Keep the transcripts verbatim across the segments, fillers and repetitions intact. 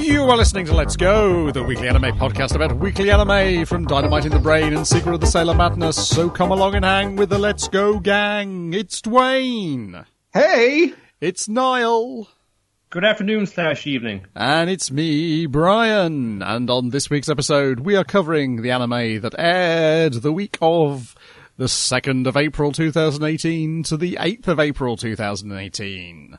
You are listening to Let's Go, the weekly anime podcast about weekly anime from Dynamite in the Brain and Secret of the Sailor Madness. So come along and hang with the Let's Go gang. It's Dwayne. Hey! It's Niall. Good afternoon slash evening. And it's me, Brian. And on this week's episode, we are covering the anime that aired the week of the second of April two thousand eighteen to the eighth of April two thousand eighteen.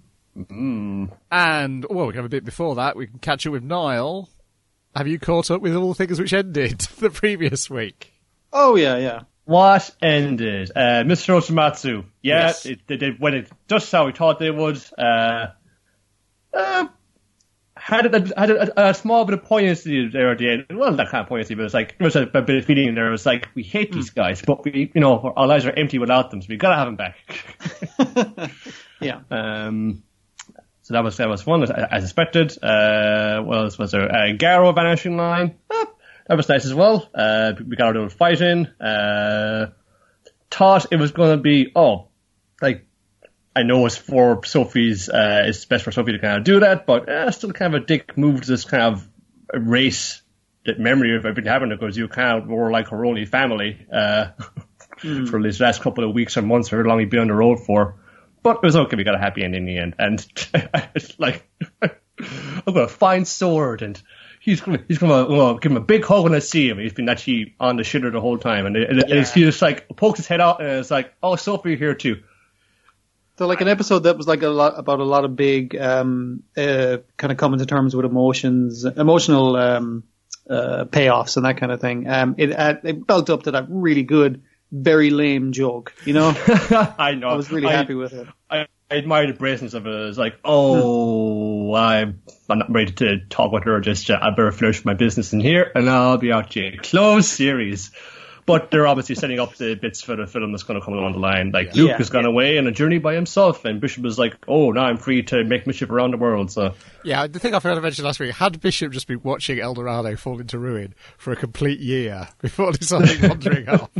Mm. And, well, we can have a bit before that. We can catch up with Niall. Have you caught up with all the things which ended the previous week? Oh, yeah, yeah. What ended? Uh, Mister Oshimatsu. Yeah, Yes. it, it, it went just how we thought they would. Uh, uh, had a, had a, a small bit of poignancy there at the end. Well, not kind of poignancy, but it's like, there was a, a bit of feeling in there. It was like, we hate these guys, but we, you know, our lives are empty without them, so we gotta have them back. Yeah. Um, so that was that was fun, as, as expected. Uh, what else was there? Uh, Garo vanishing line. Ah, that was nice as well. Uh, we got our little fight in. Uh, thought it was going to be, oh, like, I know it's for Sophie's, uh, it's best for Sophie to kind of do that, but uh, still kind of a dick move to just kind of erase that memory of everything happened because you kind of were like her only family uh, mm. for these last couple of weeks or months, or how long you'd been on the road for. But it was okay, we got a happy end in the end. And it's like, I'm going to find Sword, and he's going to he's gonna, well, give him a big hug when I see him. He's been actually on the shitter the whole time. And, it, and yeah. he just like pokes his head out, and it's like, oh, Sophie here too. So like an episode that was like a lot about a lot of big, um, uh, kind of coming to terms with emotions, emotional, um, uh, payoffs and that kind of thing. Um, it, uh, it built up to that really good, very lame joke, you know? I know. I was really I, happy with it. I, I admire the brazeness of it. It's like, oh, I'm, I'm not ready to talk with her just yet. I better finish my business in here, and I'll be out to you. Close series. But they're obviously setting up the bits for the film that's going to come along the line. Like, Luke yeah, has gone yeah. away on a journey by himself, and Bishop is like, oh, now I'm free to make mischief around the world, so... Yeah, the thing I forgot to mention last week, had Bishop just been watching El Dorado fall into ruin for a complete year before deciding wandering off?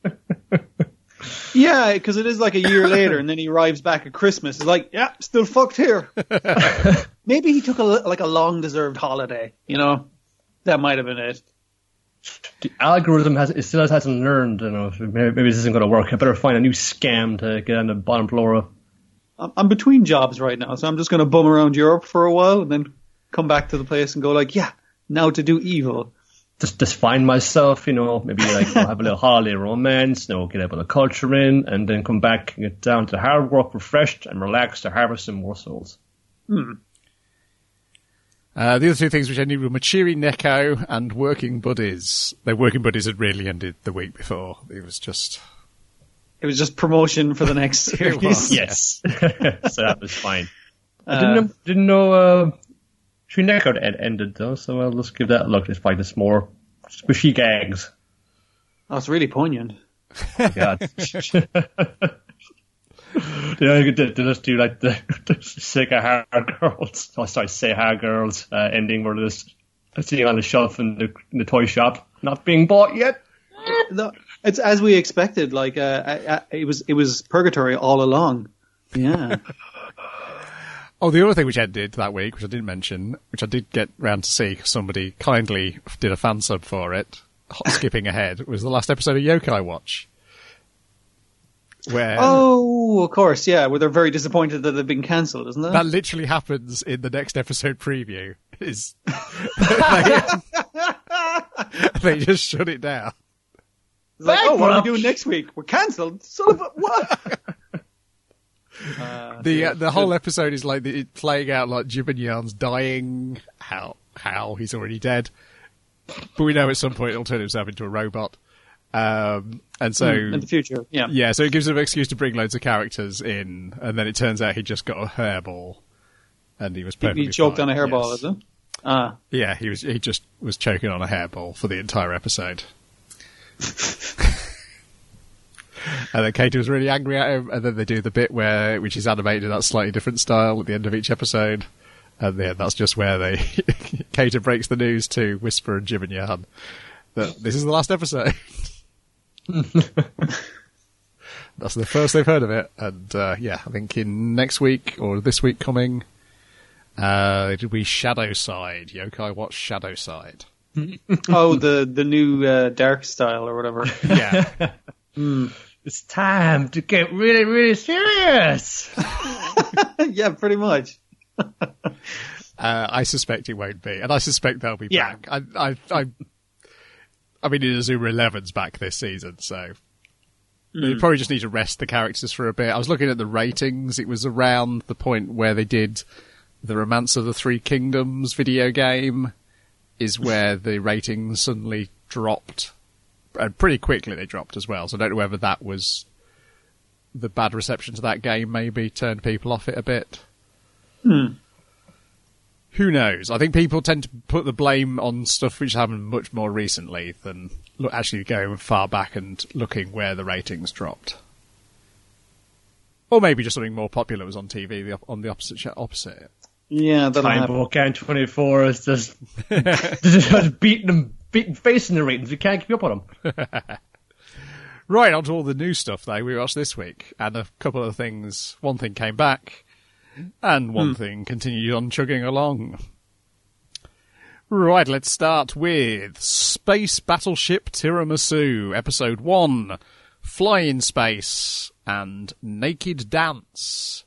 Yeah, because it is like a year later, and then he arrives back at Christmas. He's like, yeah, still fucked here. Maybe he took a, like a long-deserved holiday, you know? That might have been it. The algorithm has it still hasn't learned, you know, maybe, maybe this isn't going to work. I better find a new scam to get on the bottom floor. I'm between jobs right now, so I'm just going to bum around Europe for a while and then come back to the place and go like, yeah, now to do evil. Just, just find myself, you know, maybe like have a little holiday romance, you know, get a bit of culture in, and then come back and get down to hard work, refreshed and relaxed to harvest some more souls. Hmm. Uh, the other two things which ended were Machiri Neko and Working Buddies. Their Working Buddies had really ended the week before. It was just... It was just promotion for the next series. was, yes. So that was fine. Uh, I didn't know, didn't know uh, Machiri Neko had ended, though, so uh, let's give that a look. Let's find this more squishy gags. Oh, it's really poignant. God. You know, you could just do like the, the Sega Hard Girls, oh sorry, Say Hard Girls uh, ending where they're just sitting on the shelf in the, in the toy shop, not being bought yet. No, it's as we expected. Like uh, I, I, it was, it was purgatory all along. Yeah. Oh, the other thing which ended that week, which I didn't mention, which I did get round to see because somebody kindly did a fan sub for it, skipping ahead, was the last episode of Yokai Watch. Where oh, of course, yeah. Where they're very disappointed that they've been cancelled, isn't it? That literally happens in the next episode preview. Is they, they just shut it down. It's like, oh, what are we doing next week? We're cancelled. Son of a what? uh, the yeah, uh, the whole episode is like the, it playing out like Jibanyan's dying. How how he's already dead, but we know at some point he'll turn himself into a robot. Um, and so mm, in the future, yeah, yeah. So it gives him an excuse to bring loads of characters in, and then it turns out he just got a hairball, and he was perfectly he, he choked fine. on a hairball, yes. is it? Ah, yeah. He was he just was choking on a hairball for the entire episode. And then Kato was really angry at him, and then they do the bit where, which is animated in that slightly different style at the end of each episode, and yeah, that's just where they Kato breaks the news to Whisper and Jim and Yan that this is the last episode. That's the first they've heard of it, and uh, yeah, I think in next week or this week coming, Uh, did we Shadow Side? Yokai watched Shadow Side. Oh, the the new uh, Dark style or whatever. Yeah. mm. It's time to get really, really serious. Yeah, pretty much. uh, I suspect it won't be, and I suspect they'll be Yeah. back. I, I, I, I mean, Inazuma Eleven's back this season, so Mm. they probably just need to rest the characters for a bit. I was looking at the ratings; it was around the point where they did the Romance of the Three Kingdoms video game, is where the ratings suddenly dropped. And pretty quickly they dropped as well, so I don't know whether that was the bad reception to that game maybe turned people off it a bit. Hmm. Who knows? I think people tend to put the blame on stuff which happened much more recently than look, actually going far back and looking where the ratings dropped. Or maybe just something more popular was on T V the, op- on the opposite opposite. Yeah, that'll Time happen. Bokan twenty-four is just, just beating them, beating facing the ratings. We can't keep up on them. Right, on to all the new stuff, though, we watched this week. And a couple of things. One thing came back, and one Hmm. thing continued on chugging along. Right, let's start with Space Battleship Tiramisu, Episode one, Fly in Space, and Naked Dance.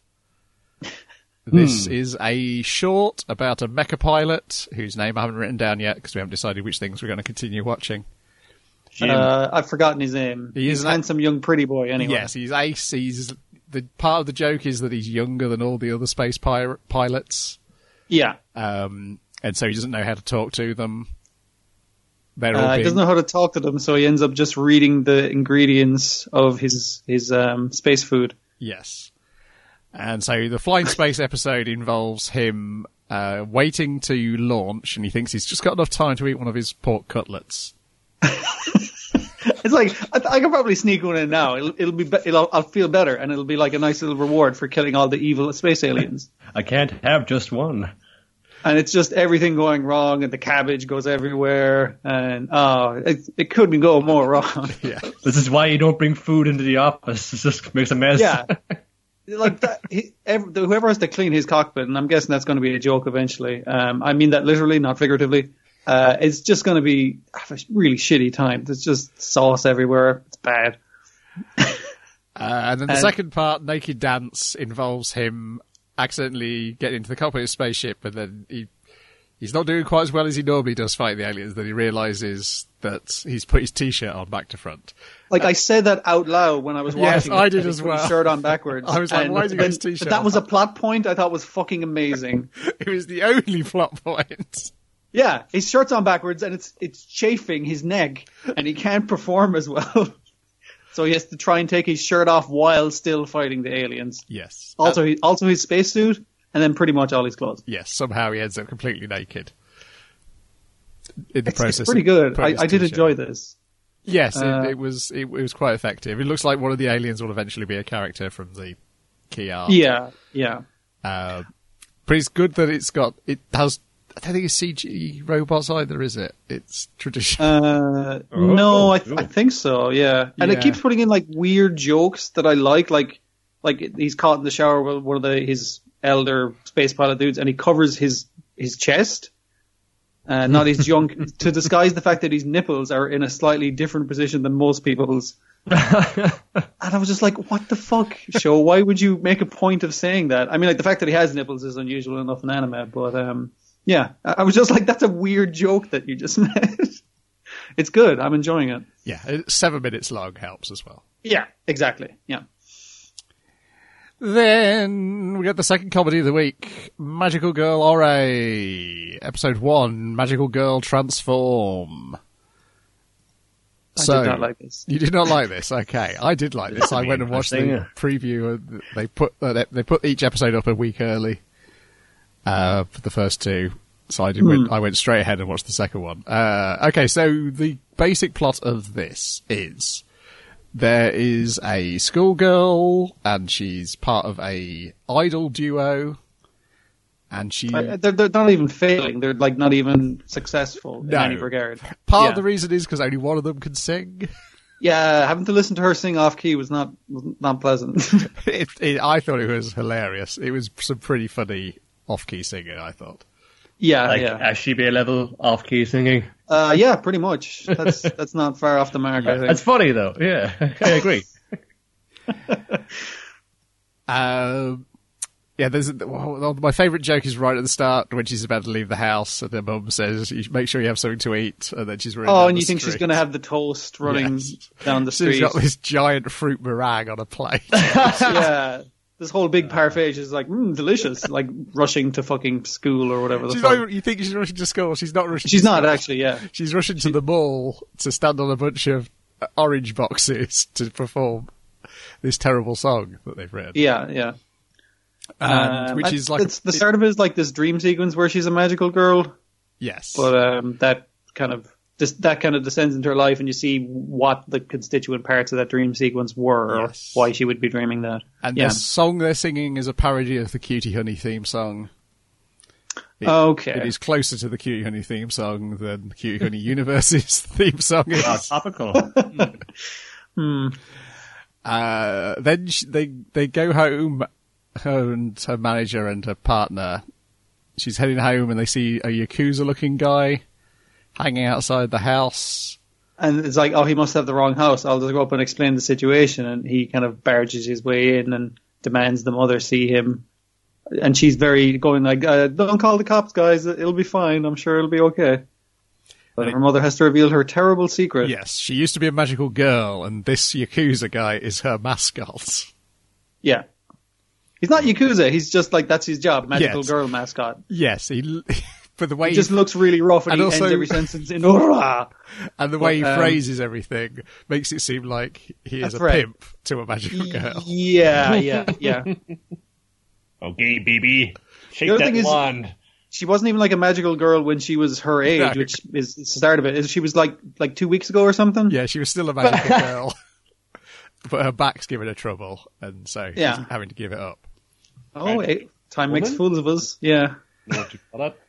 This Hmm. is a short about a mecha pilot, whose name I haven't written down yet, because we haven't decided which things we're going to continue watching. Uh, I've forgotten his name. He is He's an- a handsome young pretty boy anyway. Yes, he's ace. He's the part of the joke is that he's younger than all the other space pir- pilots, Yeah. um, and so he doesn't know how to talk to them. They're all Uh, he being, doesn't know how to talk to them, so he ends up just reading the ingredients of his his um, space food. yes, and so the flying space episode involves him uh, waiting to launch, and he thinks he's just got enough time to eat one of his pork cutlets. It's like I, I can probably sneak one in now. It'll, it'll be, be it'll, I'll feel better, and it'll be like a nice little reward for killing all the evil space aliens. I can't have just one. And it's just everything going wrong, and the cabbage goes everywhere, and oh, it, it couldn't go more wrong. Yeah, This is why you don't bring food into the office. It just makes a mess. Yeah, like that. He, every, whoever has to clean his cockpit, and I'm guessing that's going to be a joke eventually. Um, I mean that literally, not figuratively. Uh, it's just going to be a really shitty time. There's just sauce everywhere. It's bad. uh, and then the And- second part, Naked Dance, involves him accidentally getting into the cockpit of his spaceship, and then he he's not doing quite as well as he normally does fighting the aliens. Then he realizes that he's put his t-shirt on back to front. Like I said that out loud when I was Yes, watching. I it, did and he as put his well. Shirt on backwards. I was like, And why has he got his then- t-shirt That on? was a plot point I thought was fucking amazing. It was the only plot point. Yeah, his shirt's on backwards and it's it's chafing his neck, and he can't perform as well. So he has to try and take his shirt off while still fighting the aliens. Yes. Also, Uh, he, also his spacesuit, and then pretty much all his clothes. yes, somehow he ends up completely naked. In the It's, process it's pretty of good. putting I, his I did t-shirt enjoy on. this. Yes, Uh, it, it was it, it was quite effective. It looks like one of the aliens will eventually be a character from the key art. Yeah, yeah. Uh, but it's good that it's got, it has, I don't think it's C G robots either, is it? It's traditional. Uh, Oh, no, I, cool. I think so. Yeah, and Yeah. it keeps putting in like weird jokes that I like. Like, like he's caught in the shower with one of the his elder space pilot dudes, and he covers his his chest, uh, not his junk, to disguise the fact that his nipples are in a slightly different position than most people's. And I was just like, what the fuck, show? Why would you make a point of saying that? I mean, like the fact that he has nipples is unusual enough in anime, but um, yeah, I I was just like, that's a weird joke that you just made. It's good. I'm enjoying it. Yeah, it's seven minutes long helps as well. Yeah, exactly. Yeah. Then we got the second comedy of the week, Magical Girl Ore, episode one, Magical Girl Transform. I So, did not like this. You did not like this, okay? I did like this. I went and watched the Interesting. preview. and They put uh, they put each episode up a week early uh, for the first two, so I did. Went, I went straight ahead and watched the second one. Uh, okay, so the basic plot of this is there is a schoolgirl and she's part of a idol duo, and she Uh, They're, they're not even failing. They're like not even successful No. in any regard. part yeah. of the reason is because only one of them can sing. Yeah, having to listen to her sing off key was not was not pleasant. it, it, I thought it was hilarious. It was some pretty funny off-key singing, I thought. Yeah, Like yeah. a She Be a level off key singing. Uh, yeah, pretty much. That's that's not far off the mark, I think. That's funny though. Yeah, I agree. Um, yeah, there's well, my favourite joke is right at the start when she's about to leave the house, and her mum says, "You should make sure you have something to eat," and then she's running Oh, down and the you think she's street. going to have the toast running Yes. down the So street? she's got this giant fruit meringue on a plate. Yeah. This whole big parfait is like, mmm, delicious. Like rushing to fucking school or whatever the She's fuck. not even, you think she's rushing to school? She's not rushing. She's to not school. actually, yeah. She's rushing to the mall to stand on a bunch of uh, orange boxes to perform this terrible song that they've written. Yeah, yeah. And, Um, which and is like it's, the start of it is like this dream sequence where she's a magical girl, yes, but um, that kind of this, that kind of descends into her life, and you see what the constituent parts of that dream sequence were, Yes. or why she would be dreaming that. and yeah. the song they're singing is a parody of the Cutie Honey theme song. It, Okay. It is closer to the Cutie Honey theme song than the Cutie Honey Universe's theme song is. Oh, topical. Hmm. Uh, then sh they they go home, her and her manager and her partner. She's heading home, and they see a Yakuza-looking guy hanging outside the house. And it's like, oh, he must have the wrong house. I'll just go up and explain the situation. And he kind of barges his way in and demands the mother see him. And she's very going like, uh, don't call the cops, guys. It'll be fine. I'm sure it'll be okay. But Right. her mother has to reveal her terrible secret. Yes, she used to be a magical girl, and this Yakuza guy is her mascot. Yeah. He's not Yakuza. He's just like, that's his job. Magical Yes. girl mascot. Yes, he, but the way He just looks really rough and, And he also- ends every sentence in "Hurrah!" and the way he but, um, phrases everything makes it seem like he is That's a right. pimp to a magical girl. Yeah, yeah, yeah. Okay, baby, shake The other that thing is- wand. She wasn't even like a magical girl when she was her age, No. which is the start of it. She was like like two weeks ago or something. Yeah, she was still a magical girl, but her back's giving her trouble, and so Yeah. she's having to give it up. Oh, wait. Time makes Woman? fools of us. Yeah. You know what you call that?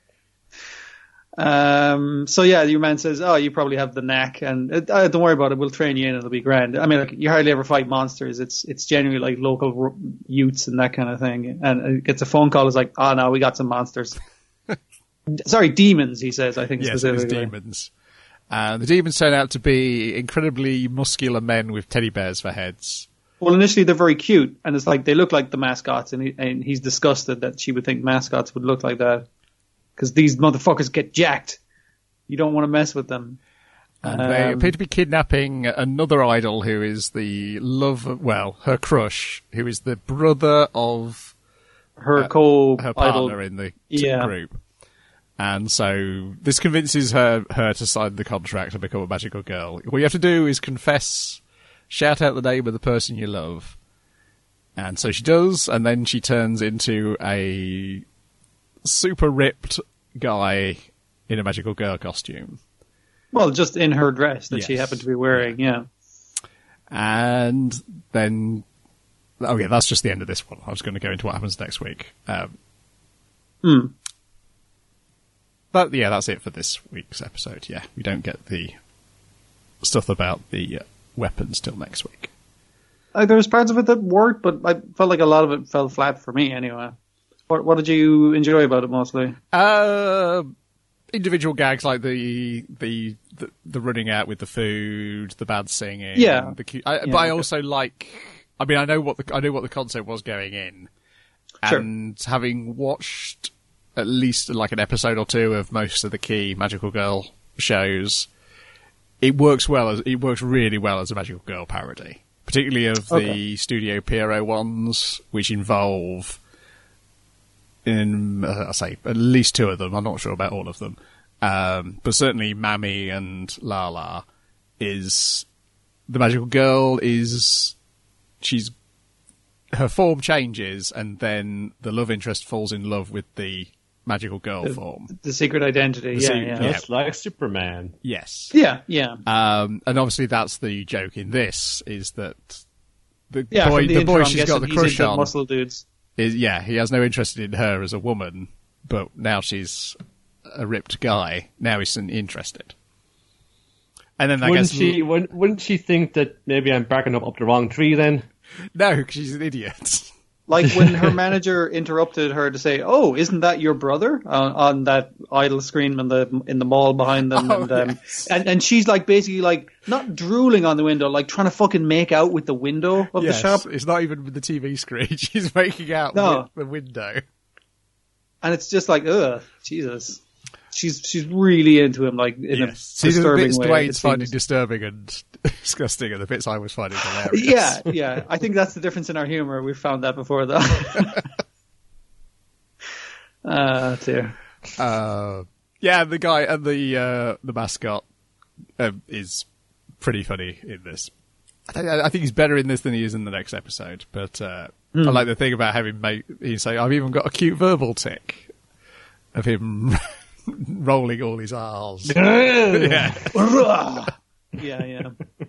Um. So yeah, your man says, "Oh, you probably have the knack, and uh, don't worry about it. We'll train you in. It'll be grand." I mean, like, you hardly ever fight monsters. It's it's generally like local r- youths and that kind of thing. And it gets a phone call. It's like, "Oh no, we got some monsters." Sorry, demons. He says. I think Yes, it was specifically. demons. And the demons turn out to be incredibly muscular men with teddy bears for heads. Well, initially they're very cute, and it's like they look like the mascots, and, he, and he's disgusted that she would think mascots would look like that because these motherfuckers get jacked. You don't want to mess with them. And they Um, appear to be kidnapping another idol who is the love, of, well, her crush, who is the brother of Her co her idol. partner in the t- Yeah. group. And so this convinces her her to sign the contract and become a magical girl. All you have to do is confess, shout out the name of the person you love. And so she does, and then she turns into a super ripped guy in a magical girl costume. Well, just in her dress that she Yes. happened to be wearing. Yeah. And then, oh yeah, that's just the end of this one. I was going to go into what happens next week. Um, Hmm. But yeah, that's it for this week's episode. Yeah, we don't get the stuff about the uh, weapons till next week. Uh, there was parts of it that worked, but I felt like a lot of it fell flat for me anyway. What What did you enjoy about it mostly? Uh, individual gags like the, the the the running out with the food, the bad singing. Yeah. The cute, I, Yeah, but I okay. also like. I mean, I know what the I know what the concept was going in, Sure. and having watched at least like an episode or two of most of the key Magical Girl shows, it works well as it works really well as a Magical Girl parody, particularly of the Okay. Studio Pierrot ones, which involve. In uh, I say at least two of them. I'm not sure about all of them, um, but certainly Mammy and Lala is the magical girl. Is she's her form changes, and then the love interest falls in love with the magical girl form. The secret identity. The Yeah, secret- yeah. yeah. Just like Superman. Yes, Yeah, yeah. um, and obviously that's the joke in this is that the Yeah, boy, from the, the intro, boy I'm she's got guessing the he's crush into on. muscle dudes. Is yeah, he has no interest in her as a woman, but now she's a ripped guy. Now he's interested. And then I Wouldn't guess she? Wouldn't, wouldn't she think that maybe I'm barking up up the wrong tree? Then no, because she's an idiot. Like when her manager interrupted her to say, "Oh, isn't that your brother?" on, on that idle screen in the in the mall behind them, Oh, and, um, yes. and and she's like basically like not drooling on the window, like trying to fucking make out with the window of Yes, the shop, it's not even with the T V screen. She's making out No. with the window. and it's just like, ugh, Jesus. She's she's really into him, like in Yes. a See, the disturbing bits way. Dwayne's it finding seems. disturbing and disgusting, and the bits I was finding hilarious. Yeah, yeah. I think that's the difference in our humor. We've found that before, though. Ah, dear. Uh, yeah, the guy and the uh, the mascot um, is pretty funny in this. I think, I think he's better in this than he is in the next episode. But uh, I like the thing about having made he say, "I've even got a cute verbal tick" of him rolling all his R's. yeah. Yeah, yeah.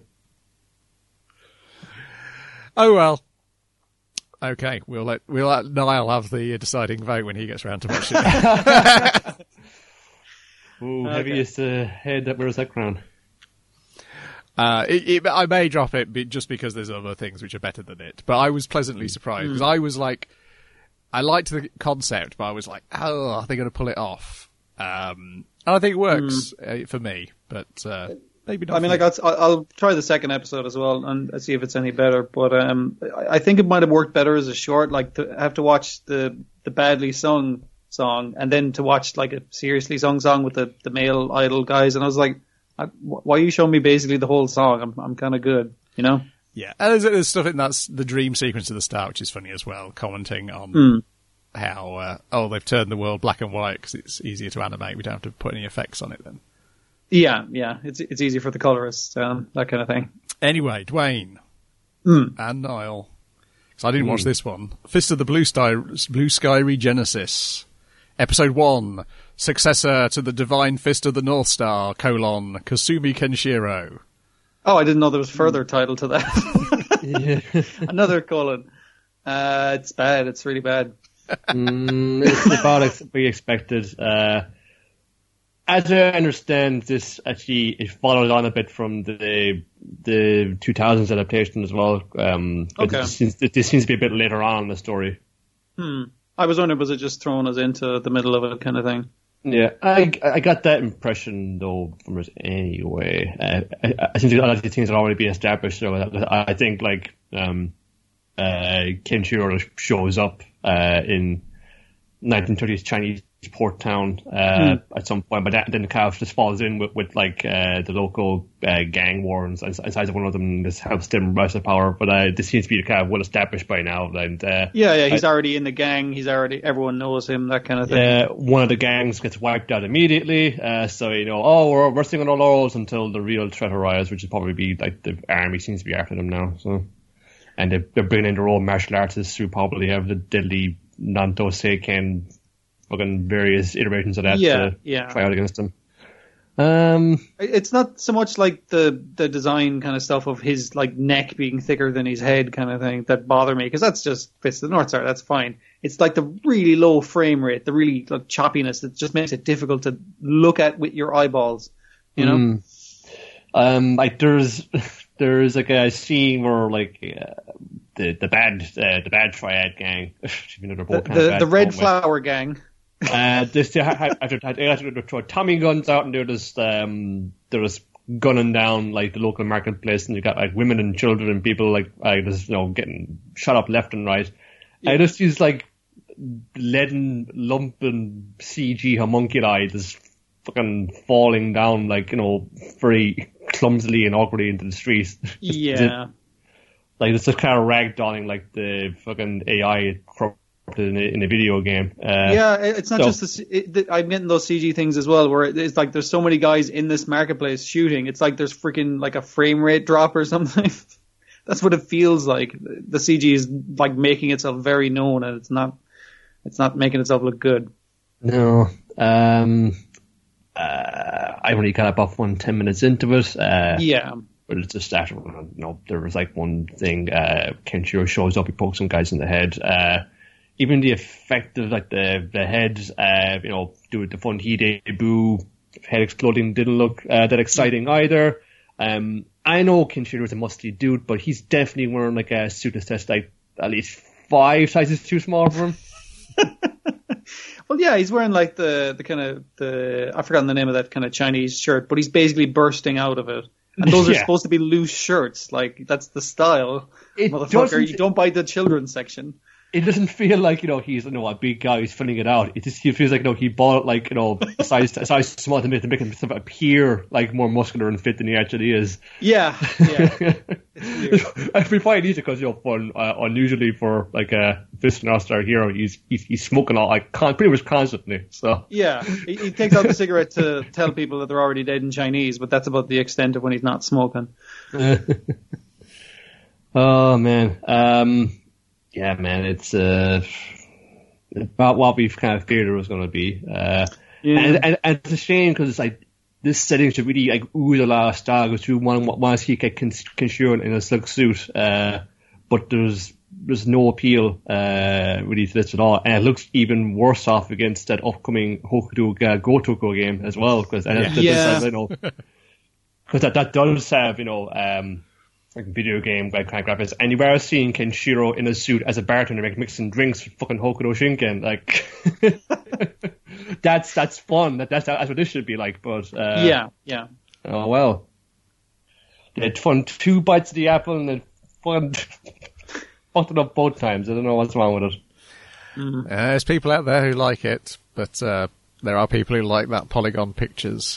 Oh well. Okay, we'll let we'll let Niall have the deciding vote when he gets around to watching it. Ooh, Okay. heaviest uh, head that wears that crown. Uh, it, it, I may drop it be- just because there's other things which are better than it. But I was pleasantly surprised because I was like, I liked the concept, but I was like, oh, are they going to pull it off? Um, and I think it works uh, for me, but uh, maybe not. I mean, for like you. I'll, I'll try the second episode as well and see if it's any better. But um, I I think it might have worked better as a short. Like to have to watch the the badly sung song and then to watch like a seriously sung song with the the male idol guys, and I was like, I, why are you showing me basically the whole song? I'm I'm kind of good, you know. Yeah, and there's, there's stuff in that's the dream sequence at the start, which is funny as well, commenting on Mm. how uh, oh they've turned the world black and white because it's easier to animate. We don't have to put any effects on it then. Yeah, yeah. It's it's easy for the colorists, um, that kind of thing. Anyway, Dwayne Mm. and Niall, because I didn't watch this one. Fist of the Blue Sky, Blue Sky Regenesis, Episode One, successor to the Divine Fist of the North Star: colon Kasumi Kenshiro. Oh, I didn't know there was further title to that. Yeah. Another colon. Uh, it's bad. It's really bad. mm, it's about ex- we expected. Uh, as I understand, this actually it followed on a bit from the the two thousands adaptation as well. Um, but Okay. This seems, this seems to be a bit later on in the story. Hmm. I was wondering, was it just thrown us into the middle of it kind of thing? Yeah, I I got that impression though from it anyway. Uh, I, I think a lot of these things had already been established. So I, I think like um, uh, Kenshiro shows up uh, in nineteen thirties Chinese port town uh, Mm. at some point, but that, then the calf just falls in with, with like uh, the local uh, gang war and inside of one of them. And this helps them rise to power. But uh, this seems to be kind of well established by now. And uh, Yeah, yeah. He's I- already in the gang. He's already everyone knows him. That kind of thing. Uh, one of the gangs gets wiped out immediately, uh, so you know, oh, we're resting on our laurels until the real threat arrives, which would probably be like the army seems to be after them now. So, and they're, they're bringing in their own martial artists who probably have the deadly Nanto Seiken, fucking various iterations of that Yeah, to yeah. try out against them. Um, It's not so much like the the design kind of stuff of his like neck being thicker than his head kind of thing that bother me, because that's just fits the North Star. That's fine. It's like the really low frame rate, the really like, choppiness that just makes it difficult to look at with your eyeballs. You know. Mm. Um, like there's there's like a scene where like uh, the the bad uh, the bad triad gang, even though they're The, both kind of the, bad the Red in their own way. Flower Gang. Uh, this they had after they had to throw Tommy guns out, and they're just um they're just gunning down like the local marketplace, and you got like women and children and people like like just you know getting shot up left and right. Yeah. I just use like leaden lumping C G homunculi just fucking falling down like you know very clumsily and awkwardly into the streets. Just- Yeah. like it's just kind of ragdolling like the fucking A I corrupted in a, in a video game. Uh, Yeah, it- it's not so- just the, C- it, the, I'm getting those C G things as well, where it- it's like there's so many guys in this marketplace shooting. It's like there's freaking like a frame rate drop or something. That's what it feels like. The C G is like making itself very known, and it's not. It's not making itself look good. No. Um, uh, I only got about one ten minutes into it. Uh, Yeah, But it's just after, you know, there was like one thing, uh, Kenshiro shows up, he pokes some guys in the head. Uh, even the effect of like the, the head, uh, you know, do the fun he debut, head exploding didn't look, uh, that exciting either. Um, I know Kenshiro is a musty dude, but he's definitely wearing like a suit that's like at least five sizes too small for him. Well, yeah, he's wearing like the, the kind of the I've forgotten the name of that kind of Chinese shirt, but he's basically bursting out of it. And those are Yeah. supposed to be loose shirts. Like, that's the style. It Motherfucker, doesn't- you don't buy the children's section. It doesn't feel like, you know, he's, you know, a big guy who's filling it out. It just he feels like, you know, he bought it like, you know, a size, a size small to make, to make him sort of appear like more muscular and fit than he actually is. Yeah, yeah. It's weird. We find it because, you know, fun, uh, unusually for like a Fist All-Star hero, he's, he's he's smoking all like con- pretty much constantly. So Yeah, he, he takes out the cigarette to tell people that they're already dead in Chinese, but that's about the extent of when he's not smoking. Oh man, um, yeah, man, it's uh, about what we've kind of feared it was going to be. Uh, Yeah. and, and and it's a shame because it's like this setting should really like ooze a lot of style goes through one one see get Kenshiro in a silk suit, uh, but there's there's no appeal uh really to this at all, and it looks even worse off against that upcoming Hokuto uh, Gotoko game as well because and Yeah. that, Yeah. you know because that that does have you know um. like video game like kind of graphics, and you are seeing Kenshiro in a suit as a bartender like mixing drinks for fucking Hokuto Shinken. Like that's that's fun. That that's, that's what this should be like. But uh, yeah, yeah. oh well, they had fun two bites of the apple and then fun fucked it up both times. I don't know what's wrong with it. Uh, there's people out there who like it, but uh, there are people who like that Polygon Pictures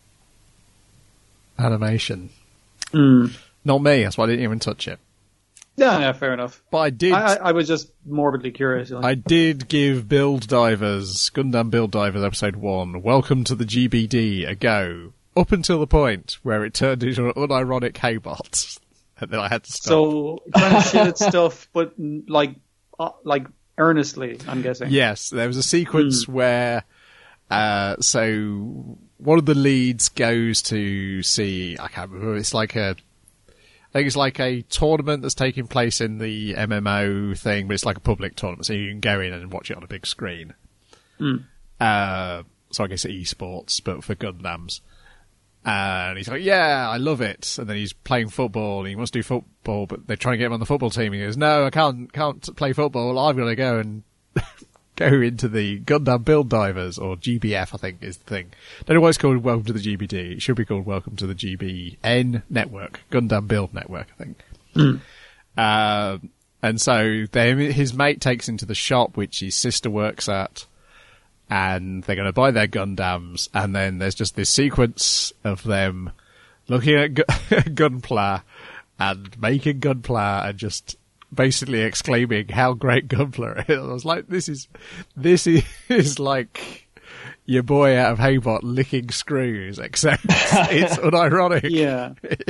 animation. Mm. Not me, that's why I didn't even touch it. Yeah, yeah, fair enough. But I did. I, I, I was just morbidly curious. Like. I did give Build Divers, Gundam Build Divers Episode one, Welcome to the G B D, a go, up until the point where it turned into an unironic Haybot. And then I had to stop. So, kind of shit at stuff, but like, uh, like earnestly, I'm guessing. Yes, there was a sequence where, uh, so one of the leads goes to see, I can't remember, it's like a, I think it's like a tournament that's taking place in the M M O thing, but it's like a public tournament, so you can go in and watch it on a big screen. Mm. Uh, so I guess esports, but for Gundams. And he's like, yeah, I love it. And then he's playing football, and he wants to do football, but they're trying to get him on the football team. He goes, no, I can't, can't play football. I've got to go and go into the Gundam Build Divers, or G B F, I think is the thing. Don't know why it's called Welcome to the G B D. It should be called Welcome to the G B N Network, Gundam Build Network, I think. Mm. Uh, and so they, his mate takes him to the shop, which his sister works at, and they're going to buy their Gundams, and then there's just this sequence of them looking at gu- Gunpla and making Gunpla and just basically exclaiming how great Gunpla is. I was like, this is, this is like your boy out of Haybot licking screws, except it's unironic. Yeah.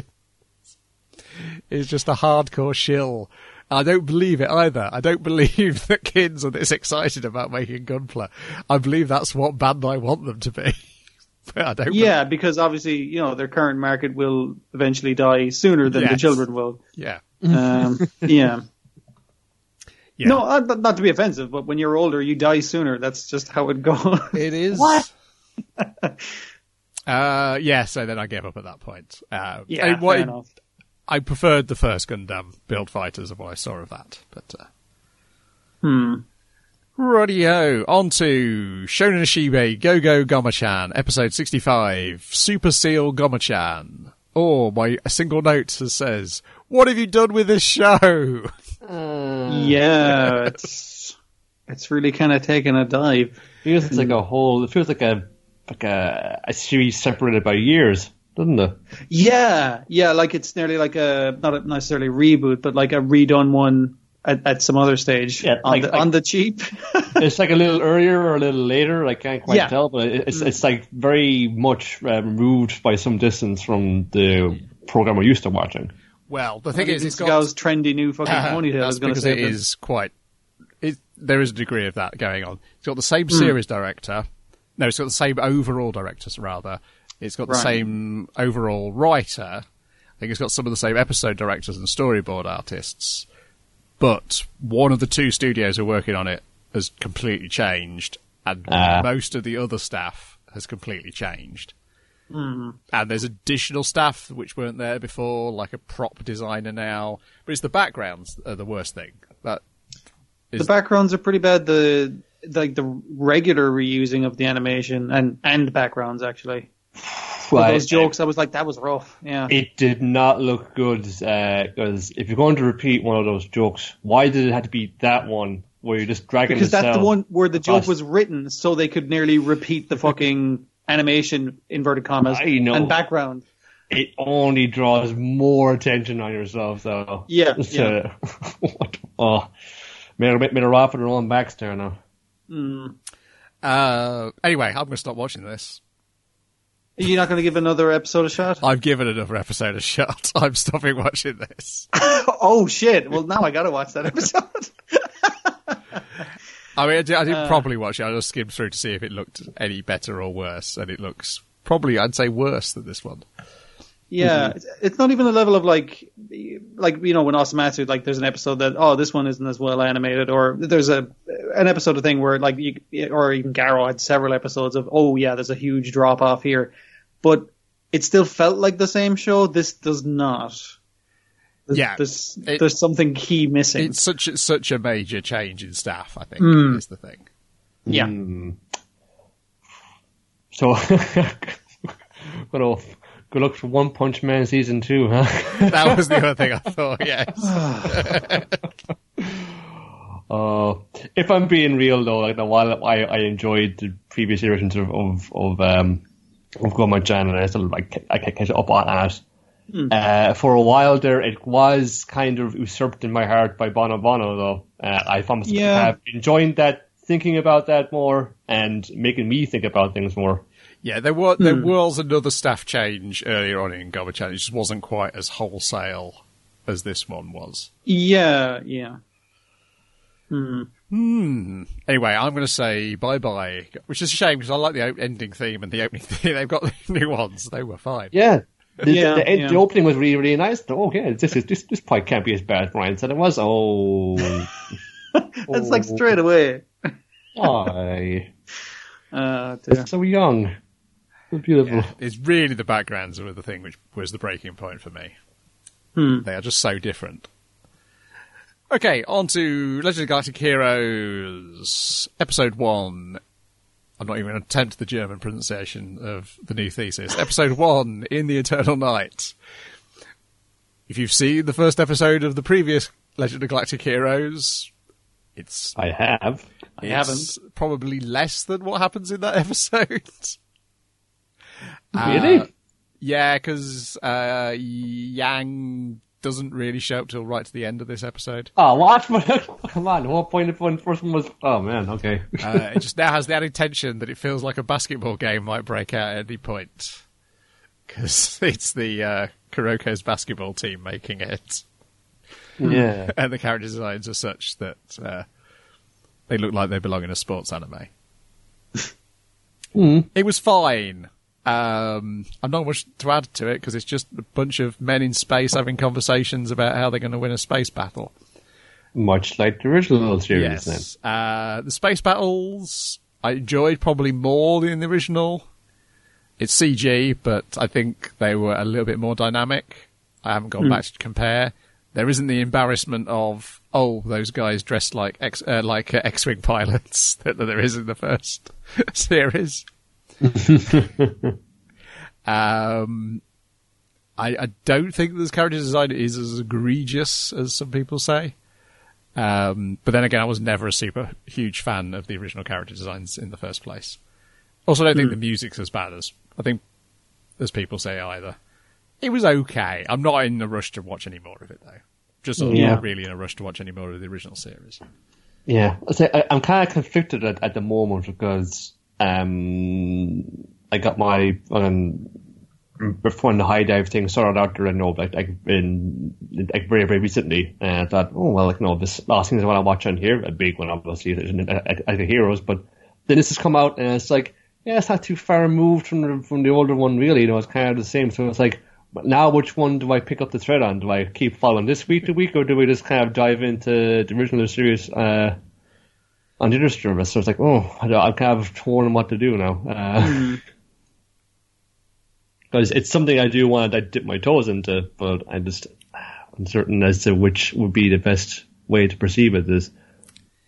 It's just a hardcore shill. I don't believe it either. I don't believe that kids are this excited about making Gunpla. I believe that's what Bandai want them to be. But I don't Yeah, because obviously, you know, their current market will eventually die sooner than the Yes. children will. Yeah. Um, yeah. Yeah. No, uh, not not to be offensive, but when you're older, you die sooner. That's just how it goes. It is. What? uh, yeah, so then I gave up at that point. Uh, Yeah, I, what- fair enough. I preferred the first Gundam Build Fighters of what I saw of that. But, uh, Hmm. radio, on to Shonen Ashibe, Go Go Goma-chan, episode sixty-five, Super Seal Goma-chan. Or my a single note says, what have you done with this show? Yeah, it's it's really kind of taken a dive. Feels like a whole. It feels like a like a, a series separated by years, doesn't it? Yeah, yeah, like it's nearly like a not necessarily reboot, but like a redone one at, at some other stage Yeah, on, like- the, like- on the cheap. It's like a little earlier or a little later. I can't quite Yeah. tell, but it- it's it's like very much uh, removed by some distance from the program we're used to watching. Well, the thing is, it's got... Guy's trendy new fucking ponytail. I That's was going to because say it this. is quite... It, there is a degree of that going on. It's got the same Hmm. series director. No, it's got the same overall director, rather. It's got the Right. same overall writer. I think it's got some of the same episode directors and storyboard artists. But one of the two studios who are working on it has completely changed, and Ah. most of the other staff has completely changed. Hmm. And there's additional staff which weren't there before, like a prop designer now. But it's the backgrounds that are the worst thing. That Is, the backgrounds are pretty bad. The like the regular reusing of the animation and and backgrounds actually. For Well, those I- jokes, I was like, that was rough. Yeah. It did not look good because if you're going to repeat one of those jokes, why did it have to be that one where you're just dragging Because the that's the cell one where the joke across- was written so they could nearly repeat the fucking animation, inverted commas, I know. and background. It only draws more attention on yourself, though. Yeah, So, what? Oh, made a made a rap for their own backs there now. Mm. uh, anyway, I'm going to stop watching this. Are you not going to give another episode a shot? I've given another episode a shot. I'm stopping watching this. Oh, shit. Well, now I got to watch that episode. I mean, I, did, I didn't Uh. properly watch it. I just skimmed through to see if it looked any better or worse, and it looks probably, I'd say, worse than this one. Yeah, it's, it's not even a level of like, like you know, when Osamatsu, like there's an episode that oh this one isn't as well animated, or there's a an episode of thing where like you, or even Garo had several episodes of oh yeah there's a huge drop off here, but it still felt like the same show. This does not. There's, Yeah, there's it- there's something key missing. It's such a, such a major change in staff, I think, Mm. is the thing. Yeah, Hmm. So, good old, good luck for One Punch Man season two, huh? That was the other thing I thought, yes. Uh, if I'm being real though, like while I, I enjoyed the previous iterations of of of, um, of Goman-chan, and I still like I catch up on it. Hmm. Uh, for a while there, it was kind of usurped in my heart by Bono Bono, though. Uh, I found myself Yeah. have enjoying that, thinking about that more, and making me think about things more. Yeah, there was, there Hmm. was another staff change earlier on in Goman-chan. It just wasn't quite as wholesale as this one was. yeah, yeah. Hmm. Hmm. Anyway, I'm going to say bye-bye, which is a shame because I like the o- ending theme and the opening theme. They've got new ones. They were fine. Yeah. The, Yeah, the, the, yeah. the opening was really, really nice. Oh, okay, this is this this probably can't be as bad as Brian said it was. Oh, It's like straight away. Aye. Uh, dear. So young, so beautiful. Yeah, it's really the backgrounds were the thing which was the breaking point for me. Hmm. They are just so different. Okay, on to Legend of Galactic Heroes, Episode one. I'm not even going to attempt the German pronunciation of the new thesis. Episode one, In the Eternal Night. If you've seen the first episode of the previous Legend of Galactic Heroes, it's, I have. I it's probably less than what happens in that episode. Really? Uh, yeah, because uh, Yang doesn't really show up till right to the end of this episode. Oh, what? Come on. What point of when the first one was? Oh man. Okay. Uh, it just now has the added tension that it feels like a basketball game might break out at any point. Because it's the uh, Kuroko's basketball team making it. Yeah. And the character designs are such that uh, they look like they belong in a sports anime. Mm. It was fine. Um, I'm not much to add to it because it's just a bunch of men in space having conversations about how they're going to win a space battle. Much like the original series, Yes. Uh, the space battles I enjoyed probably more than the original. It's C G, but I think they were a little bit more dynamic. I haven't gone Mm. back to compare. There isn't the embarrassment of, oh, those guys dressed like X, uh, like uh, X-Wing pilots that, that there is in the first series. um, I, I don't think this character design is as egregious as some people say. Um, but then again, I was never a super huge fan of the original character designs in the first place. Also, I don't think the music's as bad as I think as people say either. It was okay. I'm not in a rush to watch any more of it though. Just sort of Yeah. not really in a rush to watch any more of the original series. Yeah, I say, I, I'm kind of conflicted at, at the moment because um, I got my um, before the high dive thing sorted out there, I know, like, like in like very very recently, and I thought, oh well, like no, this last thing is what I watch on here, a big one obviously, like the Heroes, but then this has come out and it's like, yeah, it's not too far removed from the, from the older one really, you know, it's kind of the same. So it's like, but now which one do I pick up the thread on? Do I keep following this week to week, or do we just kind of dive into the original series uh, on the other service? So it's like, oh, I don't- I'm kind of torn on what to do now. Uh, Because it's something I do want to dip my toes into, but I'm just uncertain as to which would be the best way to proceed with this.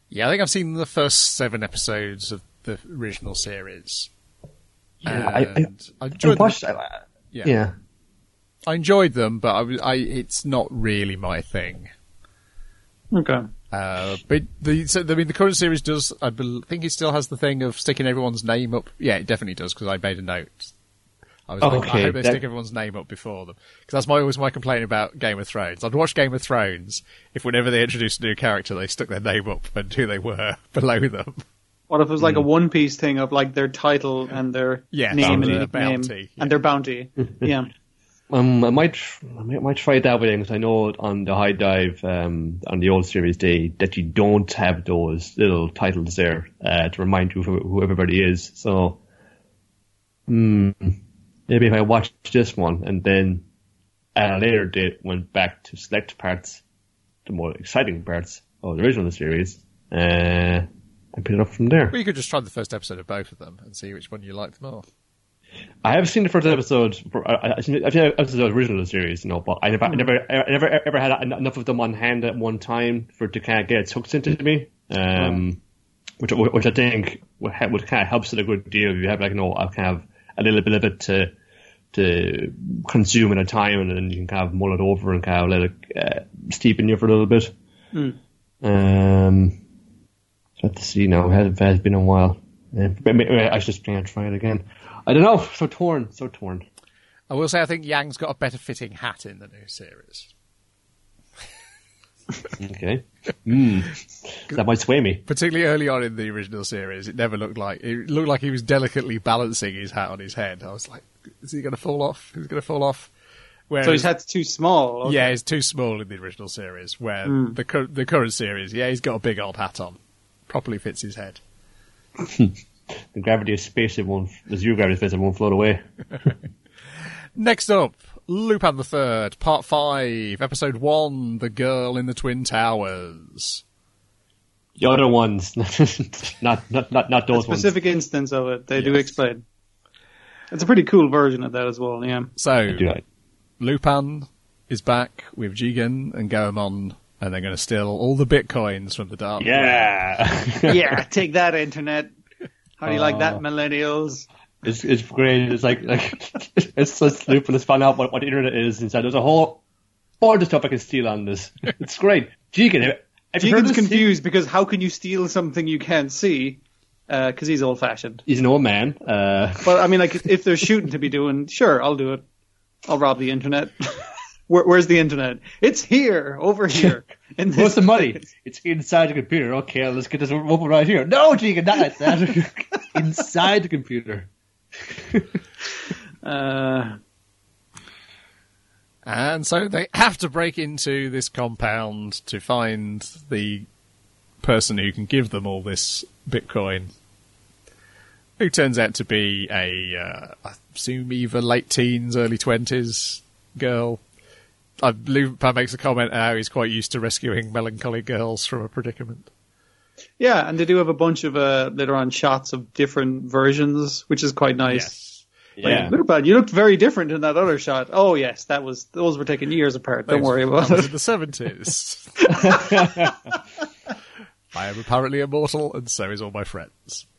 Yeah, I think I've seen the first seven episodes of the original series. Yeah, I, I, I enjoyed I watched, them. I, Yeah. yeah. I enjoyed them, but I, was- I it's not really my thing. Okay. Uh, but the so, I mean the current series does. I bel think it still has the thing of sticking everyone's name up. Yeah, it definitely does because I made a note. I was like, I Okay, hope they that- stick everyone's name up before them because that's my always my complaint about Game of Thrones. I'd watch Game of Thrones if whenever they introduced a new character they stuck their name up and who they were below them. What if it was like a One Piece thing of like their title and their Yes, name and and their nickname bounty, yeah. and their bounty? Yeah. Um, I might, I might, I might try it that way because I know on the High Dive, um, on the old series day that you don't have those little titles there uh, to remind you who, who everybody is. So, hmm, maybe if I watched this one and then at a later date went back to select parts, the more exciting parts of the original series, uh, and pick it up from there. Well, you could just try the first episode of both of them and see which one you liked more. I have seen the first episode. For, I, I've seen, I've seen episodes of the original series, you know, but I never, I never, I never ever had enough of them on hand at one time for it to kind of get it hooked into me. Um, which, which I think would, ha- would kind of helps it a good deal. If you have like, you know, I kind of a little bit of it to to consume at a time, and then you can kind of mull it over and kind of let it uh, steep in you for a little bit. Mm. Um, so to see now, it has, it has been a while. Uh, I should just try it again. I don't know. So torn. So torn. I will say I think Yang's got a better fitting hat in the new series. Okay. Mm. That might sway me. Particularly early on in the original series, it never looked like it looked like he was delicately balancing his hat on his head. I was like, is he going to fall off? Is he going to fall off? Whereas, So his hat's too small. Okay. yeah, it's too small in the original series. Where Mm. the cur- the current series, yeah, he's got a big old hat on, properly fits his head. The gravity of space, it won't. The zero gravity of space, it won't float away. Next up, Lupin the Third, Part Five, Episode One: The Girl in the Twin Towers. The other ones, not not not not A those ones. specific instance of it, they do Yes. explain. It's a pretty cool version of that as well, yeah. So, Do I? Lupin is back with Jigen and Goemon, and they're going to steal all the bitcoins from the dark. Yeah. Yeah, take that, internet. How do you like that, Oh. millennials? It's it's great. It's like like it's so stupid. Let's find out what, what the internet is inside. There's a whole bunch of stuff I can steal on this. It's great. Jigen, have have you heard Jigen's this? confused because how can you steal something you can't see? Because he's old-fashioned. He's an old man. Uh, But I mean, like, if there's shooting to be doing, sure, I'll do it. I'll rob the internet. Where, where's the internet? It's here, over here. In this what's the money? place. It's inside the computer. Okay, let's get this open right here. No, Jigen, not like that. Inside the computer. Uh, And so they have to break into this compound to find the person who can give them all this Bitcoin, who turns out to be a, uh, I assume either late teens, early twenties girl. I believe Pat makes a comment how he's quite used to rescuing melancholy girls from a predicament. yeah, and they do have a bunch of uh, later on shots of different versions, which is quite nice. Yes. Yeah. Look, bad. You looked very different in that other shot. Oh yes, that was those were taken years apart. Don't worry about That was it. in the seventies. I am apparently immortal, and so is all my friends.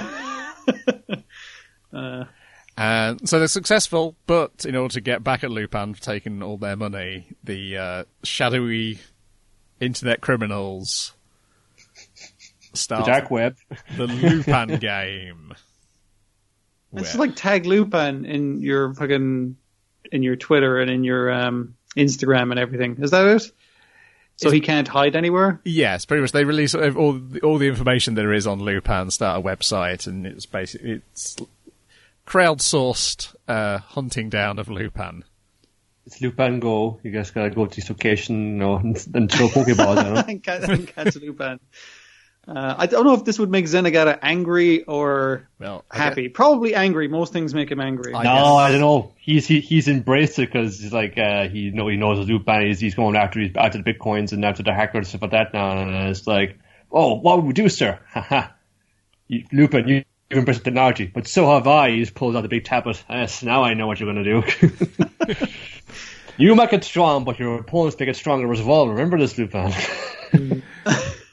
Uh, And so they're successful, but in order to get back at Lupin for taking all their money, the uh, shadowy internet criminals The start dark web. the Lupin game. It's Where- like tag Lupin in your fucking in your Twitter and in your um, Instagram and everything. Is that it? So he can't hide anywhere. Yes, pretty much. They release all the, all the information there is on Lupin, start a website, and it's basically it's crowdsourced uh, hunting down of Lupin. It's Lupin Go. You guys gotta go to this location, you know, and, and throw Pokeballs at them. and catch, and catch Lupin. Uh, I don't know if this would make Zenigata angry or Well, I happy. Probably angry. Most things make him angry. I- No, guess. I don't know. He's he, he's embraced it because he's like uh, he know he knows Lupin. He's he's going after he's after the bitcoins and after the hackers and stuff like that now. And it's like, oh, what would we do, sir? Haha, You- Lupin, you. You've embraced technology, but so have I. He's pulled out the big tablet. Yes, now I know what you're going to do. You might get strong, but your opponents may get stronger as well. Remember this, Lupin.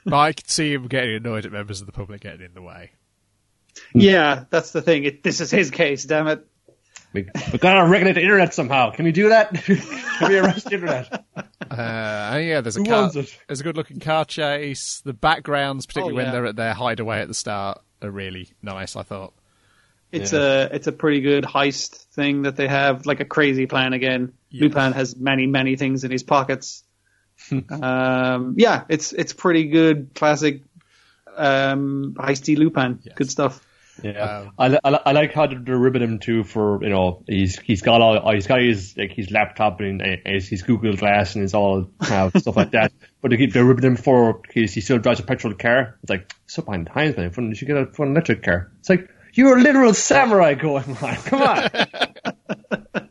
But I could see him getting annoyed at members of the public getting in the way. Yeah, that's the thing. It, this is his case, damn it. We, we've got to regulate the internet somehow. Can we do that? Can we arrest the internet? Uh, yeah, there's a Who car, owns it? there's a good looking car chase. The backgrounds, particularly Oh, when yeah. they're at their hideaway at the start, are really nice, I thought. It's Yeah. a it's a pretty good heist thing that they have, like a crazy plan again. Yes. Lupin has many many things in his pockets. um, yeah, it's it's pretty good, classic um, heisty Lupin. Yes. Good stuff. Yeah, Um, I, li- I, li- I like how they're ribbing him too for, you know, he's he's got all he's got his like his laptop and uh, his, his Google Glass and his all uh, stuff like that. But they keep they're ribbing him for because he still drives a petrol car. It's like so behind the times, man. You should get a, for an electric car. It's like you're a literal samurai going on. Come on.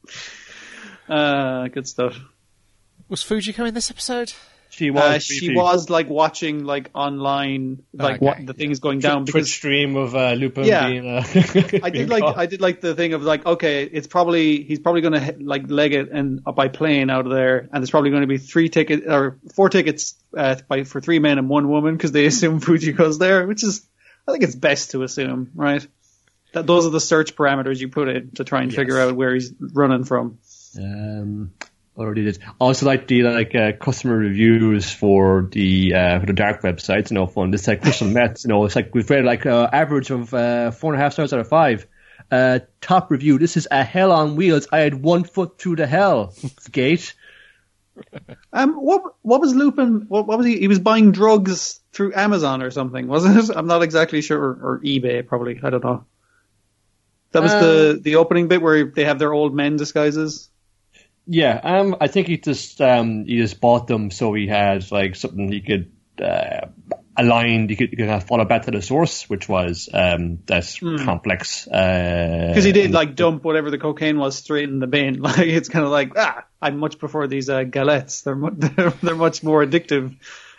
Uh, good stuff. Was Fujiko in this episode? She was Uh, she briefly- was like watching like online, like Okay. what the things going down Twitch because stream of uh, Lupin Yeah. being. Uh, I being did like caught. I did like the thing of like, okay, it's probably he's probably going to like leg it and uh, by plane out of there, and there's probably going to be three tickets or four tickets uh, by for three men and one woman because they assume Fujiko's there, which is I think it's best to assume, right? That those are the search parameters you put in to try and Yes. figure out where he's running from. Um, already did. Also, like the like uh, customer reviews for the uh, for the dark websites. You know, fun. It's like crystal meth. You know, it's like we've read like uh, average of uh, four and a half stars out of five. Uh, top review. This is a hell on wheels. I had one foot through the hell gate. Um, what what was Lupin? What, what was he? He was buying drugs through Amazon or something, wasn't it? I'm not exactly sure, or, or eBay probably. I don't know. That was Uh, the the opening bit where they have their old men disguises. Yeah, um, I think he just um he just bought them so he had like something he could uh, align. He could, he could have follow back to the source, which was um that complex. Because Because he did like dump whatever the cocaine was straight in the bin. Like it's kind of like ah, I much prefer these uh, galettes. They're, mu- they're they're much more addictive.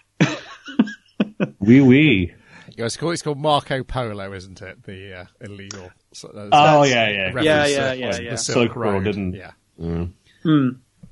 wee wee. Yeah, it's called, it's called Marco Polo, isn't it? The uh, illegal. So, uh, Oh that's yeah, the yeah, reference Yeah, to yeah, yeah, the yeah. Silk, Silk Road, Road, didn't- yeah. Mm. Hmm.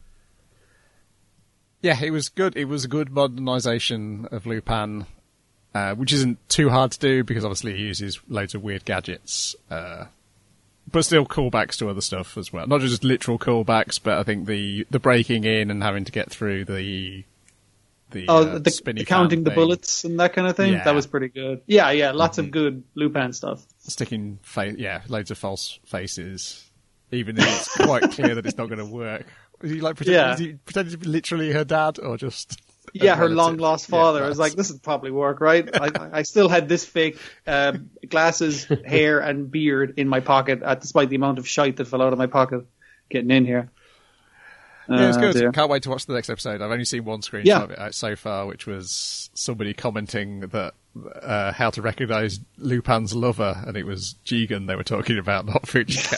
Yeah, it was good. It was a good modernisation of Lupin, uh, which isn't too hard to do because obviously he uses loads of weird gadgets, uh, but still callbacks to other stuff as well. Not just literal callbacks, but I think the the breaking in and having to get through the the Oh, uh, the, spinny the counting fan the thing, bullets and that kind of thing. Yeah. That was pretty good. Yeah, yeah, lots of good Lupin stuff. sticking fa- yeah, loads of false faces, even if it's quite clear that it's not going to work. Is he like pretend, Yeah. is he pretending to be literally her dad or just? a Yeah, her relative? long lost Yeah, father. I was that's- like, this would probably work, right? I, I still had this fake uh, glasses, hair, and beard in my pocket, uh, despite the amount of shite that fell out of my pocket getting in here. Yeah, it was Uh, good. dear. Can't wait to watch the next episode. I've only seen one screenshot Yeah. of it out so far, which was somebody commenting that uh, how to recognise Lupin's lover, and it was Jigen they were talking about, not Fujiko.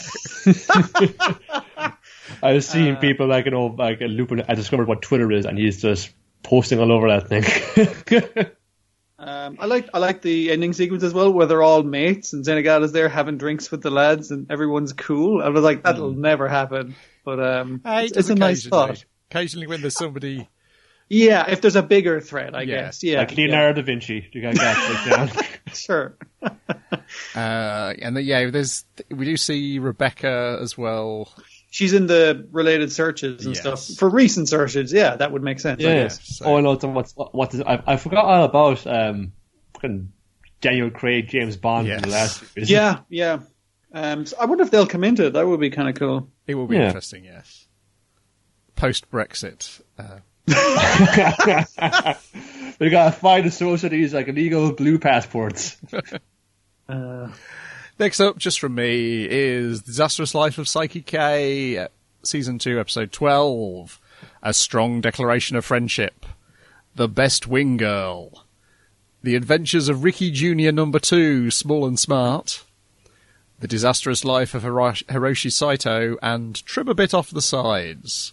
I've seen people like, you know, like Lupin. I discovered what Twitter is, and he's just posting all over that thing. Um, I like I like the ending sequence as well, where they're all mates and Zenigata's there having drinks with the lads and everyone's cool. I was like, that'll never happen. But um, Hey, it's, it's a nice occasionally. thought. Occasionally, when there's somebody, Yeah, if there's a bigger threat, I Yeah. guess. Yeah, like Leonardo da Vinci. You got that down. yeah, sure. uh, and then, yeah, there's we do see Rebecca as well. She's in the related searches and Yes. stuff for recent searches. Yeah, that would make sense. I Yeah. guess. so- Oh, I know what's what, what is, I, I forgot all about um, fucking Daniel Craig, James Bond Yes. in the last series. Yeah, yeah. Um, so I wonder if they'll come into it. That would be kind of cool. It will be Yeah. interesting, yes. Post Brexit, uh, They gotta find a source of these like illegal blue passports. Uh, next up, just from me, is Disastrous Life of Psyche K, uh, Season two, Episode twelve, A Strong Declaration of Friendship, The Best Wing Girl, The Adventures of Ricky Junior Number two, Small and Smart, The Disastrous Life of Hiro- Hiroshi Saito, and Trim a Bit Off the Sides.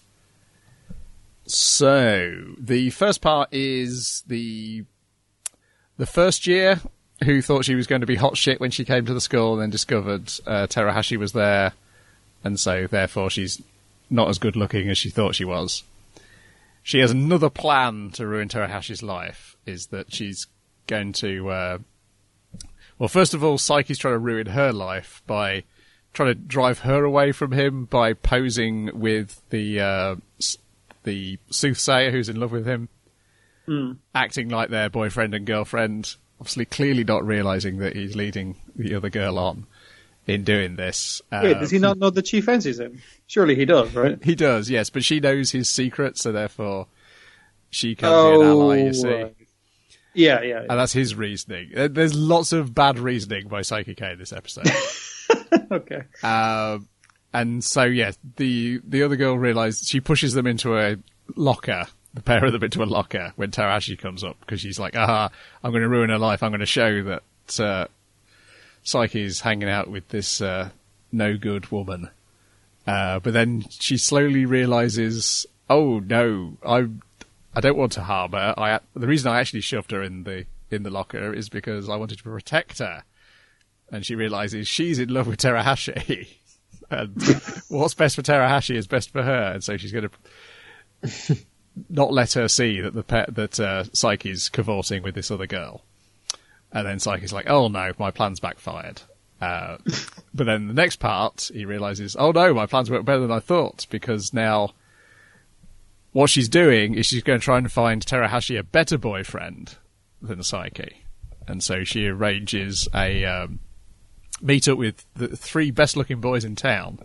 So, the first part is the the first year who thought she was going to be hot shit when she came to the school and then discovered uh, Terahashi was there, and so therefore she's not as good looking as she thought she was. she has another plan to ruin Terahashi's life, is that she's going to... Uh, well, first of all, Psyche's trying to ruin her life by trying to drive her away from him by posing with the uh, the soothsayer who's in love with him, mm. acting like their boyfriend and girlfriend, obviously clearly not realising that he's leading the other girl on in doing this. Wait, uh, does he not know that she fancies him? Surely he does, right? He does, yes, but she knows his secret, so therefore she can oh, be an ally, you see. Right. Yeah, yeah, yeah. And that's his reasoning. There's lots of bad reasoning by Psyche K in this episode. Okay. Um, and so, yeah, the the other girl realizes, she pushes them into a locker, the pair of them into a locker when Terahashi comes up, because she's like, ah, I'm going to ruin her life. I'm going to show that uh, Psyche's hanging out with this uh, no-good woman. Uh, but then she slowly realizes, oh, no, I I don't want to harm her. I, the reason I actually shoved her in the in the locker is because I wanted to protect her. And she realizes she's in love with Terahashi. And what's best for Terahashi is best for her. And so she's going to not let her see that the pet, that uh, Psyche's cavorting with this other girl. And then Psyche's like, oh no, my plan's backfired. Uh, but then the next part, he realizes, oh no, my plans work better than I thought, because now what she's doing is she's going to try and find Terahashi a better boyfriend than Psyche. And so she arranges a um, meet up with the three best looking boys in town.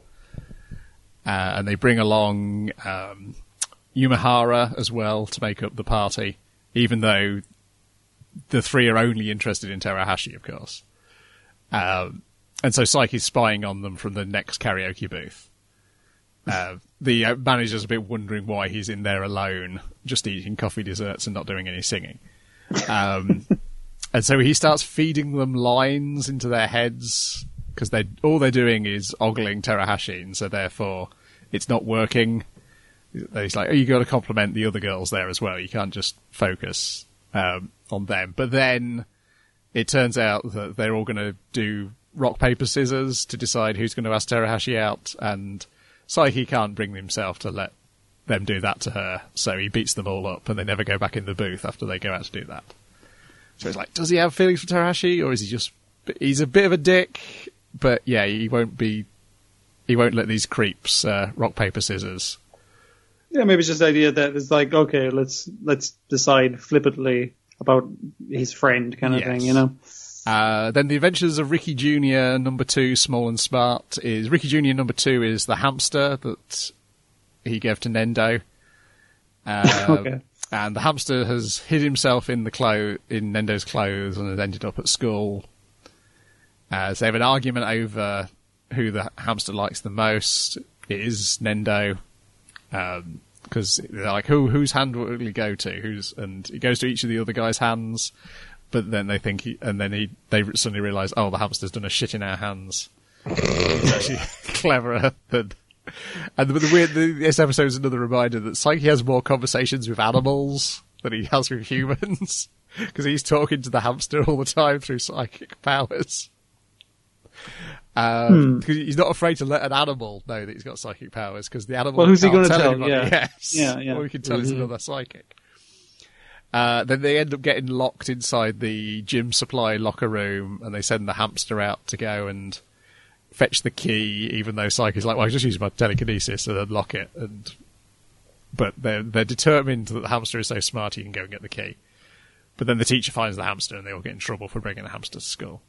Uh, and they bring along um, Yumehara as well to make up the party, even though the three are only interested in Terahashi, of course. Um, and so Psyche's spying on them from the next karaoke booth. Uh, the uh, manager's a bit wondering why he's in there alone, just eating coffee desserts and not doing any singing. Um, and so he starts feeding them lines into their heads, because they all they're doing is ogling Terahashi, and so therefore it's not working. He's like, oh, you got to compliment the other girls there as well. You can't just focus um, on them. But then it turns out that they're all going to do rock, paper, scissors to decide who's going to ask Terahashi out, and Psyche can't bring himself to let them do that to her, so he beats them all up, and they never go back in the booth after they go out to do that. So it's like, does he have feelings for Terahashi, or is he just... He's a bit of a dick, but yeah, he won't be... He won't let these creeps uh, rock, paper, scissors. Yeah, maybe it's just the idea that it's like, okay, let's let's decide flippantly about his friend kind of yes. thing, you know? Uh, then the Adventures of Ricky Junior number two, Small and Smart, is Ricky Junior number two is the hamster that he gave to Nendo. Uh, okay. And the hamster has hid himself in the clo- in Nendo's clothes and has ended up at school. Uh, so they have an argument over who the hamster likes the most. It is Nendo. Um, because they're like, who, whose hand will he go to? Who's, and he goes to each of the other guys' hands. But then they think, he, and then he, they suddenly realise, oh, the hamster's done a shit in our hands. It's actually cleverer than. And the, the weird, the, this episode is another reminder that Psyche has more conversations with animals than he has with humans, because he's talking to the hamster all the time through psychic powers. Um, hmm. He's not afraid to let an animal know that he's got psychic powers, because the animal. Well, who's he going to tell? Anybody. Yeah. Yes. yeah, yeah. Or we can tell mm-hmm. it's another psychic. Uh, then they end up getting locked inside the gym supply locker room, and they send the hamster out to go and fetch the key, even though Psyche's like, well, I just use my telekinesis and unlock it. And But they're, they're determined that the hamster is so smart he can go and get the key. But then the teacher finds the hamster, and they all get in trouble for bringing the hamster to school.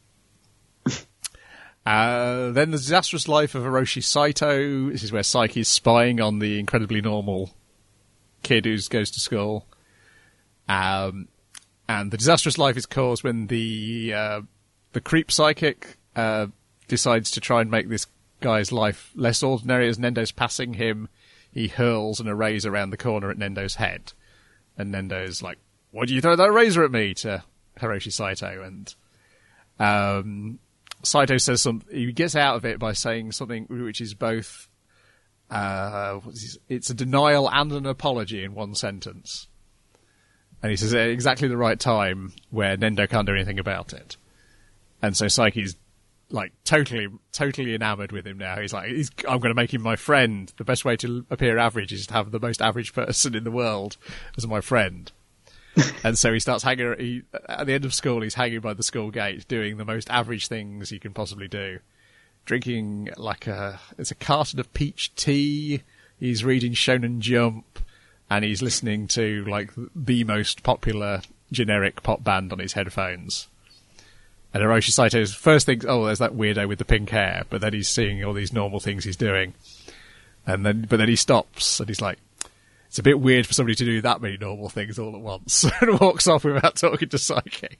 uh, then the disastrous life of Hiroshi Saito. This is where Psyche's spying on the incredibly normal kid who goes to school. Um, and the disastrous life is caused when the uh, the creep psychic uh, decides to try and make this guy's life less ordinary. As Nendo's passing him, he hurls an eraser around the corner at Nendo's head. And Nendo's like, why do you throw that eraser at me? To Hiroshi Saito. And um, Saito says something. He gets out of it by saying something which is both... Uh, it's a denial and an apology in one sentence. And he says it at exactly the right time where Nendo can't do anything about it. And so Psyche's like totally, totally enamored with him now. He's like, he's, I'm going to make him my friend. The best way to appear average is to have the most average person in the world as my friend. And so he starts hanging, he, at the end of school, he's hanging by the school gate doing the most average things you can possibly do. Drinking like a, it's a carton of peach tea. He's reading Shonen Jump and he's listening to like the most popular generic pop band on his headphones. And Hiroshi Saito's first thing, oh, there's that weirdo with the pink hair, but then he's seeing all these normal things he's doing. And then, but then he stops and he's like, it's a bit weird for somebody to do that many normal things all at once, and walks off without talking to Psyche.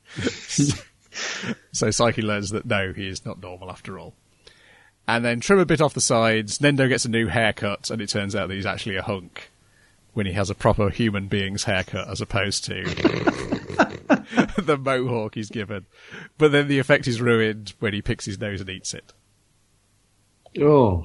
So Psyche learns that no, he is not normal after all. And then trim a bit off the sides, Nendo gets a new haircut, and it turns out that he's actually a hunk when he has a proper human being's haircut as opposed to the mohawk he's given. But then the effect is ruined when he picks his nose and eats it. Oh.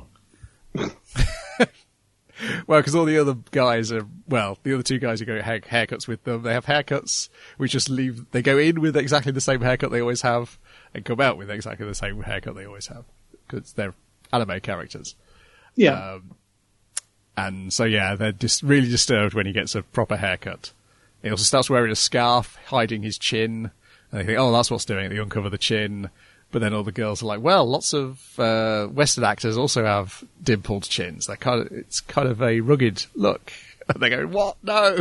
Well, because all the other guys are, well, the other two guys who go hair- haircuts with them, they have haircuts which just leave, they go in with exactly the same haircut they always have and come out with exactly the same haircut they always have. Because they're anime characters. Yeah. Um, and so, yeah, they're just really disturbed when he gets a proper haircut. He also starts wearing a scarf, hiding his chin. And they think, oh, that's what's doing it. They uncover the chin. But then all the girls are like, well, lots of uh, Western actors also have dimpled chins. They're kind of, it's kind of a rugged look. And they go, what? No!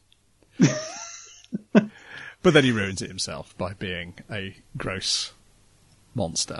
But then he ruins it himself by being a gross monster.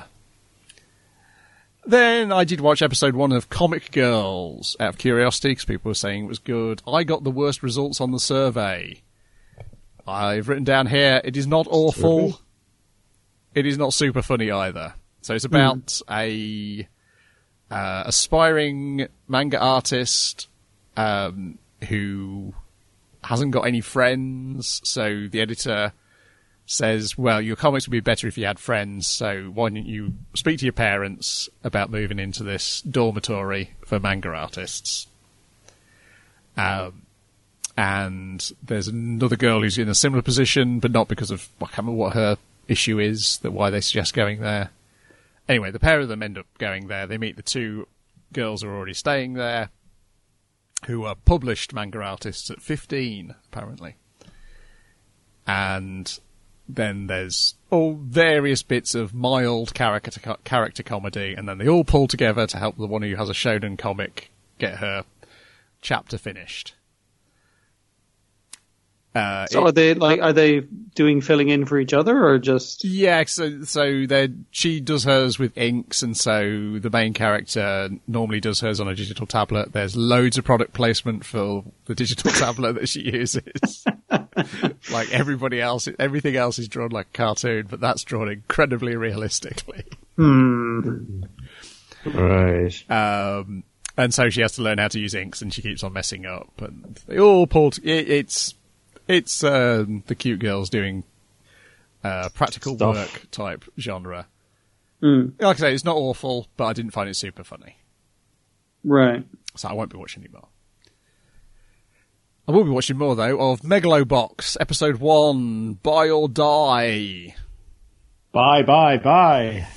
Then I did watch episode one of Comic Girls out of curiosity because people were saying it was good. I got the worst results on the survey. I've written down here, it is not awful. Okay. It is not super funny either. So it's about mm. a uh, aspiring manga artist um, who hasn't got any friends. So the editor says, well, your comics would be better if you had friends. So why don't you speak to your parents about moving into this dormitory for manga artists? Um, and there's another girl who's in a similar position, but not because of, I can't remember what her issue is, that why they suggest going there. Anyway, the pair of them end up going there. They meet the two girls who are already staying there, who are published manga artists at fifteen, apparently. And then there's all various bits of mild character character comedy, and then they all pull together to help the one who has a shonen comic get her chapter finished. Uh, so it, are they like are they doing filling in for each other or just? Yeah, so so they she does hers with inks, and so the main character normally does hers on a digital tablet. There's loads of product placement for the digital tablet that she uses. Like everybody else, everything else is drawn like a cartoon, but that's drawn incredibly realistically. Hmm. Right. Um, and so she has to learn how to use inks, and she keeps on messing up. And they all pull. T- it, it's it's um, the cute girls doing uh, practical Stuff. work type genre. Mm. Like I say, it's not awful, but I didn't find it super funny, Right. so I won't be watching anymore. I will be watching more, though, of Megalobox, Episode one, Buy or Die. Bye, bye, bye.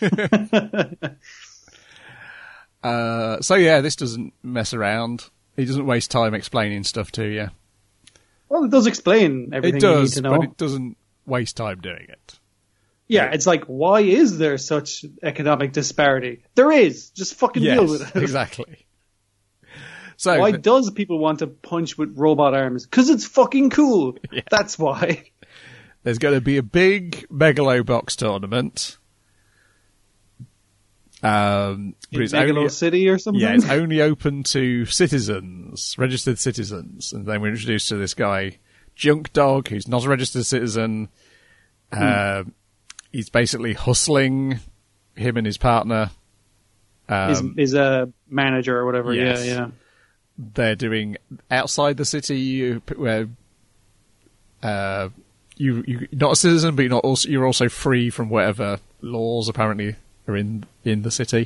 uh, so, yeah, this doesn't mess around. He doesn't waste time explaining stuff to you. Well, it does explain everything It does, you need to know. but it doesn't waste time doing it. Yeah, it's like, why is there such economic disparity? There is. Just fucking Yes, deal with it. exactly. So, Why th- does people want to punch with robot arms? Because it's fucking cool. Yeah. That's why. there's going to be a big Megalobox tournament. Um, but In it's Megalo only, City or something? yeah, it's only open to citizens, registered citizens. And then we're introduced to this guy, Junk Dog, who's not a registered citizen. Hmm. Uh, he's basically hustling him and his partner. Is Um, is a manager or whatever. yes. Yeah, yeah. they're doing outside the city, you, where uh, you you're not a citizen, but you're not also you're also free from whatever laws apparently are in in the city.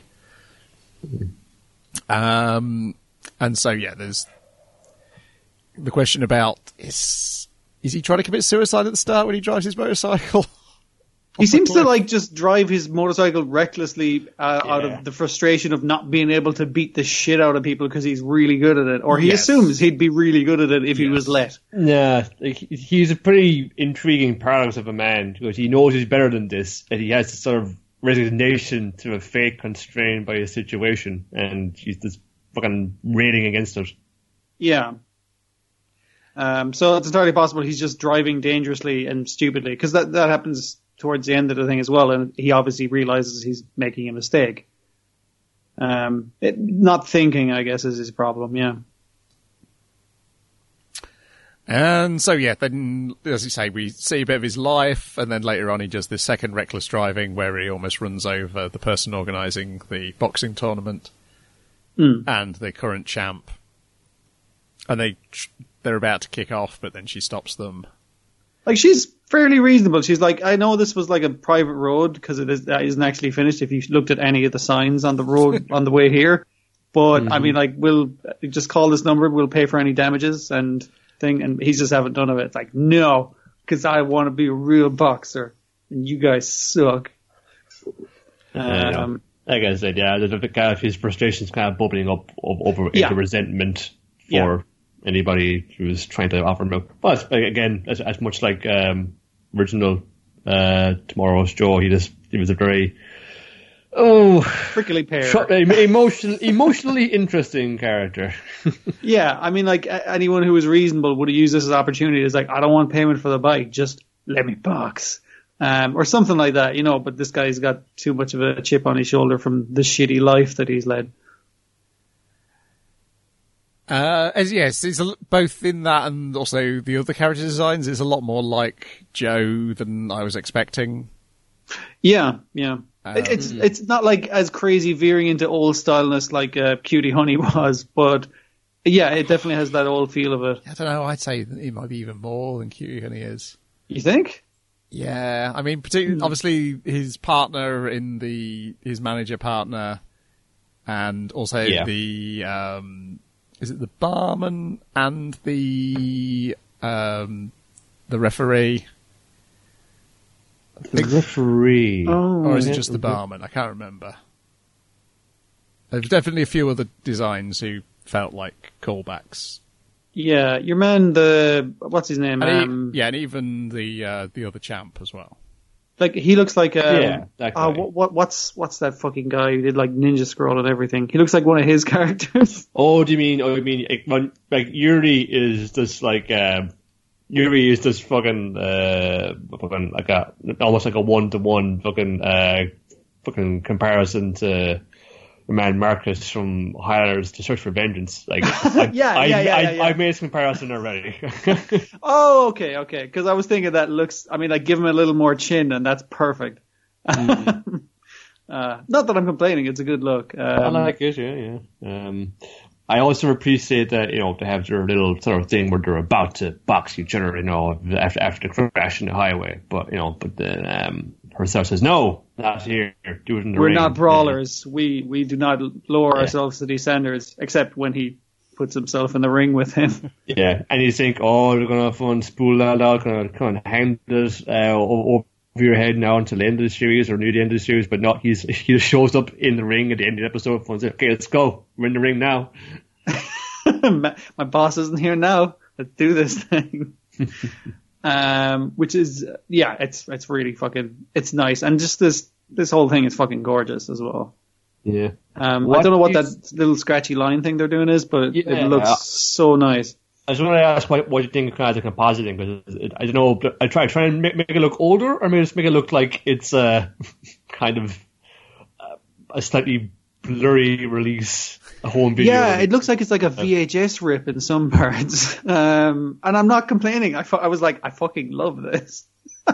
Um, and so yeah, there's the question about is is he trying to commit suicide at the start when he drives his motorcycle? He seems to like just drive his motorcycle recklessly uh, yeah. out of the frustration of not being able to beat the shit out of people because he's really good at it, or he yes. assumes he'd be really good at it if yes. he was let. Yeah, he's a pretty intriguing paradox of a man because he knows he's better than this, and he has this sort of resignation to a fate constrained by his situation, and he's just fucking railing against it. Yeah. Um, so it's entirely possible he's just driving dangerously and stupidly, because that that happens towards the end of the thing as well, and he obviously realizes he's making a mistake. Um, it, not thinking, I guess, is his problem, yeah. And so, yeah, then, as you say, we see a bit of his life, and then later on he does this second reckless driving where he almost runs over the person organising the boxing tournament mm. and the current champ. And they, they're about to kick off, but then she stops them. Like, she's fairly reasonable. She's like, I know this was like a private road because it is, that isn't actually finished if you looked at any of the signs on the road on the way here. But, mm-hmm. I mean, like, we'll just call this number, we'll pay for any damages and thing. And he's just haven't done of it. It's like, no, because I want to be a real boxer and you guys suck. Um, like I said, yeah, the, the kind of his frustration's kind of bubbling up over yeah. into resentment for yeah. anybody who's trying to offer him milk. But again, as, as much like um, original uh, Tomorrow's Joe, he just he was a very oh prickly pear, tr- emotional, emotionally interesting character. Yeah, I mean, like anyone who was reasonable would have used this as an opportunity. It's like, I don't want payment for the bike, just let me box. Um, or something like that, you know, but this guy's got too much of a chip on his shoulder from the shitty life that he's led. Uh, as yes, it's a, both in that and also the other character designs. It's a lot more like Joe than I was expecting. Yeah, yeah. Um, it's it's not like as crazy veering into old styleness like uh, Cutie Honey was, but yeah, it definitely has that old feel of it. I don't know. I'd say it might be even more than Cutie Honey is. You think? Yeah, I mean, particularly, obviously his partner in the his manager partner, and also yeah. the. Um, Is it the barman and the um, the referee? The referee. Oh, or is it just the barman? I can't remember. There's definitely a few other designs who felt like callbacks. Yeah, your man, the what's his name? And Um, he, yeah, and even the uh, the other champ as well. Like he looks like um, yeah, that guy. Uh, what, what what's what's that fucking guy who did like Ninja Scroll and everything? He looks like one of his characters. Oh, do you mean? Oh, you mean like, like Yuri is just like um, Yuri is just fucking uh, fucking like a almost like a one to one fucking uh, fucking comparison to the man Marcus from Highlanders to Search for Vengeance. Like, I, yeah, I, yeah, yeah, I, yeah, yeah. I've made this comparison already. Oh, okay, okay. Because I was thinking that looks. I mean, like give him a little more chin, and that's perfect. Mm-hmm. uh, not that I'm complaining; it's a good look. Um, I like it. Yeah, yeah. Um, I also appreciate that, you know, to have their little sort of thing where they're about to box each other, you know, after after the crash in the highway. But you know, but then um, herself says, "No, not here. Do it in the We're ring." not brawlers. Yeah. We we do not lower yeah. ourselves to these standards, except when he puts himself in the ring with him. Yeah, and you think, oh, they're gonna have fun, spool that out, gonna kind of hand this uh, over your head now until the end of the series or near the end of the series, but not. He's he just shows up in the ring at the end of the episode and says, "Okay, let's go. We're in the ring now." my, my boss isn't here now. Let's do this thing. um, which is yeah, it's it's really fucking it's nice, and just this this whole thing is fucking gorgeous as well. Yeah. Um, I don't know what that little scratchy line thing they're doing is, but yeah, it looks yeah. so nice. I just want to ask what, what you think of kind of the compositing, because I don't know. I try try and make, make it look older, or maybe just make it look like it's uh, kind of uh, a slightly blurry release, a home video. Yeah, it looks like it's like a V H S rip in some parts. Um, and I'm not complaining. I, fu- I was like, I fucking love this.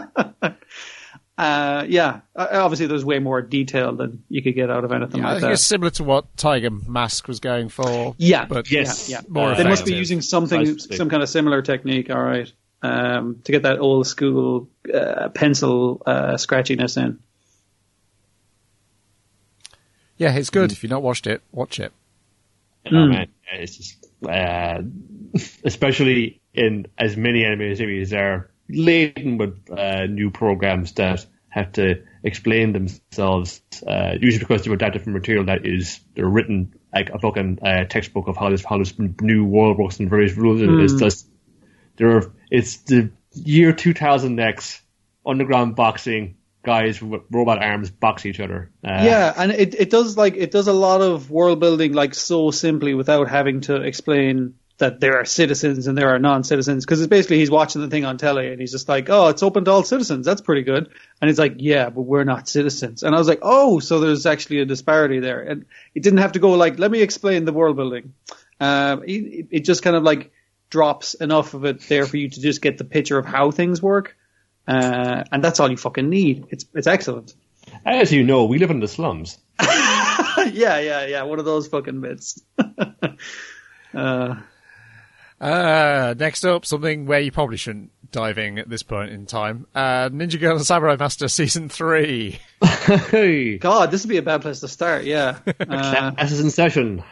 uh, yeah, obviously there's way more detail than you could get out of anything yeah, like I think that. it's similar to what Tiger Mask was going for. Yeah, but yes, yeah, yeah. more Uh, they must be effective. using something, some kind of similar technique. All right, um, to get that old school uh, pencil uh, scratchiness in. Yeah, it's good. If you've not watched it, watch it. You know, Mm. man, it's just, uh, especially in as many animated series are laden with uh, new programs that have to explain themselves, uh, usually because they were that different material that is they're written like a fucking uh, textbook of how this how this new world works and various rules. Mm. It's just there. Are, it's the year two thousand X underground boxing. Guys with robot arms box each other. Uh, yeah, and it, it does like it does a lot of world building like so simply without having to explain that there are citizens and there are non-citizens, because it's basically he's watching the thing on telly and he's just like, oh, it's open to all citizens. That's pretty good. And he's like, yeah, but we're not citizens. And I was like, oh, so there's actually a disparity there. And it didn't have to go like, let me explain the world building. Um, it, it just kind of like drops enough of it there for you to just get the picture of how things work. Uh, and that's all you fucking need. It's it's excellent. As you know, we live in the slums. yeah, yeah, yeah. One of those fucking bits. uh, uh, next up, something where you probably shouldn't dive in at this point in time. Uh, Ninja Girl and Samurai Master Season three. God, this would be a bad place to start, yeah. Uh, Classes in session.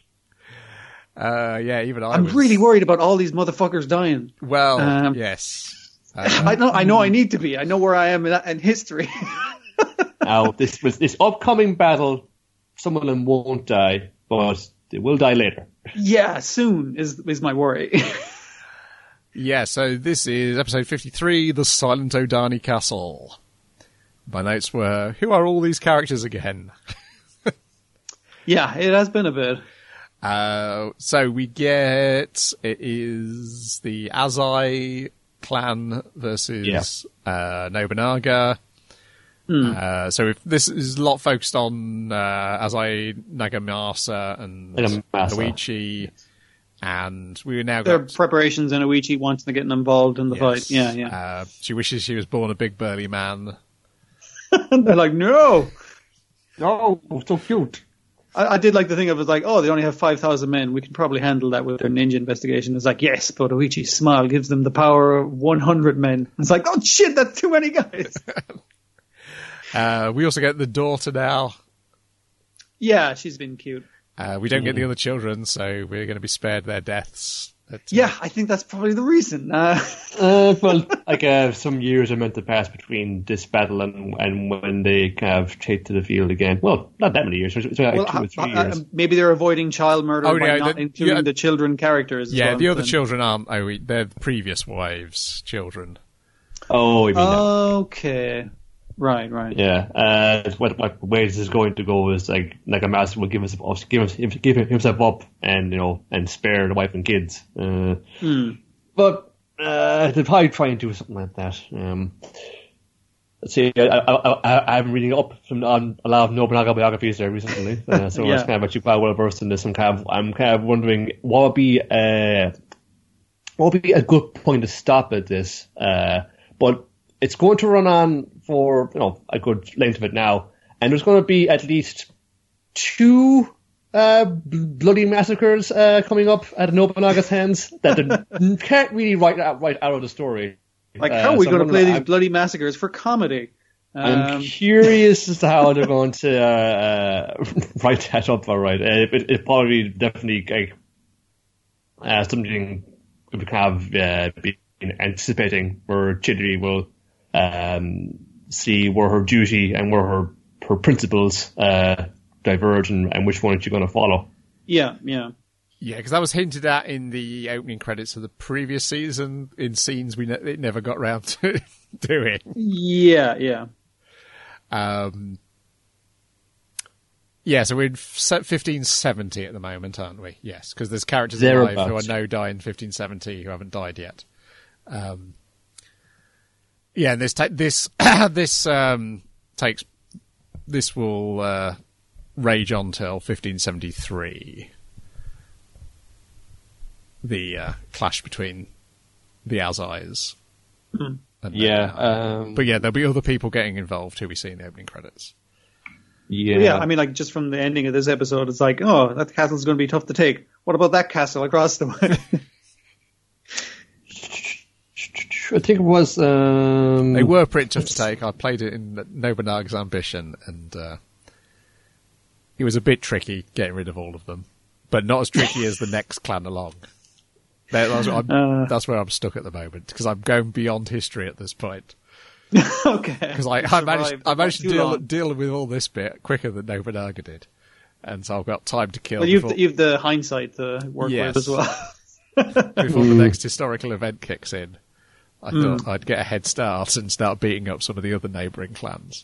Uh, yeah, even I I'm was... really worried about all these motherfuckers dying. Well, um, yes. Uh, I know. I know. I need to be. I know where I am in, in history. Now, this this upcoming battle, some of them won't die, but they will die later. Yeah, soon is is my worry. Yeah. So this is episode fifty-three, The Silent Odani Castle. My notes were, who are all these characters again? Yeah, it has been a bit. Uh, so we get it is the Azai clan versus yeah. uh, Nobunaga. Mm. Uh, so if this is a lot focused on uh, Azai Nagamasa and Nagamasa. Oichi, and we now their got preparations and Oichi wants to get involved in the yes, fight. Yeah, yeah. Uh, she wishes she was born a big burly man. They're like, no, no, so cute. I, I did like the thing of it was like, oh, they only have five thousand men. We can probably handle that with their ninja investigation. It's like, yes, but Oichi's smile gives them the power of one hundred men. It's like, oh shit, that's too many guys. uh, we also get the daughter now. Yeah, she's been cute. Uh, we don't mm. get the other children, so we're going to be spared their deaths. But, uh, yeah, I think that's probably the reason. Uh, uh, well, like uh, some years are meant to pass between this battle and, and when they kind of take to the field again. Well, not that many years. It's like well, two or three uh, years. Maybe they're avoiding child murder oh, by yeah, not the, including yeah, the children characters. Yeah, well, the other then. children aren't. Oh, they're the previous wives' children. Oh, you mean okay. That. Right, right. Yeah. Uh, what, what way this is going to go is like like a master will give himself give, him, give himself up and you know and spare the wife and kids. Uh, hmm. But uh, they'll probably try and do something like that. Um, let's see. I, I, I, I've been reading up from on a lot of Nobunaga biographies there recently, uh, so yeah. it's kind of actually quite well versed in this. I'm kind of I'm kind of wondering what would be uh, what would be a good point to stop at this, uh, but. It's going to run on for, you know, a good length of it now. And there's going to be at least two uh, bloody massacres uh, coming up at Nobunaga's hands that they can't really write out, write out of the story. Like, uh, how are we so going to play to, these I'm, bloody massacres for comedy? I'm Um, curious as to how they're going to uh, uh, write that up, all right. Uh, it, it probably definitely like, uh, something we have uh, been anticipating where Chidori will Um, see where her duty and where her her principles uh, diverge and, and which one she's going to follow. Yeah, yeah. Yeah, because that was hinted at in the opening credits of the previous season in scenes we ne- it never got round to doing. Yeah, yeah. Um, yeah, so we're in fifteen seventy at the moment, aren't we? Yes, because there's characters They're alive about. who are now die in fifteen seventy who haven't died yet. Um, yeah, and this ta- this this um, takes this will uh, rage on till fifteen seventy-three. The uh, clash between the Azais. Mm. And Yeah, uh, um, but yeah, there'll be other people getting involved who we see in the opening credits. yeah, Yeah, I mean, like, just from the ending of this episode, it's like, oh, that castle's going to be tough to take. What about that castle across the way? I think it was. Um, They were pretty tough to take. I played it in Nobunaga's Ambition, and uh, it was a bit tricky getting rid of all of them, but not as tricky as the next clan along. That- That's, what I'm- Uh. that's where I'm stuck at the moment, because I'm going beyond history at this point. Okay. Because like, I managed, Survived I managed to too deal, long. deal with all this bit quicker than Nobunaga did. And so I've got time to kill Well, you've before, you've the hindsight to work Yes. with as well. before the next historical event kicks in. I Mm. thought I'd get a head start and start beating up some of the other neighbouring clans.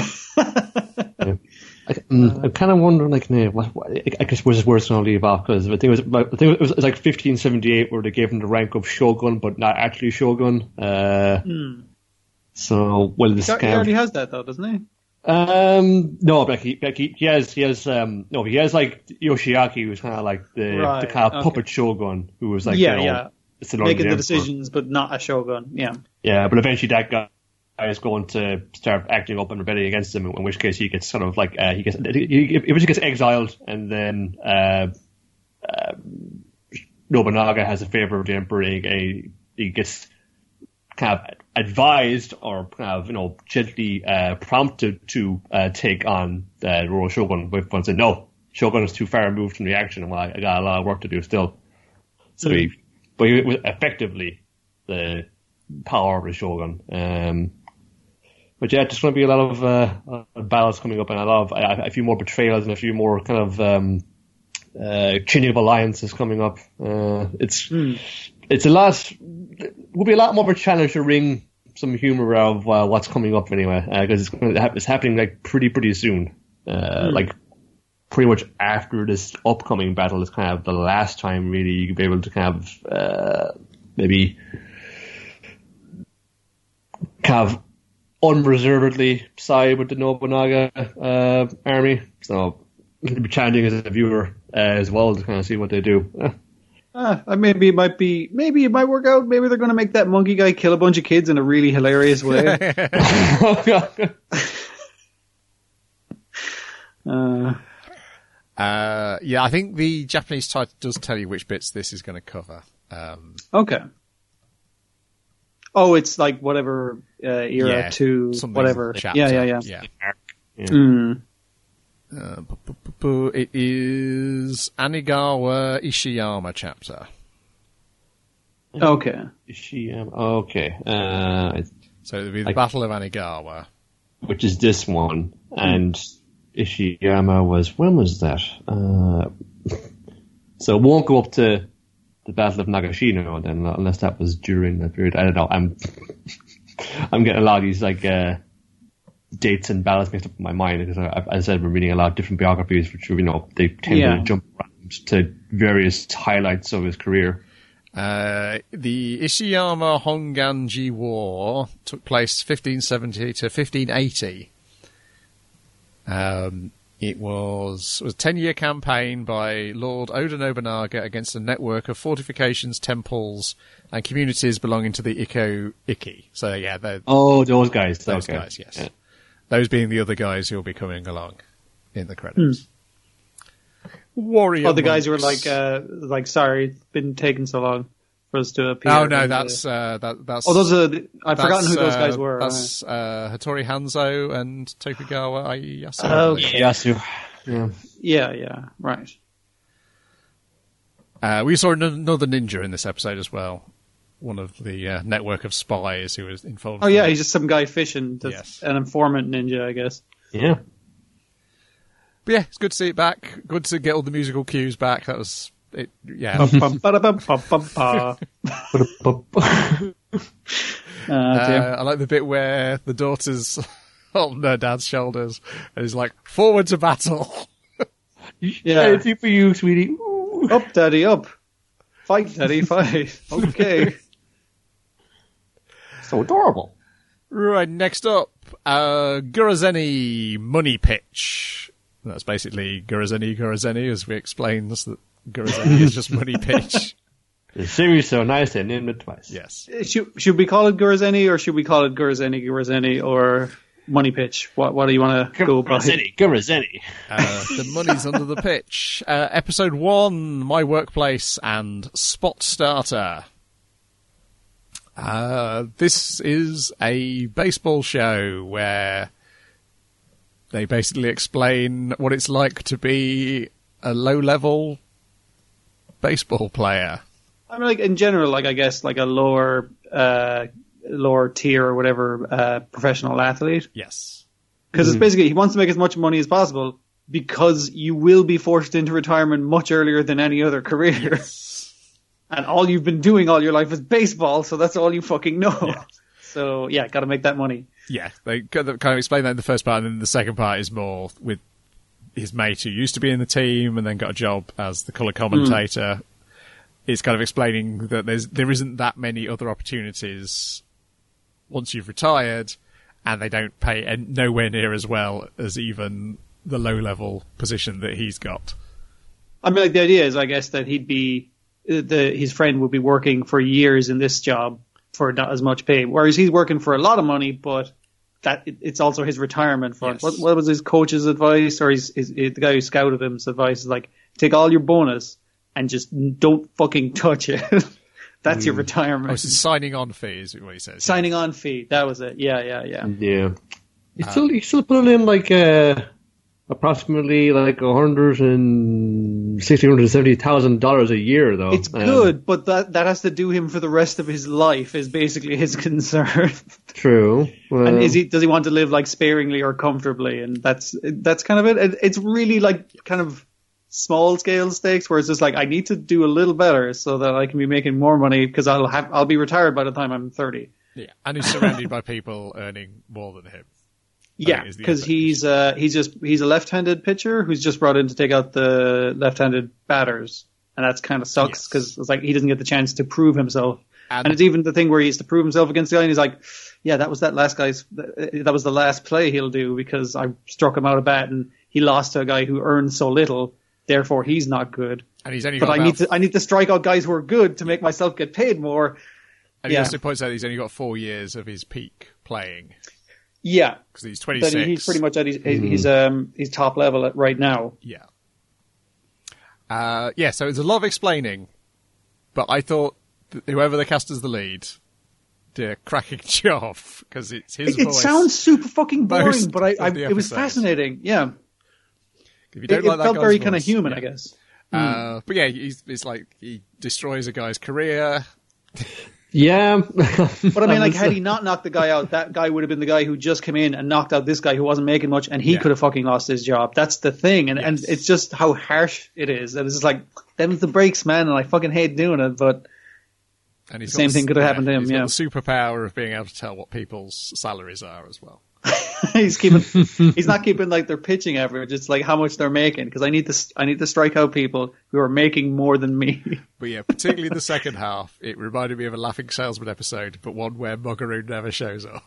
I, mm, I'm kind of wondering, like, nah, what, what, I guess where's where it's going to leave off, because I think it was, about- I think it was, it was like fifteen seventy-eight where they gave him the rank of Shogun, but not actually Shogun. Uh, Hmm. So, well, this He kind already of, has that though, doesn't he? um, no, but he, like he, he has, he has, um, no, he has like Yoshiaki, who's kind of like the, Right, the kind of okay. puppet Shogun, who was like, yeah, you know, yeah. it's the Lord of Making the Emperor. decisions, but not a shogun. Yeah. Yeah, but eventually that guy is going to start acting up and rebelling against him, in which case he gets sort of like uh, he gets he, he eventually gets exiled, and then uh, uh, Nobunaga has a favor of the emperor. He, he gets kind of advised or kind of you know gently uh, prompted to uh, take on the Royal Shogun, but everyone said no, Shogun is too far removed from the action. Well, I, I got a lot of work to do still. So he, but he was effectively the power of the Shogun. Um, but yeah, there's going to be a lot of uh, battles coming up, and a lot of a, a few more betrayals and a few more kind of um, uh, changing of alliances coming up. Uh, it's it's a lot. It will be a lot more of a challenge to wring some humor out of uh, what's coming up anyway, because it's going to, it's happening like pretty pretty soon. Uh, Mm. Like pretty much after this upcoming battle is kind of the last time really you could be able to kind of uh, maybe kind of unreservedly side with the Nobunaga uh, army. So it'll be challenging as a viewer uh, as well to kind of see what they do. Uh, Uh, maybe it might be. Maybe it might work out. Maybe they're going to make that monkey guy kill a bunch of kids in a really hilarious way. uh, Uh, yeah, I think the Japanese title does tell you which bits this is going to cover. Um, okay. Oh, it's like whatever uh, era yeah, to something whatever. chapter. Yeah, yeah, yeah. yeah. yeah. Mm. Uh, bu- bu- bu- bu- it is Anigawa Ishiyama chapter. Okay. Is she, um, okay. Uh, So it'll be the I- Battle of Anigawa. which is this one. And Ishiyama was, when was that? Uh, so it won't go up to the Battle of Nagashino then, unless that was during that period. I don't know. I'm, I'm getting a lot of these, like, uh, dates and battles mixed up in my mind, because I, as I said, we're reading a lot of different biographies, which, you know, they tend Yeah. to jump around to various highlights of his career. Uh, the Ishiyama Honganji War took place fifteen seventy to fifteen eighty. Um, it was, was a ten-year campaign by Lord Oda Nobunaga against a network of fortifications, temples, and communities belonging to the Ikko Ikki. So yeah, they're, Oh, those guys. those okay. guys, yes. Yeah. Those being the other guys who will be coming along in the credits. Warrior. Oh, the guys who were monks. like, uh, like, sorry, it's been taking so long for us to appear. Oh no, And, uh, that's uh, that, that's. oh, those are. The, I've that's, forgotten who those uh, guys were. That's uh, Hattori Hanzo and Tokugawa Ieyasu. Oh, Yasu. Yeah. yeah, yeah, right. Uh, we saw an- another ninja in this episode as well. One of the uh, network of spies who was involved. Oh yeah, he's just some guy fishing. That's Yes. an informant ninja, I guess. Yeah. But yeah, it's good to see it back. Good to get all the musical cues back. That was it. Yeah. Bum, bum, ba-da, bum, bum, bum, ba. Uh, Uh, dear. I like the bit where the daughter's on her dad's shoulders and he's like, "Forward to battle." Yeah. Anything for you, sweetie. Ooh. Up, daddy, up. Fight, daddy, fight. Okay. So adorable. Right, next up, uh, Gurazeni Money Pitch. That's basically Gurazeni Gurazeni, as we explained that Gurazeni is just money pitch. The series so nice they named it twice. Yes. Should, should we call it Gurazeni, or should we call it Gurazeni, Gurazeni, or Money Pitch? What What do you want to go by? Gurazeni, Gurazeni. Uh, the money's under the pitch. Uh, episode one, My Workplace and Spot Starter. Uh, this is a baseball show where they basically explain what it's like to be a low-level baseball player. I mean, like in general, like I guess, like a lower uh, lower tier or whatever uh, professional athlete. Yes. Because Mhm. it's basically, he wants to make as much money as possible because you will be forced into retirement much earlier than any other career. And all you've been doing all your life is baseball, so that's all you fucking know. Yeah. So, yeah, got to make that money. Yeah, they kind of kind of explain that in the first part, and then the second part is more with his mate who used to be in the team and then got a job as the colour commentator. Mm. It's kind of explaining that there's there isn't that many other opportunities once you've retired, and they don't pay en- nowhere near as well as even the low-level position that he's got. I mean, like, the idea is, I guess, that he'd be the his friend would be working for years in this job for not as much pay, whereas he's working for a lot of money, but that it, it's also his retirement fund. Yes. What, what was his coach's advice, or his, his, his the guy who scouted him's advice? Is like, take all your bonus and just don't fucking touch it. That's mm. your retirement. Oh, it's a signing on fee, is what he says. Signing on fee. That was it. Yeah, yeah, yeah. Yeah. You Uh, still you still put in like uh, approximately like a hundred and sixty, hundred and seventy thousand dollars a year, though. It's Um, good, but that that has to do him for the rest of his life. Is basically his concern. True. Well, And is he does he want to live like sparingly or comfortably? And that's that's kind of it. it. It's really like kind of small scale stakes where it's just like, I need to do a little better so that I can be making more money because I'll have I'll be retired by the time I'm thirty. Yeah, and he's surrounded by people earning more than him. Yeah, is the because expectation. he's uh he's just he's a left-handed pitcher who's just brought in to take out the left-handed batters, and that's kind of sucks Yes. because it's like he doesn't get the chance to prove himself. And- And, it's even the thing where he has to prove himself against the guy, and he's like, yeah, that was that last guy's, that was the last play he'll do because I struck him out of bat and he lost to a guy who earned so little, therefore he's not good. And he's only But got I about, need to I need to strike out guys who are good to make myself get paid more. and he yeah. also points out he's only got four years of his peak playing Yeah, because he's that twenty-six. he- he's pretty much at his, he's um he's top level at right now. Yeah. Uh, yeah, so it's a lot of explaining, but I thought that whoever they cast as the lead did a cracking job because it's his It, it voice. sounds super fucking boring, most but I, I of the it was episode. fascinating. Yeah, If you it, don't it like that felt guy's very voice, kind of human, yeah. I guess. Uh, but yeah, he's, it's like he destroys a guy's career. yeah. But I mean, like, had he not knocked the guy out, that guy would have been the guy who just came in and knocked out this guy who wasn't making much, and he Yeah. could have fucking lost his job. That's the thing, and and Yes. it's just how harsh it is. And it's just like, them's the breaks, man, and I fucking hate doing it, but And he's The same got thing could have yeah, happened to him, He's yeah. got the superpower of being able to tell what people's salaries are as well. he's keeping he's not keeping like their pitching average. It's like how much they're making, because I need to I need to strike out people who are making more than me. But yeah, particularly the second half, it reminded me of a Laughing Salesman episode, but one where Mugaroon never shows up.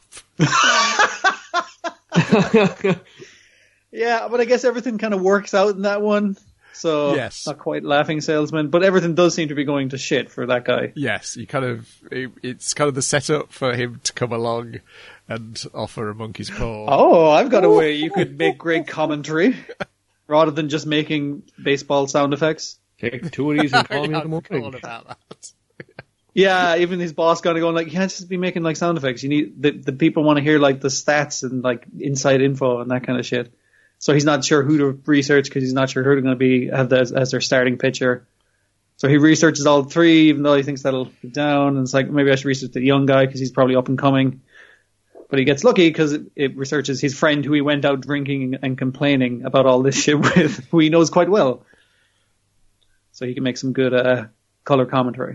Yeah, but I guess everything kind of works out in that one. So Yes. not quite Laughing Salesman, but everything does seem to be going to shit for that guy. Yes, you kind of it, it's kind of the setup for him to come along and offer a monkey's paw. Oh, I've got a way you could make great commentary rather than just making baseball sound effects. Take two of these and call me Yeah, in the I forgot morning. about that. Yeah, even his boss kind of going like, you can't just be making like sound effects. You need the the people want to hear like the stats and like inside info and that kind of shit. So he's not sure who to research because he's not sure who they're going to be have the, as, as their starting pitcher. So he researches all three, even though he thinks that'll be down. And it's like, maybe I should research the young guy because he's probably up and coming. But he gets lucky because it, it researches his friend who he went out drinking and complaining about all this shit with, who he knows quite well. So he can make some good uh, color commentary.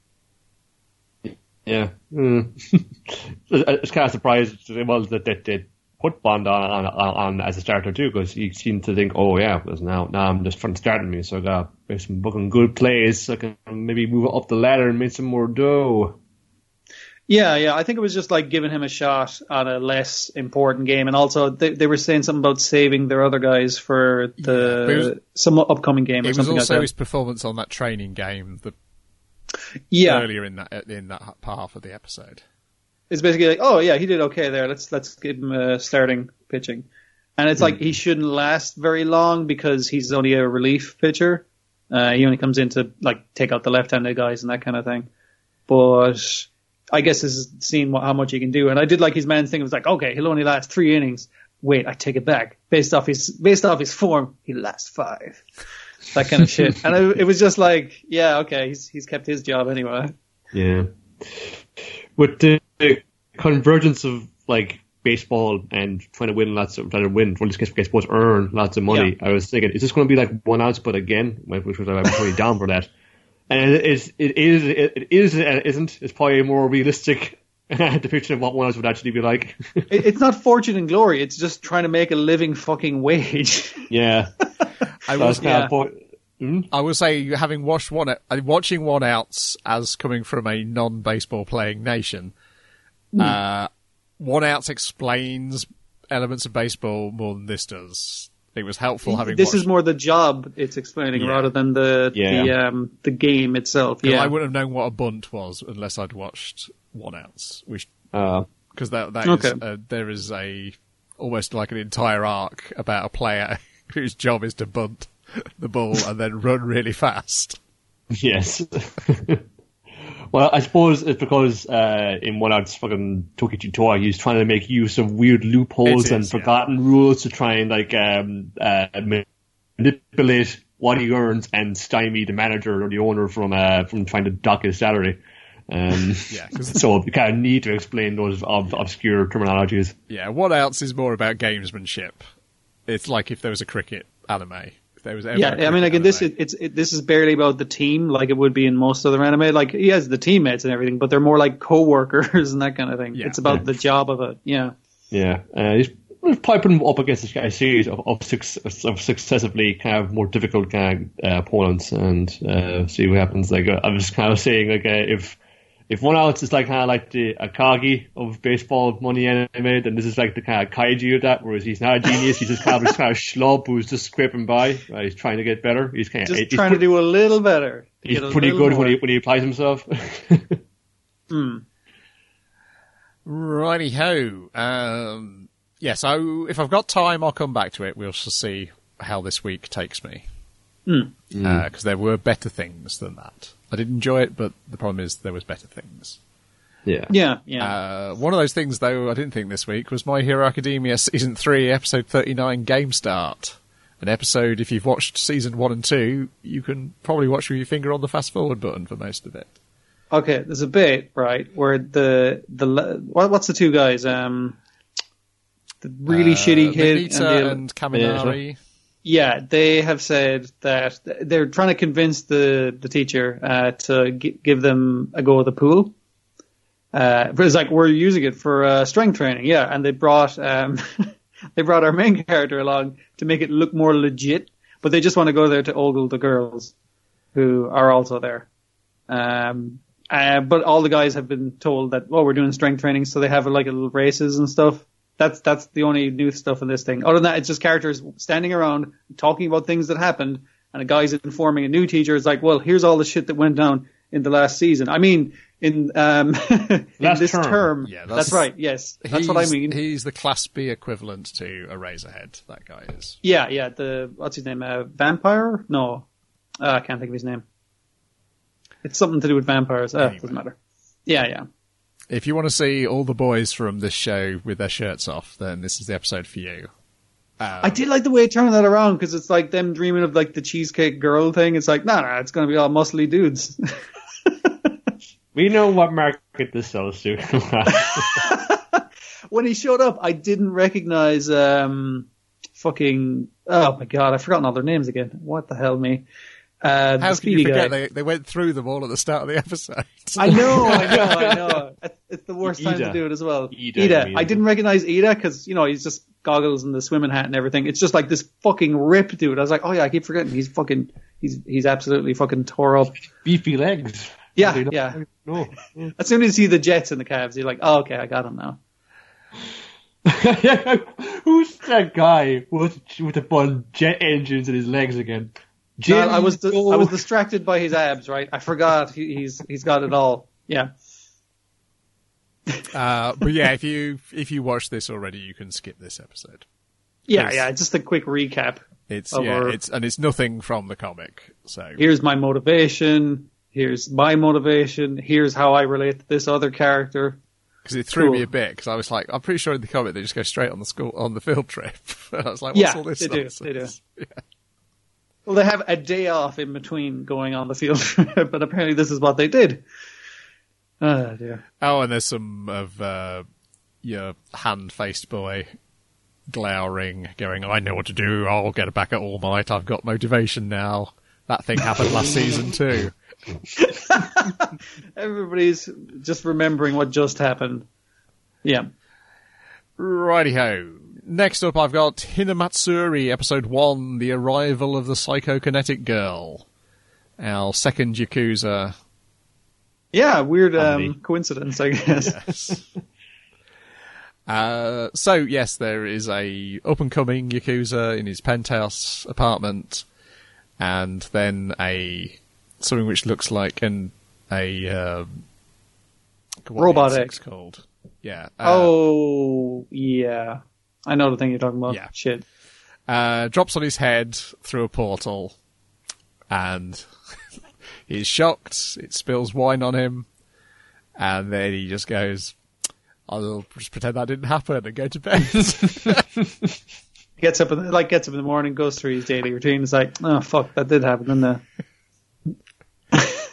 Yeah. Mm. I was kind of surprised it was that they, they put Bond on, on, on as a starter too, because you seem to think, oh yeah, because now now I'm just front starting me, so I got to make some fucking good plays, so I can maybe move up the ladder and make some more dough. Yeah, yeah. I think it was just like giving him a shot on a less important game, and also they, they were saying something about saving their other guys for Yeah, but it the was- some upcoming game or It was something also like his that. performance on that training game the, Yeah, earlier in that in that half of the episode. it's basically like, oh yeah, he did okay there. Let's let's give him uh, starting pitching, and it's like he shouldn't last very long because he's only a relief pitcher. Uh, he only comes in to like take out the left-handed guys and that kind of thing. But I guess this is seeing what, how much he can do. And I did like his man's thing. It was like, okay, he'll only last three innings. Wait, I take it back. Based off his based off his form, he lasts five. That kind of shit. And it, it was just like, yeah, okay, he's he's kept his job anyway. Yeah. But uh, the convergence of like baseball and trying to win lots of trying to win, in this case, I suppose, earn lots of money. Yeah. I was thinking, is this going to be like one ounce, but again, which was I was really down for that. And it is, it is, it is, it isn't. It's probably a more realistic depiction of what one ounce would actually be like. it, it's not fortune and glory. It's just trying to make a living fucking wage. Yeah, I so was, kind yeah. of po- hmm? I will say, having watched one, uh, watching one outs as coming from a non-baseball playing nation, Mm. uh, one outs explains elements of baseball more than this does. It was helpful having This watched. is more the job it's explaining Yeah. rather than the Yeah. the um the game itself. 'Cause Yeah, I wouldn't have known what a bunt was unless I'd watched one outs, which Uh, because that that Okay. is uh, there is a almost like an entire arc about a player whose job is to bunt the ball and then run really fast. yes. Well, I suppose it's because uh, in one out's fucking Tokichi Toa, he's trying to make use of weird loopholes It and is, yeah. forgotten rules to try and like um, uh, manipulate what he earns and stymie the manager or the owner from uh, from trying to dock his salary. Um, Yeah, 'cause- so you kind of need to explain those ob- obscure terminologies. Yeah, one outs is more about gamesmanship. It's like if there was a cricket anime. If there was ever a yeah. I mean, cricket like in this, anime. it, it's it, this is barely about the team, like it would be in most other anime. Like he has the teammates and everything, but they're more like co-workers and that kind of thing. Yeah. It's about Yeah. the job of it. Yeah. Yeah, uh, he's he's probably putting him up against a series of of, suc- of successively kind of more difficult kind of uh, opponents, and uh, see what happens. Like uh, I'm just kind of saying, like uh, if if one outs is like kind of like the Akagi of baseball money anime, then this is like the kind of kaiju of that. Whereas he's not a genius, he's just kind of this kind of schlub who's just scraping by. Right? He's trying to get better. He's kind of Just he's trying pre- to do a little better. He's Get a pretty little good when more. he when he applies himself. Hmm. Righty ho. Um, yeah, so if I've got time, I'll come back to it. We'll just see how this week takes me. Hmm. Because there were better things than that. I did enjoy it, but the problem is there was better things. yeah. Yeah. Yeah. Uh, one of those things, though, I didn't think this week was My Hero Academia Season three, Episode thirty-nine, Game Start. An episode, if you've watched Season one and two, you can probably watch with your finger on the fast-forward button for most of it. Okay, there's a bit right where the the what, what's the two guys? Um, the really Uh, shitty kid Nagita the- and Kaminari. yeah, they have said that they're trying to convince the the teacher uh, to g- give them a go at the pool. Uh, but it's like we're using it for uh, strength training, yeah. And they brought um, they brought our main character along to make it look more legit, but they just want to go there to ogle the girls who are also there. Um, uh, but all the guys have been told that oh, we're doing strength training, so they have like little races and stuff. That's that's the only new stuff in this thing. Other than that, it's just characters standing around talking about things that happened, and a guy's informing a new teacher. It's like, well, here's all the shit that went down in the last season. I mean, in um in Last this term. term. Yeah, that's, that's- right. Yes, that's he's, what I mean. He's the Class B equivalent to a Razorhead, that guy is. Yeah, yeah. The what's his name? Uh, vampire? No, uh, I can't think of his name. It's something to do with vampires. Uh, Anyway. Doesn't matter. Yeah, yeah. If you want to see all the boys from this show with their shirts off, then this is the episode for you. Um, I did like the way it turned that around because it's like them dreaming of like the cheesecake girl thing. It's like, no, nah, no, nah, it's going to be all muscly dudes. We know what market this sells to. When he showed up, I didn't recognize um, fucking. Oh my god, I've forgotten all their names again. What the hell, me? Uh, the How can speedy you forget? guy. They, they went through them all at the start of the episode. I know, I know, I know. It's- It's the worst time to Ida. do it as well. Ida, Ida. you mean. I didn't recognize Ida because, you know, he's just goggles and the swimming hat and everything. It's just like this fucking rip dude. I was like, oh yeah, I keep forgetting. He's fucking, he's he's absolutely fucking tore up. Beefy legs. Yeah, They don't- yeah. No. As soon as you see the Jets and the Cavs, you're like, oh, okay, I got him now. Who's that guy with with a bunch of jet engines in his legs again? No, I was Jim, I was distracted by his abs, right? I forgot he, he's he's got it all. Yeah. Uh, but yeah, if you if you watch this already, you can skip this episode. Yeah, Yes. yeah, just a quick recap. It's Of yeah, our- it's and it's nothing from the comic. So Here's my motivation. Here's my motivation. Here's how I relate to this other character. because it threw Cool. me a bit because I was like, I'm pretty sure in the comic they just go straight on the school on the field trip. And I was like, what's Yeah, all this they do, nonsense? they do. Well, they have a day off in between going on the field trip, but apparently this is what they did. Oh, dear. Oh, and there's some of uh, your hand-faced boy glowering, going, I know what to do, I'll get it back at All Might, I've got motivation now. That thing happened last season too. Everybody's just remembering what just happened. Yeah. Righty-ho. Next up, I've got Hinamatsuri, Episode one, The Arrival of the Psychokinetic Girl. Our second Yakuza. Yeah, weird um, coincidence, I guess. Yes. uh, so, yes, there is a up-and-coming Yakuza in his penthouse apartment, and then a something which looks like an a um, what Robot is egg. it called? Yeah. Uh, Oh, yeah. I know the thing you're talking about. Yeah. Shit. Uh, drops on his head through a portal, and he's shocked. It spills wine on him, and then he just goes, I'll just pretend that didn't happen and go to bed. Gets up, in the, like gets up in the morning, goes through his daily routine. It's like, oh fuck, that did happen, didn't it?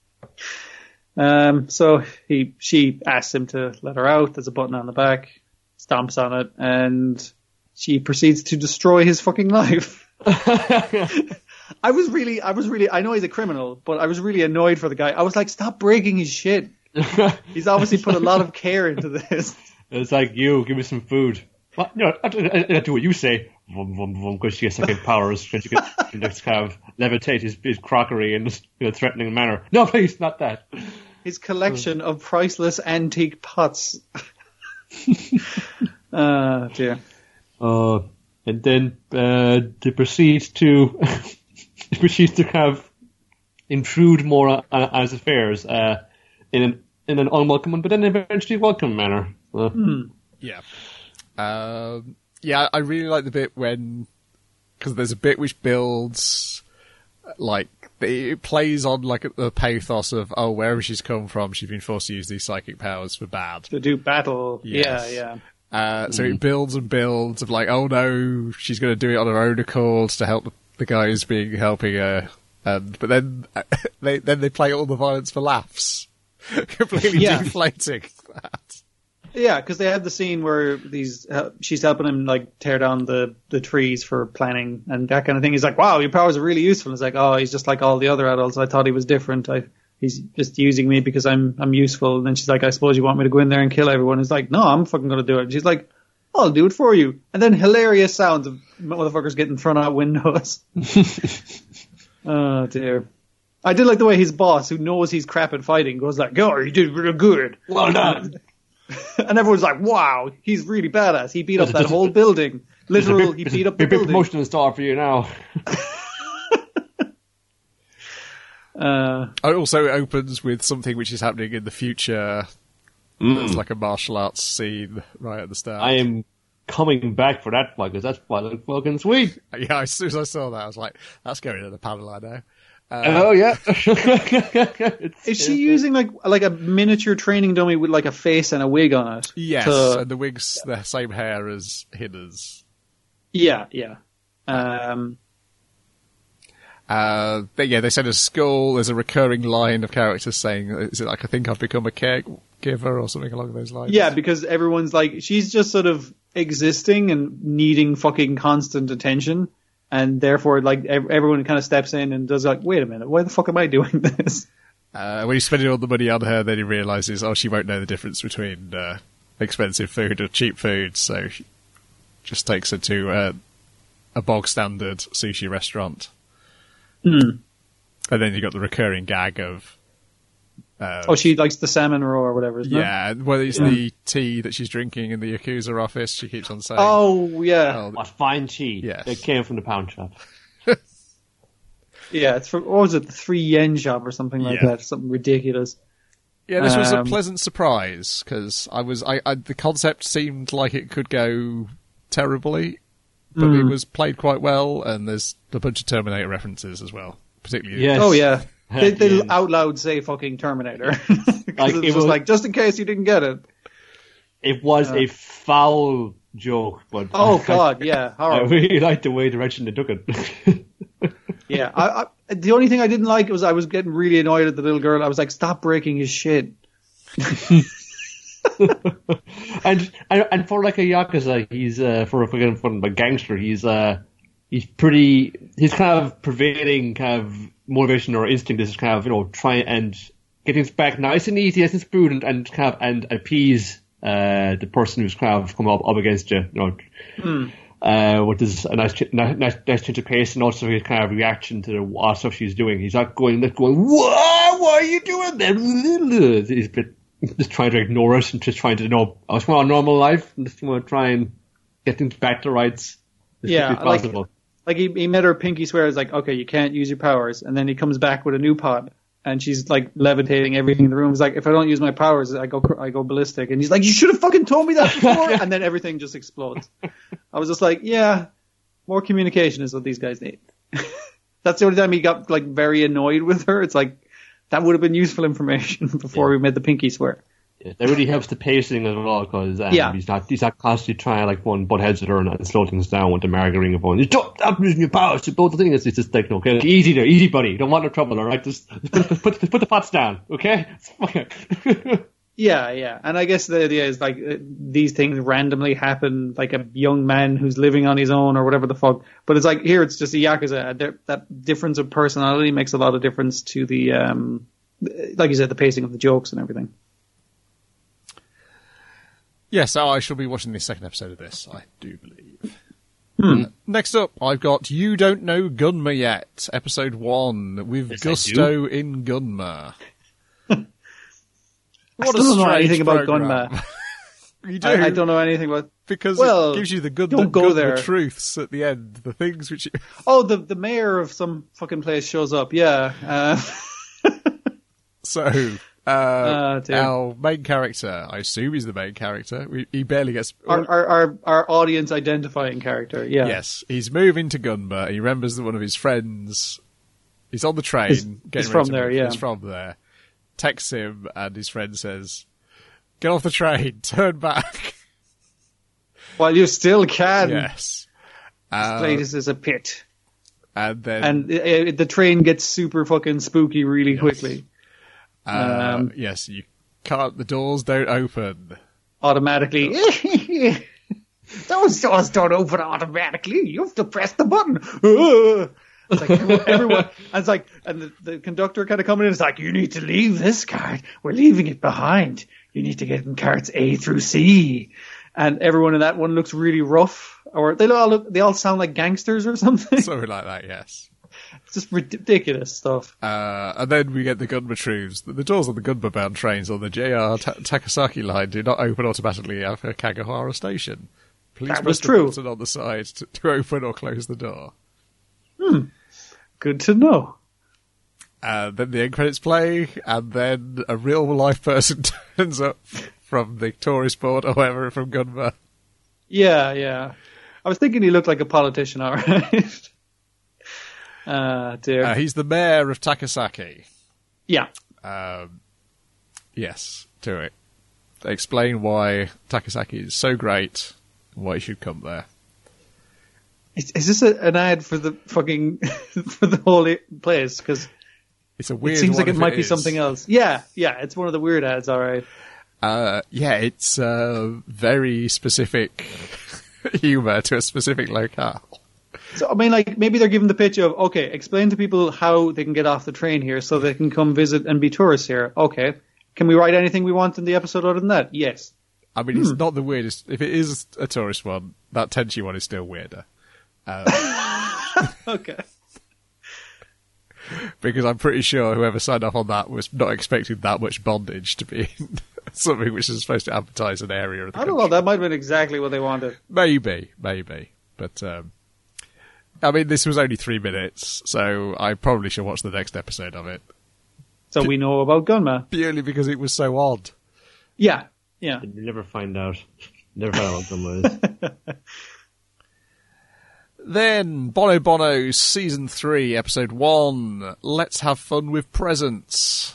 um. So he, she asks him to let her out. There's a button on the back. Stomps on it, and she proceeds to destroy his fucking life. I was really, I was really, I know he's a criminal, but I was really annoyed for the guy. I was like, stop breaking his shit. He's obviously put a lot of care into this. It's like, you, give me some food. What? No, I, I, I do what you say. Vum, vum, vum, because she gets second powers, because she can just kind of levitate his, his crockery in a threatening manner. No, please, not that. His collection of priceless antique pots. uh, dear. Uh, and then uh, they proceed to they proceed to kind of intrude more on, on his affairs uh, in an in an unwelcome but then eventually welcome manner. Uh, Hmm. Yeah. Um, yeah, I really like the bit when, because there's a bit which builds, like, it plays on, like, the pathos of, oh, wherever she's come from, she's been forced to use these psychic powers for bad. To do battle. Yes. Yeah, yeah. Uh, so it builds and builds of, like, oh no, she's going to do it on her own accord to help the guys being helping her. And, but then, they, then they play all the violence for laughs. Completely Yeah. deflating that. Yeah, because they have the scene where these uh, she's helping him like tear down the, the trees for planning and that kind of thing. He's like, "Wow, your powers are really useful." It's like, "Oh, he's just like all the other adults. I thought he was different. I, he's just using me because I'm I'm useful." And then she's like, "I suppose you want me to go in there and kill everyone?" He's like, "No, I'm fucking gonna do it." And she's like, "I'll do it for you." And then hilarious sounds of motherfuckers getting thrown out windows. Oh dear. I did like the way his boss, who knows he's crap at fighting, goes like, "Oh, you did really good. well done. And everyone's like, wow, he's really badass. He beat up that whole building. Literal, he beat up the Big, big building. promotion in store for you now. Uh, It also opens with something which is happening in the future. It's like a martial arts scene right at the start. I am coming back for that one because that's fucking sweet. Yeah, as soon as I saw that, I was like, that's going in the panel I know. Uh, Oh yeah. is she using like like a miniature training dummy with like a face and a wig on it? yes, to- and the wig's the same hair as Hinna's. Yeah, yeah. Um, Uh, but yeah, they send a school. There's a recurring line of characters saying, is it like, I think I've become a caregiver or something along those lines? yeah, because everyone's like, she's just sort of existing and needing fucking constant attention. And therefore, like, ev- everyone kind of steps in and does like, wait a minute, why the fuck am I doing this? Uh, when he's spending all the money on her, then he realises, oh, she won't know the difference between uh, expensive food or cheap food, so she just takes her to uh, a bog standard sushi restaurant. Hmm. And then you got the recurring gag of, uh, Oh, she likes the salmon roe or whatever, isn't it? yeah, whether it's Yeah. the tea that she's drinking in the Yakuza office, she keeps on saying. Oh, yeah. oh, What fine tea. Yes. It came from the pound shop. Yeah, it's from, what was it, the three yen shop or something like Yeah. that, something ridiculous. Yeah, this was a Um, pleasant surprise because I was, I, I, the concept seemed like it could go terribly, but Mm. it was played quite well, and there's a bunch of Terminator references as well, particularly. Yes. Oh, yeah. They, they Yeah. out loud say fucking Terminator. Like, like, it it's just was- like, just in case you didn't get it. It was Uh. a foul joke, but Oh, I, God, yeah, I horrible. really liked the way direction they took it. Yeah, I, I, the only thing I didn't like was I was getting really annoyed at the little girl. I was like, stop breaking his shit. and, and and for like a yakuza, he's uh, for a for a gangster, he's uh he's pretty. He's kind of pervading kind of motivation or instinct is kind of you know try and get things back nice and easy, nice and smooth, and, and kind of and appease uh, the person who's kind of come up, up against you. You know, Mm. uh, with this a nice, nice, nice, nice change of pace, and also his kind of reaction to the what stuff she's doing. He's not going, not going, whoa, why are you doing that? He's a bit, just trying to ignore it and just trying to you know, I just want a normal life and just want to try and get things back to rights as Yeah, quickly as like- possible. Like he, he met her, Pinky swears like, okay, you can't use your powers, and then he comes back with a new pod, and she's like levitating everything in the room. He's like, if I don't use my powers, I go cr- I go ballistic, and he's like, you should have fucking told me that before, and then everything just explodes. I was just like, yeah, more communication is what these guys need. That's the only time he got like very annoyed with her. It's like that would have been useful information before Yeah. we made the Pinky swear. Yeah, that really helps the pacing as well because um, Yeah. he's not he's not constantly trying like one butt heads with her and, and slow things down with the marrying of one. You don't stop using your powers to blow the thing. It's, it's just like okay, easy there, easy buddy. You don't want no trouble, all right? Just, just put, put, put the pots down, okay? Yeah, yeah. And I guess the idea is like uh, these things randomly happen, like a young man who's living on his own or whatever the fuck. But it's like here, it's just a yakuza. A di- that difference of personality makes a lot of difference to the, um, like you said, the pacing of the jokes and everything. Yes, I shall be watching the second episode of this, I do believe. Hmm. Uh, next up, I've got You Don't Know Gunma Yet, episode one, with Yes, I Gusto in Gunma. I still don't know anything about Gunma. You do, I, I don't know anything about. because Well, it gives you the good, don't the, go Gunma there. truths at the end, the things which you... Oh, the the mayor of some fucking place shows up. Yeah. Uh, So, uh, Oh, dear. our main character, I assume he's the main character, we, he barely gets... our, our our our audience identifying character. Yeah. Yes, he's moving to Gunma. He remembers that one of his friends, he's on the train. He's- getting he's ready from to there, move. yeah. He's from there. Texts him, and his friend says, "Get off the train, turn back." While you still can. Yes. This Uh, place is a pit. and then, And uh, the train gets super fucking spooky really quickly. uh, um, yes, you can't, the doors don't open. Automatically. Those doors don't open automatically. You have to press the button. It's like everyone, everyone and it's like, and the, the conductor kind of coming in. It's like, you need to leave this cart. We're leaving it behind. You need to get in carts A through C. And everyone in that one looks really rough, or they all look, they all sound like gangsters or something. Something like that, yes. It's just ridiculous stuff. Uh, and then we get the Gunma truths. The, the doors on the Gunma-bound trains on the J R Ta- Takasaki line do not open automatically after Kagahara Station. Please That press was the true. button on the side to, to open or close the door. Good to know. And then the end credits play, and then a real-life person turns up from the tourist board or whatever from Gunma. Yeah, yeah. I was thinking he looked like a politician, all right. uh, dear. Uh, he's the mayor of Takasaki. yeah. Um, yes, do it. Explain why Takasaki is so great and why you should come there. Is, is this a, an ad for the fucking for the whole i- place? Because It's a it weird seems one like it if might be is. something else. Yeah, yeah. It's one of the weird ads. All right. Uh, yeah, it's uh, very specific humour to a specific locale. So I mean, like maybe they're giving the pitch of okay, explain to people how they can get off the train here, so they can come visit and be tourists here. Okay, can we write anything we want in the episode other than that? Yes. I mean, Hmm. it's not the weirdest. If it is a tourist one, that Tenchi one is still weirder. Um, Okay. because I'm pretty sure whoever signed off on that was not expecting that much bondage to be something which is supposed to advertise an area of the I don't country. know. That might have been exactly what they wanted. Maybe, maybe. But, um, I mean, this was only three minutes, so I probably should watch the next episode of it. So we know about Gunma. Purely because it was so odd. Yeah. Yeah. You never find out. Never find out what Gunma is. Then, Bono Bono's Season three, Episode one, Let's Have Fun with Presents.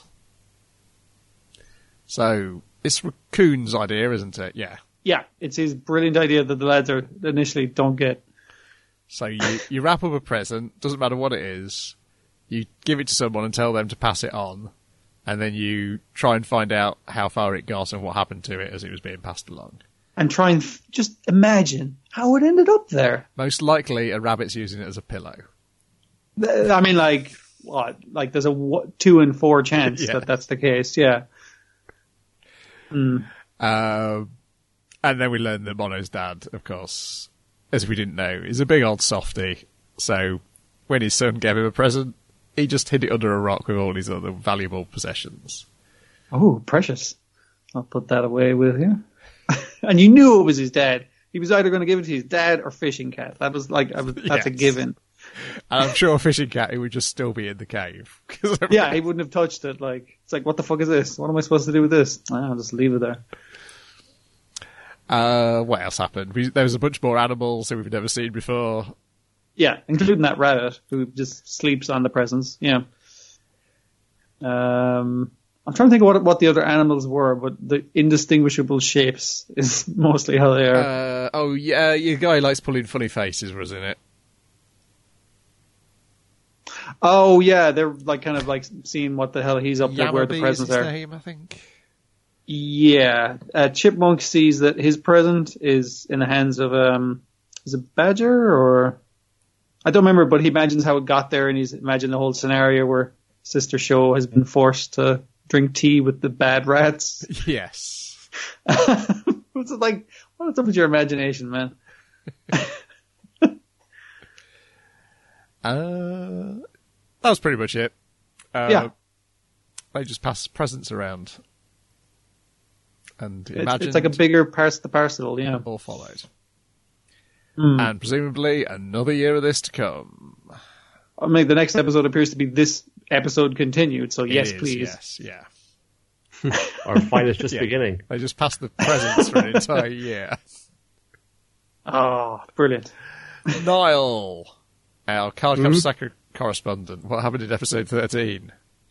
So, it's Raccoon's idea, isn't it? Yeah. Yeah. It's his brilliant idea that the lads are initially don't get. So you, you wrap up a present, doesn't matter what it is, you give it to someone and tell them to pass it on, and then you try and find out how far it got and what happened to it as it was being passed along. And try and f- just imagine how it ended up there. Most likely, a rabbit's using it as a pillow. I mean, like, what? Like, there's a w- two in four chance Yeah. that that's the case, yeah. Mm. Um, and then we learn that Mono's dad, of course, as we didn't know, is a big old softy. So when his son gave him a present, he just hid it under a rock with all his other valuable possessions. Oh, precious. I'll put that away with you. And you knew it was his dad. He was either going to give it to his dad or Fishing Cat. That was like, I was, that's a Yes. given. And I'm sure Fishing Cat, he would just still be in the cave. 'Cause I Yeah, he wouldn't have touched it. Like, it's like, what the fuck is this? What am I supposed to do with this? Ah, I'll just leave it there. Uh, what else happened? We, there was a bunch more animals that we've never seen before. Yeah, including that rabbit who just sleeps on the presents. Yeah. Um, I'm trying to think of what what the other animals were, but the indistinguishable shapes is mostly how they are. Uh, oh, yeah, your guy likes pulling funny faces, wasn't it? Oh yeah, they're like kind of like seeing what the hell he's up to, where the Yamabe presents is his are. name, I think. Yeah, uh, Chipmunk sees that his present is in the hands of um, is it Badger or I don't remember, but he imagines how it got there, and he's imagined the whole scenario where Sister Show has been forced to drink tea with the bad rats. Yes. It's like, what's up with your imagination, man? Uh, that was pretty much it. Uh, Yeah. They just pass presents around. And It's, imagined it's like a bigger parse the parcel, yeah. all followed. Mm. And presumably another year of this to come. I mean, the next episode appears to be this episode continued, so yes, It is, please. Yes, yeah. Or fine, it's just Yeah. beginning. They just passed the presents for an entire year. Oh, brilliant. Niall, our Card Mm-hmm. Capture correspondent. What happened in episode thirteen?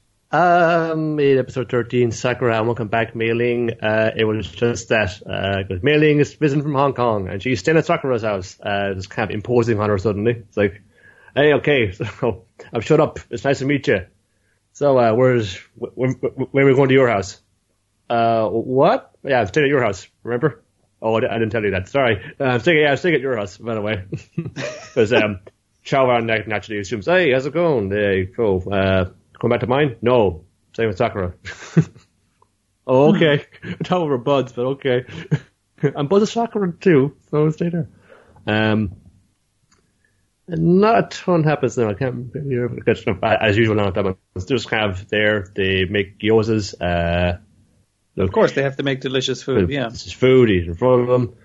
Um, in episode thirteen, Sakura and Welcome Back Mei-Ling, uh, it was just that, uh, because Mei-Ling is visiting from Hong Kong, and she's staying at Sakura's house, uh, just kind of imposing on her suddenly. It's like, hey, okay, so, I've shut up, it's nice to meet you. So, uh, where's, where, where are we going to your house? Uh, what? Yeah, I'm staying at your house, remember? Oh, I didn't tell you that, sorry. Uh, I'm staying, yeah, I'm staying at your house, by the way. Because, um, Chow naturally assumes, hey, how's it going? There you go, uh, come back to mine? No. Same with Sakura. Oh, okay. I thought we were buds, but okay. I'm buds with Sakura too, so stay there. Um, and not a ton happens now. I can't remember. As usual, now that it's just kind of there. They make gyozas. Uh, Of course, they have to make delicious food, yeah. This is food, eat in front of them.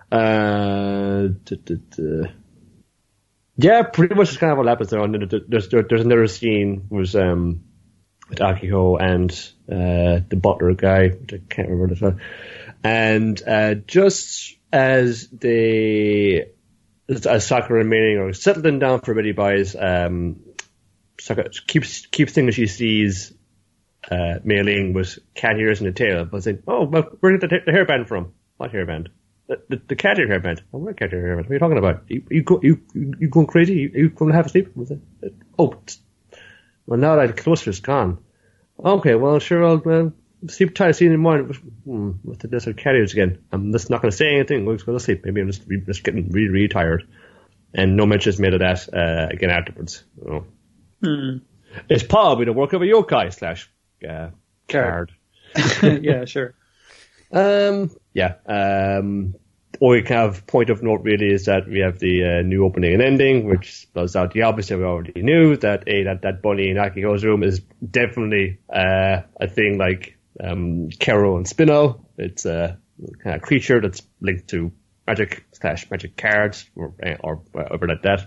Uh, duh, duh, duh. Yeah, pretty much kind of what happens there. And there's, there's another scene was um, with Akiko and uh, the butler guy, which I can't remember the name. And uh, just as they, as Sakura and Mei-Ling are settling down for a bit, he buys, um, Sakura keeps keeps thinking she sees uh, Mei-Ling with cat ears and a tail, but saying, "Oh, well, where did the, the hairband from? What hairband? The, the, the cat ear hairband. Oh, what cat ear hairband? What are you talking about? You you go, you, you going crazy? You, you going to have a sleep with it? Oh, well, now that the cluster's gone. Okay, well, sure, I'll uh, sleep tight. See you in the morning. Hmm, what's the desert cat ears again? I'm just not going to say anything. We'll just go to sleep. Maybe I'm just re- just getting really, really tired. And no mention is made of that uh, again afterwards. Oh. Hmm. It's probably the work of a yokai slash uh, card. Yeah, sure. Um, yeah. Um, only kind of point of note really is that we have the uh, new opening and ending, which spells out the opposite we already knew, that a that, that bunny in Akiko's room is definitely uh, a thing like um, Kero and Spinel. It's a kind of creature that's linked to magic slash magic cards or, or whatever like that.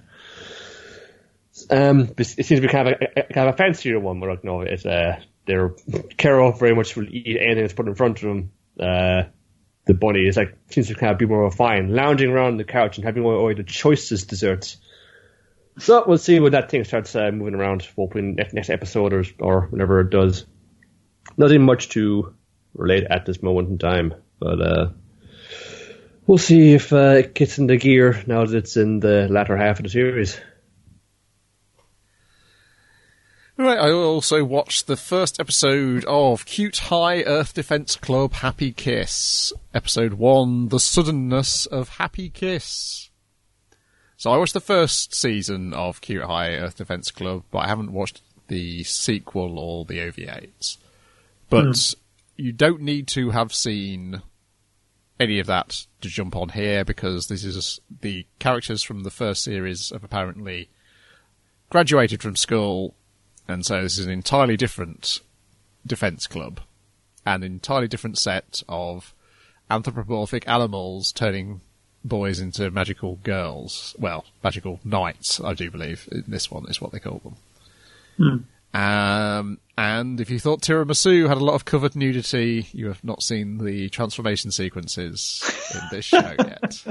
Um, it seems to be kind of a, a kind of a fancier one, but like, no, it's uh, they're Kero very much will eat anything that's put in front of him. Uh, the bunny is like seems to kind of be more refined, lounging around the couch and having one of the choicest desserts. So we'll see when that thing starts uh, moving around, hopefully next, next episode or, or whenever it does. Nothing much to relate at this moment in time, but uh, we'll see if uh, it gets into gear now that it's in the latter half of the series. Right, I also watched the first episode of Cute High Earth Defense Club Happy Kiss. Episode one, The Suddenness of Happy Kiss. So I watched the first season of Cute High Earth Defense Club, but I haven't watched the sequel or the O V As. But mm. you don't need to have seen any of that to jump on here, because this is the characters from the first series have apparently graduated from school. And so this is an entirely different defence club, and an entirely different set of anthropomorphic animals turning boys into magical girls. Well, magical knights, I do believe. This one is what they call them. Hmm. Um, and if you thought Tiramisu had a lot of covered nudity, you have not seen the transformation sequences in this show yet.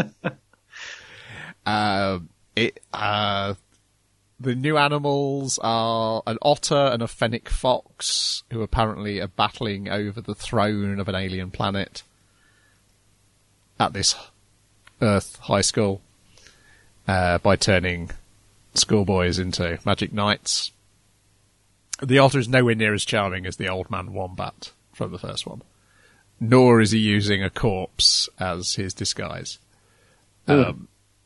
Um, it... Uh, The new animals are an otter and a fennec fox, who apparently are battling over the throne of an alien planet at this Earth high school uh, by turning schoolboys into magic knights. The otter is nowhere near as charming as the old man wombat from the first one, nor is he using a corpse as his disguise. Mm. Um,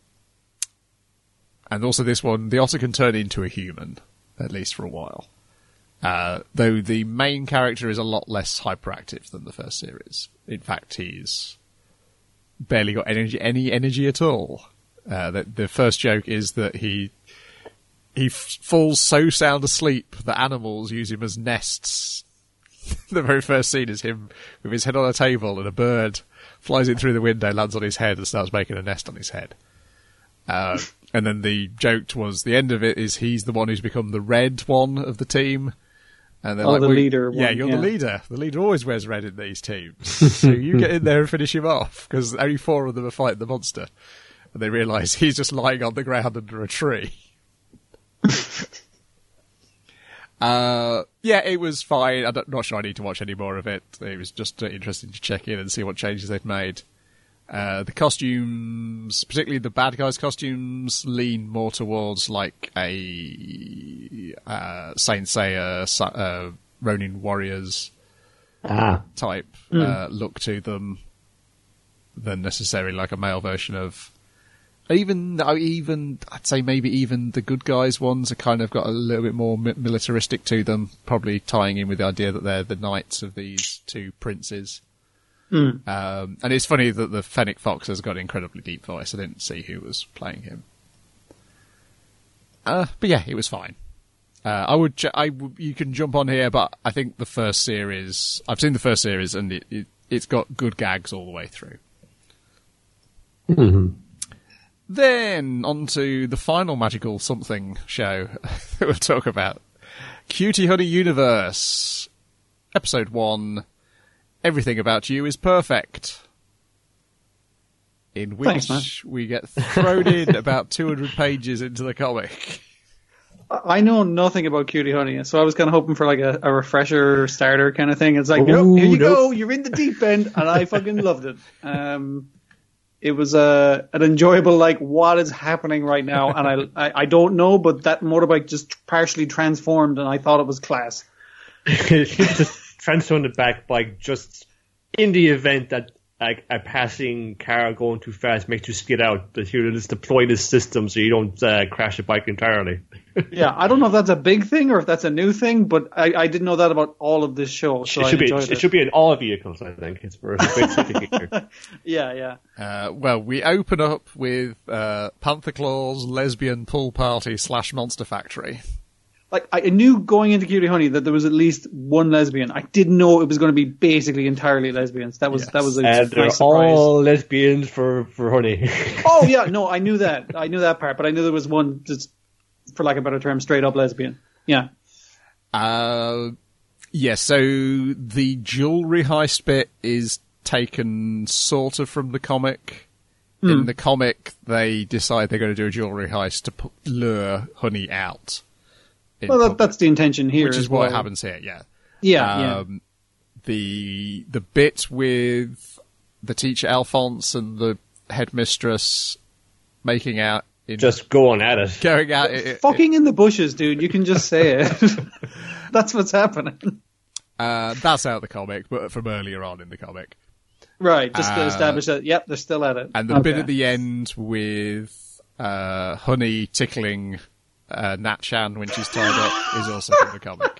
And also this one, the otter can turn into a human, at least for a while. Uh, though the main character is a lot less hyperactive than the first series. In fact, he's barely got energy, any energy at all. Uh, the, the first joke is that he he f- falls so sound asleep that animals use him as nests. The very first scene is him with his head on a table, and a bird flies in through the window, lands on his head, and starts making a nest on his head. Uh, and then the joke towards the end of it is he's the one who's become the red one of the team. And they're oh, like, the well, leader Yeah, one, you're yeah. the leader. The leader always wears red in these teams. So you get in there and finish him off, because only four of them are fighting the monster. And they realise he's just lying on the ground under a tree. uh, yeah, it was fine. I'm not sure I need to watch any more of it. It was just uh, interesting to check in and see what changes they've made. Uh, the costumes, particularly the bad guys' costumes, lean more towards like a uh, Saint Seiya, uh, Ronin Warriors ah. type mm. uh, look to them than necessarily like a male version of. Even, even I'd say maybe even the good guys ones are kind of got a little bit more mi- militaristic to them, probably tying in with the idea that they're the knights of these two princes. Mm. Um, and it's funny that the Fennec Fox has got an incredibly deep voice. I didn't see who was playing him. Uh, but yeah, it was fine. Uh, I would, ch- I w- you can jump on here, but I think the first series, I've seen the first series and it, it, it's got good gags all the way through. Mm-hmm. Then on to the final magical something show that we'll talk about. Cutie Honey Universe. Episode one. Everything About You is Perfect. In which Thanks, we get thrown in about two hundred pages into the comic. I know nothing about Cutie Honey, so I was kind of hoping for like a, a refresher starter kind of thing. It's like, Ooh, nope, here you nope. go, you're in the deep end, and I fucking loved it. Um, it was a an enjoyable, like, what is happening right now, and I, I I don't know, but that motorbike just partially transformed, and I thought it was class. Just transformed it back by just in the event that like a passing car going too fast makes you skid out, that you just deploy this system so you don't uh, crash the bike entirely. Yeah, I don't know if that's a big thing or if that's a new thing, but I, I didn't know that about all of this show. So it should I be enjoyed it, it. should be in all vehicles, I think. It's for a great safety feature. Yeah, yeah. Uh, well, we open up with uh, Panther Claw's lesbian pool party slash monster factory. Like, I knew going into Cutie Honey that there was at least one lesbian. I didn't know it was going to be basically entirely lesbians. That was Yes. that was a And they're nice surprise. all lesbians for, for honey. Oh yeah, no, I knew that. I knew that part, but I knew there was one just, for lack of a better term, straight up lesbian. Yeah. Uh, yeah, so the jewellery heist bit is taken sort of from the comic. Hmm. In the comic, they decide they're going to do a jewellery heist to p- lure Honey out. in Well, that, public, that's the intention here. which is as what well. happens here, yeah. Yeah, yeah. Um, the the bit with the teacher Alphonse and the headmistress making out in Just going at it. going at it. Fucking in the bushes, dude. You can just say it. That's what's happening. Uh, that's out of the comic, but from earlier on in the comic. Right, just to Uh, establish that, yep, they're still at it. And the Okay. bit at the end with uh, Honey tickling uh, Nat Shan when she's tied up is also from the comic.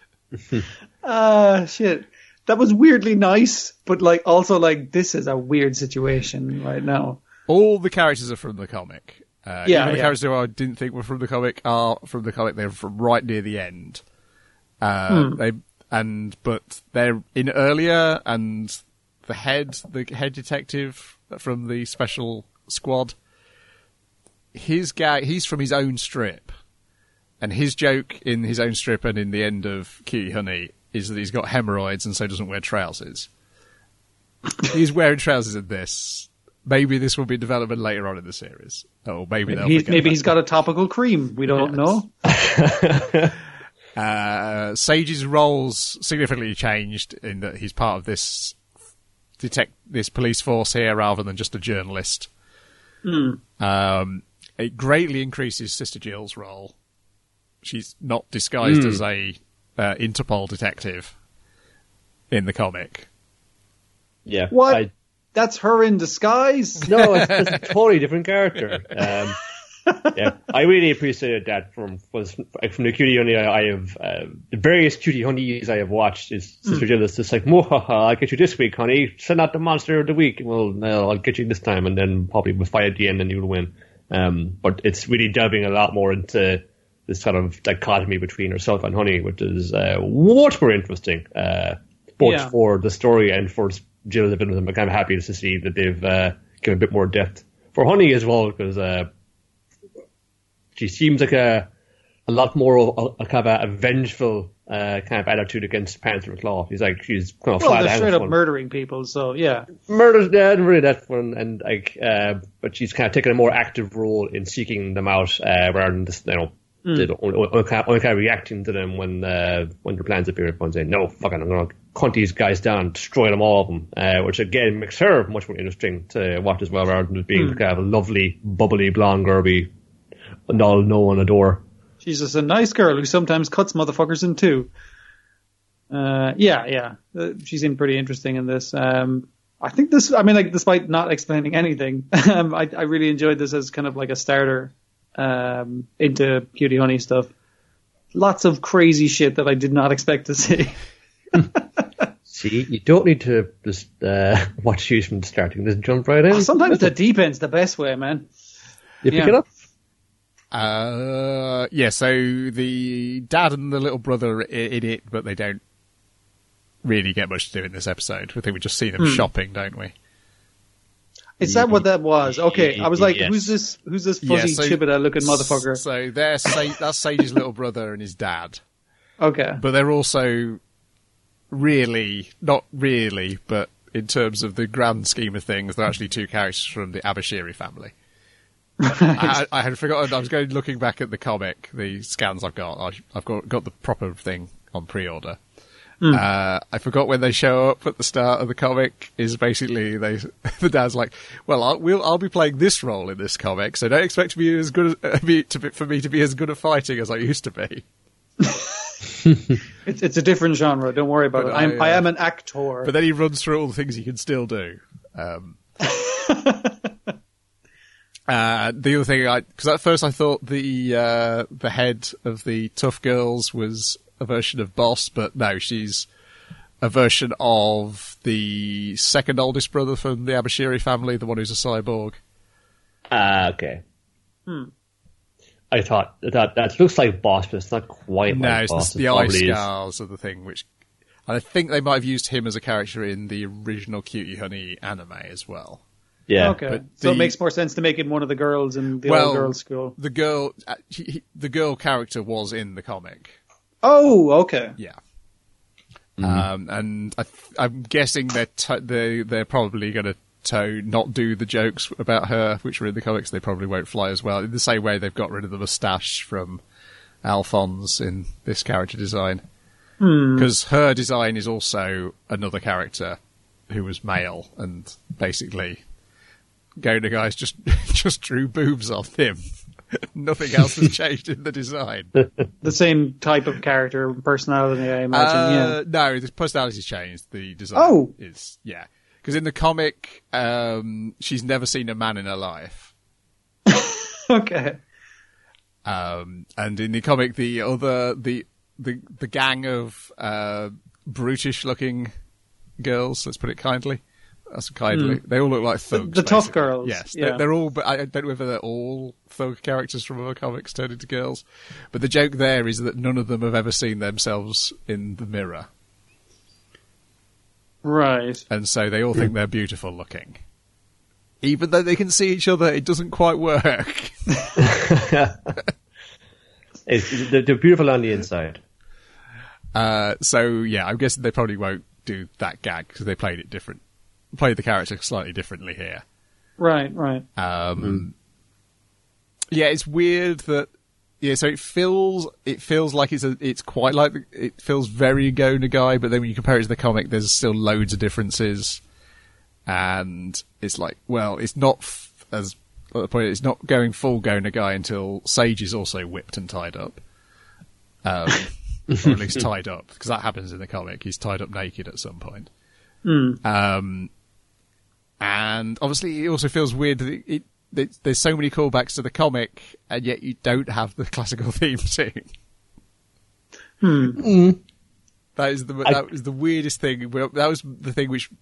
Ah, shit. That was weirdly nice, but like also like this is a weird situation right now. All the characters are from the comic. Uh, Yeah, even the yeah. characters who I didn't think were from the comic are from the comic. They're from right near the end. Uh, Hmm. They and but they're in earlier, and the head, the head detective from the special squad, his gag, he's from his own strip, and his joke in his own strip and in the end of Cutie Honey is that he's got hemorrhoids and so doesn't wear trousers. He's wearing trousers in this. Maybe this will be development later on in the series. Or maybe they'll He, forget maybe about he's got a topical cream. We don't Yes. know. Uh, Sage's role's significantly changed in that he's part of this detect this police force here rather than just a journalist. Hmm. Um, it greatly increases Sister Jill's role. She's not disguised Mm. as a uh, Interpol detective in the comic. Yeah. What? I, That's her in disguise? no, it's, it's a totally different character. Um, yeah, I really appreciated that from was from the Cutie Honey I, I have uh, the various Cutie Honeys I have watched. Is Sister Jill is just like, "Mohaha, I'll get you this week, honey. Send out the monster of the week. Well, no, I'll get you this time, and then probably we'll fight at the end, and you'll win." Um, but it's really delving a lot more into this kind of dichotomy between herself and Honey, which is uh, much more interesting, uh, both Yeah. for the story and for Jill. I'm kind of happy to see that they've uh, given a bit more depth for Honey as well, because. Uh, She seems like a a lot more of a, a kind of a, a vengeful uh, kind of attitude against Panther Claw. He's like she's kind of Well, flat they're out straight up one. murdering people, so yeah. Murders, yeah, really that one, and like, uh, but she's kind of taken a more active role in seeking them out uh, rather than just you know, they don't- only, only, kind of, only kind of reacting to them when uh, when their plans appear. And saying, "No, fucking, I'm gonna hunt these guys down, destroy them all of them," uh, which again makes her much more interesting to watch as well, rather than just being Mm. kind of a lovely, bubbly blonde Gerby. And all know and adore. She's just a nice girl who sometimes cuts motherfuckers in two. Uh, yeah, yeah. Uh, she seemed pretty interesting in this. Um, I think this, I mean, like, despite not explaining anything, um, I, I really enjoyed this as kind of like a starter um, into Cutie Honey stuff. Lots of crazy shit that I did not expect to see. See, you don't need to just uh, watch these from the start. You can just jump right in. Sometimes the deep end's the best way, man. You pick yeah. it up. Uh, yeah, so the dad and the little brother are i- in it, but they don't really get much to do in this episode. I think we just see them Hmm. shopping, don't we? Is that what that was? Okay, I was like, Yes. who's this? Who's this Yeah, fuzzy so- Chibita-looking motherfucker? So they're Sa- that's Sage's little brother and his dad. Okay, But they're also really, not really, but in terms of the grand scheme of things, they're actually two characters from the Abashiri family. I, I had forgotten. I was going looking back at the comic, the scans I've got. I, I've got got the proper thing on pre-order. Uh, I forgot when they show up at the start of the comic. Is basically they the dad's like, "Well, I'll, we'll, I'll be playing this role in this comic, so don't expect to be as good as, uh, be, to be, for me to be as good at fighting as I used to be." it's it's a different genre. Don't worry about But it. I'm, I, I uh, am an actor. But then he runs through all the things he can still do. Um, uh, the other thing, because at first I thought the uh, the head of the Tough Girls was a version of Boss, but no, she's a version of the second oldest brother from the Abashiri family, the one who's a cyborg. Ah, okay. I thought that that looks like Boss, but it's not quite No, like it's Boss. the, It the eye probably is. scars of the thing, which and I think they might have used him as a character in the original Cutie Honey anime as well. Yeah. okay, but so the- it makes more sense to make it one of the girls in the well, old girls' school. the girl, uh, he, he- the girl character was in the comic. Oh, okay. Yeah. Um, and I th- I'm guessing they're t- they they're probably going to to not do the jokes about her, which were in the comics. They probably won't fly as well. In the same way they've got rid of the moustache from Alphonse in this character design, because her design is also another character who was male, and basically Gona guys just just drew boobs on him. Nothing else has changed in the design. The same type of character and personality, I imagine. Uh, no, the personality's changed. The design Oh. is yeah. Because in the comic, um, she's never seen a man in her life. Yeah. Okay. Um, and in the comic, the other the the the gang of uh, brutish-looking girls. Let's put it kindly. That's kindly. Mm. They all look like thugs. The, the tough basically. girls. Yes, Yeah. they're, they're all. But I don't know whether they're all thug characters from other comics turned into girls. But the joke there is that none of them have ever seen themselves in the mirror, Right. and so they all think they're beautiful looking. Even though they can see each other, it doesn't quite work. It's, they're, they're beautiful on the inside. Uh, so yeah, I'm guessing they probably won't do that gag because they played it different, played the character slightly differently here. Right, right. Um, Mm. Yeah, it's weird that yeah. So it feels it feels like it's a it's quite like the, it feels very Go Nagai, but then when you compare it to the comic, there's still loads of differences, and it's like well, it's not f- as at the point it's not going full Go Nagai until Sage is also whipped and tied up, um, or at least tied up because that happens in the comic. He's tied up naked at some point. Mm. Um, and obviously, it also feels weird that it, it, it, there's so many callbacks to the comic, and yet you don't have the classical theme tune. Hmm. That is the I- that was the weirdest thing. Well, that was the thing which,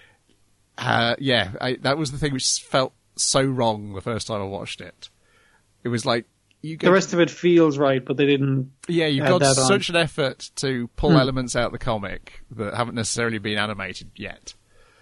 uh, yeah, I, that was the thing which felt so wrong the first time I watched it. It was like you go, The rest of it feels right, but they didn't. yeah, you've add got that on. such an effort to pull Hmm. elements out of the comic that haven't necessarily been animated yet.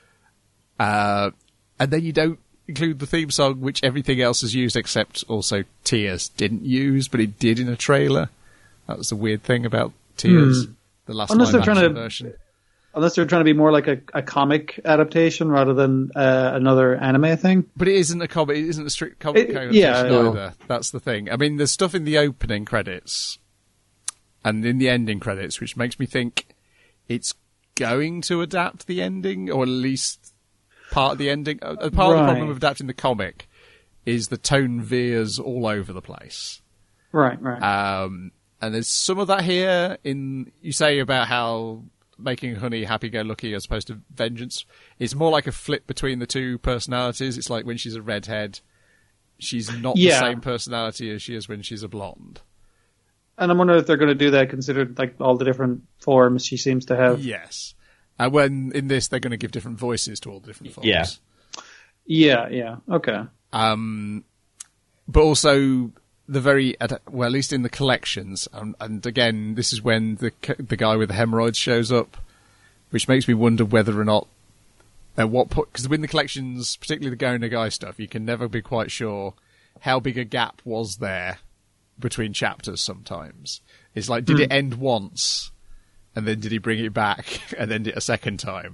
Uh, and then you don't include the theme song, which everything else has used except also Tears didn't use, but it did in a trailer. That was the weird thing about Tears, Hmm. the last Unless they're live trying action to- version. Unless they're trying to be more like a, a comic adaptation rather than uh, another anime thing. But it isn't a comic. It isn't a strict comic It- adaptation yeah, I know. either. That's the thing. I mean, there's stuff in the opening credits and in the ending credits, which makes me think it's going to adapt the ending, or at least part of the ending. Uh, Part of the problem Right. of adapting the comic is the tone veers all over the place. Right, right. Um, and there's some of that here in, you say about how making Honey happy-go-lucky as opposed to Vengeance. It's more like a flip between the two personalities. It's like when she's a redhead, she's not Yeah. the same personality as she is when she's a blonde. And I'm wondering if they're going to do that, considered like all the different forms she seems to have. Yes. And when in this, they're going to give different voices to all the different forms. Yeah. Yeah, yeah. Okay. Um, but also the very well, at least in the collections, um, and again, this is when the the guy with the hemorrhoids shows up, which makes me wonder whether or not at what point, because in the collections, particularly the Go Nagai stuff, you can never be quite sure how big a gap was there between chapters. Sometimes it's like, did Hmm. it end once, and then did he bring it back and end it a second time?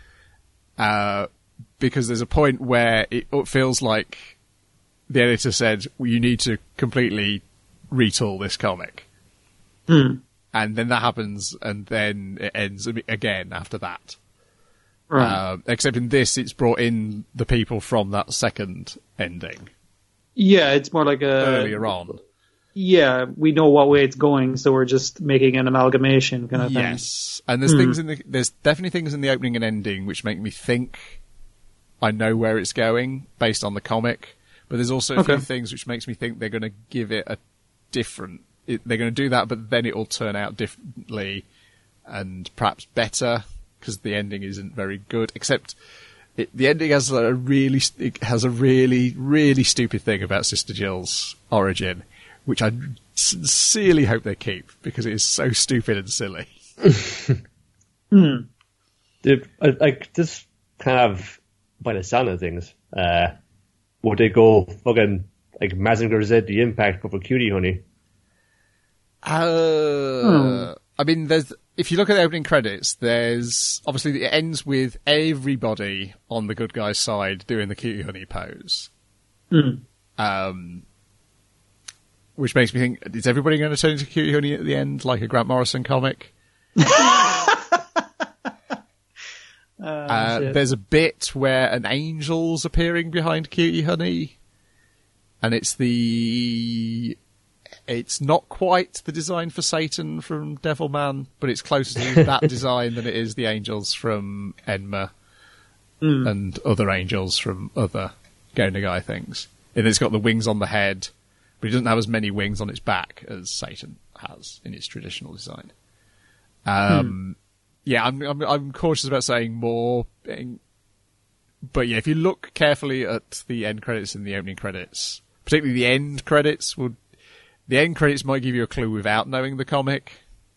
Uh, because there's a point where it feels like the editor said, well, you need to completely retool this comic. Hmm. And then that happens, and then it ends again after that. Right. Um, except in this, it's brought in the people from that second ending yeah, it's more like a earlier on. Yeah, we know what way it's going, so we're just making an amalgamation kind of thing. Yes, and there's Hmm. things in the there's definitely things in the opening and ending which make me think I know where it's going based on the comic. But there's also a Okay. few things which makes me think they're going to give it a different. It, they're going to do that, but then it will turn out differently and perhaps better because the ending isn't very good. Except it, the ending has a really it has a really really stupid thing about Sister Jill's origin, which I sincerely hope they keep because it is so stupid and silly. Hmm. The- uh, like this kind of by the sound of things, uh, would they go fucking like Mazinger Z the Impact but for Cutie Honey? Uh, I mean, there's if you look at the opening credits, there's obviously it ends with everybody on the good guy's side doing the Cutie Honey pose, Hmm. um, which makes me think: is everybody going to turn into Cutie Honey at the end, like a Grant Morrison comic? Uh, Uh, shit. there's a bit where an angel's appearing behind Cutie Honey, and it's the it's not quite the design for Satan from Devilman, but it's closer to that design than it is the angels from Enma Mm. and other angels from other Go Nagai things. And it's got the wings on the head, but it doesn't have as many wings on its back as Satan has in its traditional design. Um, yeah, I'm, I'm I'm cautious about saying more, but yeah, if you look carefully at the end credits and the opening credits, particularly the end credits, would the end credits might give you a clue without knowing the comic,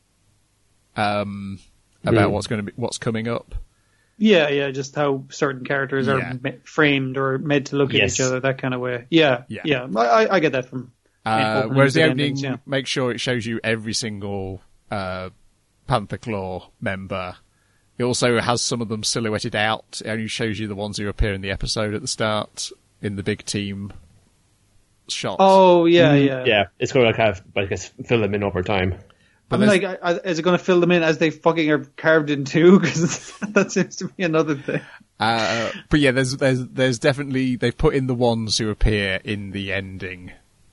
um, about Mm. what's going to be what's coming up. Yeah, yeah, just how certain characters Yeah. are ma- framed or made to look at Yes. each other, that kind of way. Yeah, Yeah. yeah, I, I- I get that from. Uh, openings whereas the and opening, endings, yeah. make sure it shows you every single uh, Panther Claw member. It also has some of them silhouetted out. It only shows you the ones who appear in the episode at the start in the big team shot. Oh, yeah, yeah. Yeah, it's going to kind of, I guess, fill them in over time. I mean, like, I, I, is it going to fill them in as they fucking are carved in two? Because that seems to be another thing. Uh, but yeah, there's there's there's definitely they've put in the ones who appear in the ending,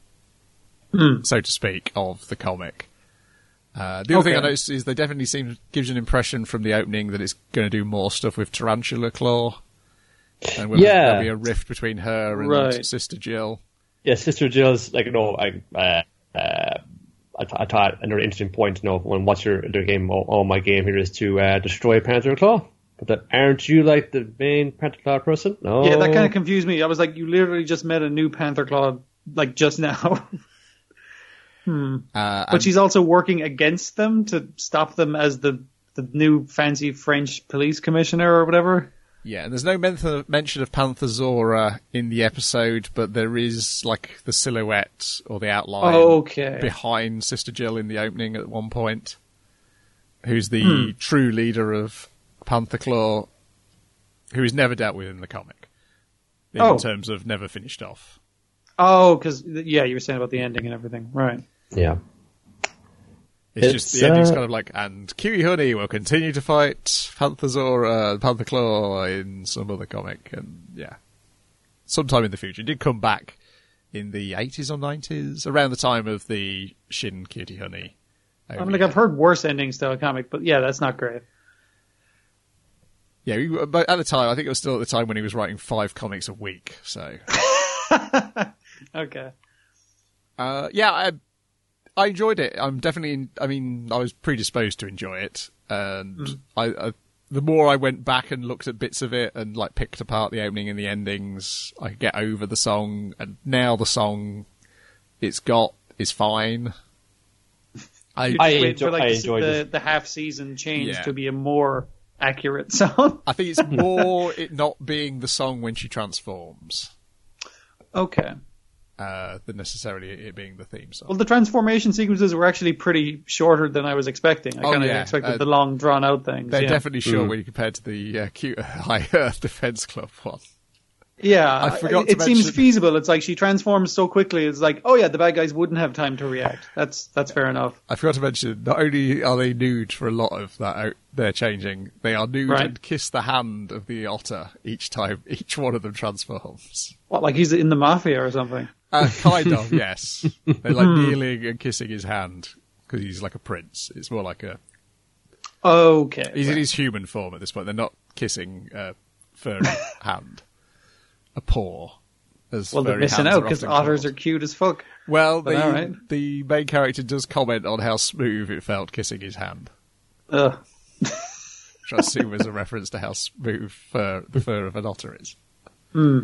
Hmm. so to speak, of the comic. Uh, the other thing I Okay. noticed is they definitely seem gives you an impression from the opening that it's going to do more stuff with Tarantula Claw, and whether Yeah. there'll be a rift between her and Right. Sister Jill. Yeah, Sister Jill's, like, you know, I, uh, uh, I, th- I thought another interesting point, you know, when what's your the game, all, all my game here is to uh, destroy Panther Claw. But that, aren't you like the main Panther Claw person? No. Yeah, that kind of confused me. I was like, you literally just met a new Panther Claw, like, just now. hmm. Uh, But and- she's also working against them to stop them as the, the new fancy French police commissioner or whatever. Yeah, and there's no men- mention of Panther Zora in the episode, but there is like the silhouette or the outline Okay. behind Sister Jill in the opening at one point, who's the Hmm. true leader of Panther Claw, who is never dealt with in the comic, in Oh. terms of never finished off. Oh, because, yeah, you were saying about the ending and everything. Right. Yeah. It's, It's, just the ending's uh, kind of like, and Cutie Honey will continue to fight Panther Zora, Panther Claw in some other comic, and yeah, sometime in the future. It did come back in the eighties or nineties, around the time of the Shin Cutie Honey. I mean, like, I've heard worse endings to a comic, but yeah, that's not great. Yeah, we- but at the time, I think it was still at the time when he was writing five comics a week. So, Okay. uh, yeah, I, I enjoyed it. I'm definitely, I mean, I was predisposed to enjoy it, and Mm. I, I, the more I went back and looked at bits of it and like picked apart the opening and the endings, I could get over the song. And now the song it's got is fine. I, You're just I waiting enjoy- for, like, I the, enjoyed the, it. the half season change Yeah. to be a more accurate song. I think it's more it not being the song when she transforms Okay. uh, than necessarily it being the theme song. Well, the transformation sequences were actually pretty shorter than I was expecting. I Oh, kind of yeah. expected Uh, the long, drawn-out things. They're yeah. definitely short when you compare to the uh, cute High Earth Defense Club one. Yeah, I forgot it, to it seems mention- feasible. It's like she transforms so quickly. It's like, oh yeah, the bad guys wouldn't have time to react. That's that's fair enough. I forgot to mention, not only are they nude for a lot of that out, they're changing, they are nude Right. and kiss the hand of the otter each time each one of them transforms. What, like he's in the mafia or something? Uh, kind of, yes. They're like kneeling and kissing his hand because he's like a prince. It's more like a... Okay. He's in right. his human form at this point. They're not kissing a furry hand. A paw. As Well, they're furry missing hands out because often otters called. are cute as fuck. Well, But the, alright. the main character does comment on how smooth it felt kissing his hand, Ugh. which I assume is a reference to how smooth fur, the fur of an otter is. Hmm.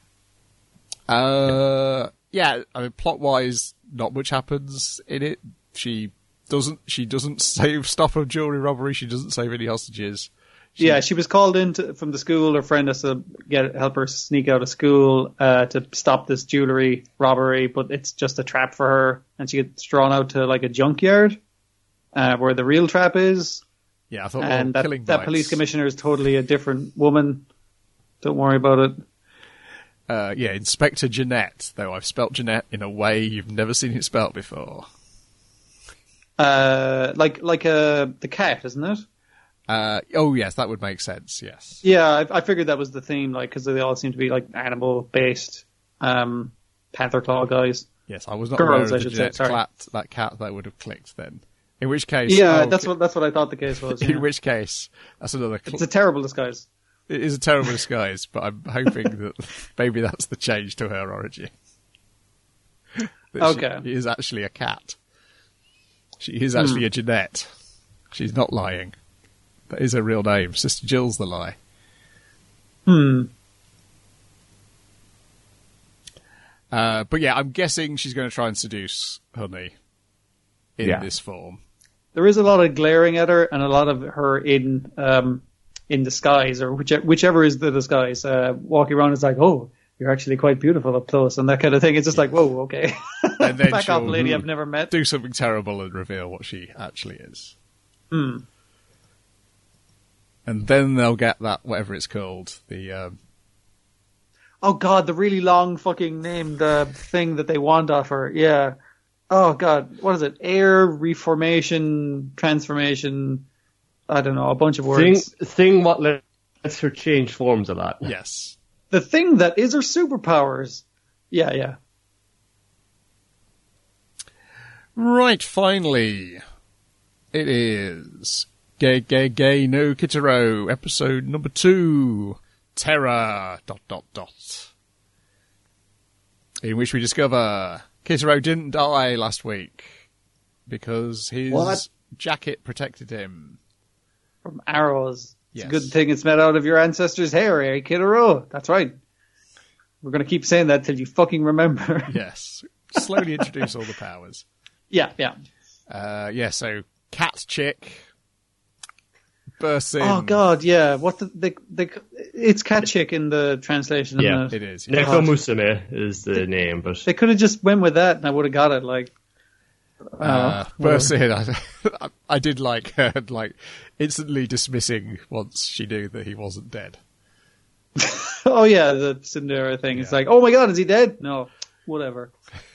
Uh, yeah, I mean, plot-wise, not much happens in it. She doesn't. She doesn't save stop a jewelry robbery. She doesn't save any hostages. She- Yeah, she was called in to, from the school. Her friend has to get help her sneak out of school uh, to stop this jewelry robbery, but it's just a trap for her, and she gets drawn out to like a junkyard uh, where the real trap is. Yeah, I thought And well, that, killing that bites. police commissioner is totally a different woman. Don't worry about it. Uh, yeah, Inspector Jeanette. Though I've spelt Jeanette in a way you've never seen it spelt before. Uh, like like uh, the cat, isn't it? Uh, oh, yes, that would make sense, yes. Yeah, I, I figured that was the theme, like, because they all seem to be, like, animal-based um, Panther Claw guys. Yes, I was not Girls, aware I of the should say, Jeanette sorry. cat, that cat that would have clicked then. In which case... Yeah, oh, that's okay. what that's what I thought the case was. In Yeah. which case, that's another... Cl- It's a terrible disguise. It is a terrible disguise, but I'm hoping that maybe that's the change to her origin. That Okay. She is actually a cat. She is actually Hmm. a Jeanette. She's not lying. That is her real name. Sister Jill's the lie. Hmm. Uh, but yeah, I'm guessing she's going to try and seduce Honey in Yeah. this form. There is a lot of glaring at her and a lot of her in um, in disguise, or whichever, whichever is the disguise. Uh, walking around is like, oh, you're actually quite beautiful up close, and that kind of thing. It's just like, whoa, okay. And then Back off, she'll lady I've never met. do something terrible and reveal what she actually is. Hmm. And then they'll get that, whatever it's called, the... Um, Oh god, the really long fucking named uh, thing that they want off her. Yeah. Oh god, what is it? Air reformation, transformation. I don't know, a bunch of Thing, words. thing what lets her change forms a lot. yes. The thing that is her superpowers. Yeah, yeah. Right, finally. It is Gay Gay Gay No Kitaro, episode number two. Terror, dot, dot, dot. In which we discover Kitaro didn't die last week because his What? jacket protected him. From arrows. It's Yes. a good thing it's made out of your ancestors' hair, eh, Kidaro? That's right. We're going to keep saying that till you fucking remember. Yes. Slowly introduce all the powers. yeah, yeah. Uh, yeah, so Cat Chick bursts in. Oh god, yeah. What the, the, the it's Cat Chick in the translation. Yeah, isn't it? It is. Yeah. Nekomusume is the name, but They could have just went with that and I would have got it, like. Uh, Oh, bursts in. I, I did like her, like, instantly dismissing once she knew that he wasn't dead. oh yeah, the Cinderella thing. It's Yeah. like, oh my god, is he dead? No, whatever.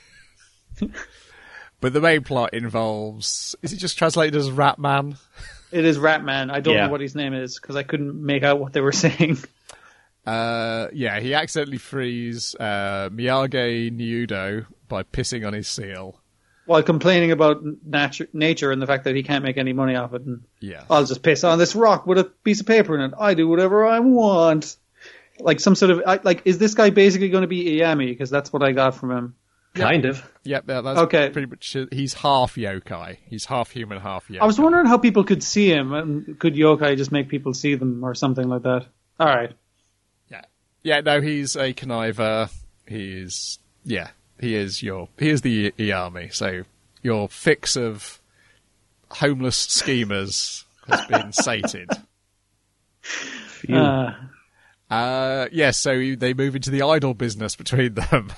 But the main plot involves, is it just translated as Rat Man? It is Ratman. I don't Yeah. know what his name is because I couldn't make out what they were saying. Uh, yeah, he accidentally frees uh, Miyagi Niudo by pissing on his seal. While complaining about natu- nature and the fact that he can't make any money off it. And Yeah. I'll just piss on this rock with a piece of paper in it. I do whatever I want. Like some sort of, I, like, is this guy basically going to be Iyami? Because that's what I got from him. kind of. Yep, yeah, that's Okay. pretty much it. He's half yokai. He's half human, half yokai. I was wondering how people could see him. And could yokai just make people see them or something like that? All right. Yeah. Yeah, no, he's a conniver. He's, yeah, he is your, he is the Iyami. So your fix of homeless schemers has been sated. You- Uh, Uh, yeah, so they move into the idol business between them.